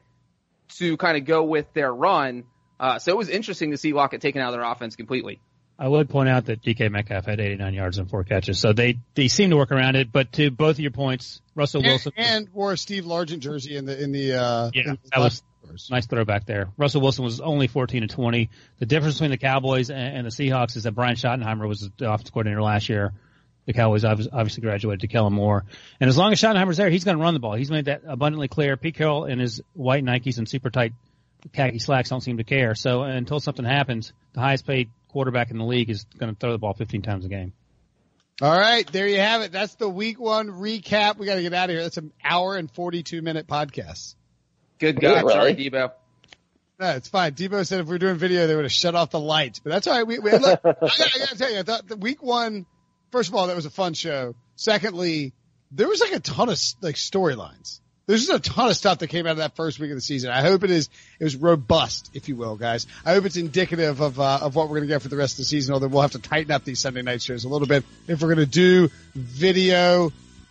to kind of go with their run. Uh, so it was interesting to see Lockett taken out of their offense completely. I would point out that D K Metcalf had eighty-nine yards and four catches, so they they seem to work around it. But to both of your points, Russell And, Wilson and wore a Steve Largent jersey in the in the uh, yeah, in the that was leftovers. nice throwback there. Russell Wilson was only fourteen and twenty. The difference between the Cowboys and, and the Seahawks is that Brian Schottenheimer was the offensive coordinator last year. The Cowboys obviously graduated to Kellen Moore, and as long as Schottenheimer's there, he's going to run the ball. He's made that abundantly clear. Pete Carroll and his white Nikes and super tight khaki slacks don't seem to care. So until something happens, the highest paid quarterback in the league is going to throw the ball fifteen times a game. All right, there you have it. That's the week one recap. We got to get out of here. That's an hour and forty-two minute podcast. Good Yeah, God. really? Sorry, Debo. No, it's fine. Debo said if we were doing video, they would have shut off the lights, but that's all right. We, we look, I, gotta, I gotta tell you, I thought the week one, first of all, that was a fun show. Secondly, there was like a ton of like storylines. There's just a ton of stuff that came out of that first week of the season. I hope it is, it was robust, if you will, guys. I hope it's indicative of, uh, of what we're going to get for the rest of the season, although we'll have to tighten up these Sunday night shows a little bit if we're going to do video.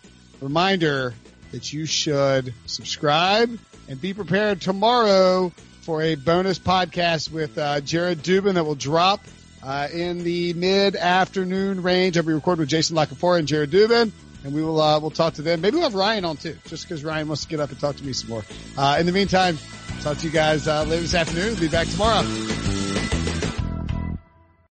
Reminder that you should subscribe and be prepared tomorrow for a bonus podcast with, uh, Jared Dubin that will drop. uh, in the mid-afternoon range. I'll be recording with Jason Lockenfora and Jared Dubin, and we will uh, we'll talk to them. Maybe we'll have Ryan on too, just because Ryan wants to get up and talk to me some more. Uh, in the meantime, talk to you guys uh, later this afternoon. We'll be back tomorrow.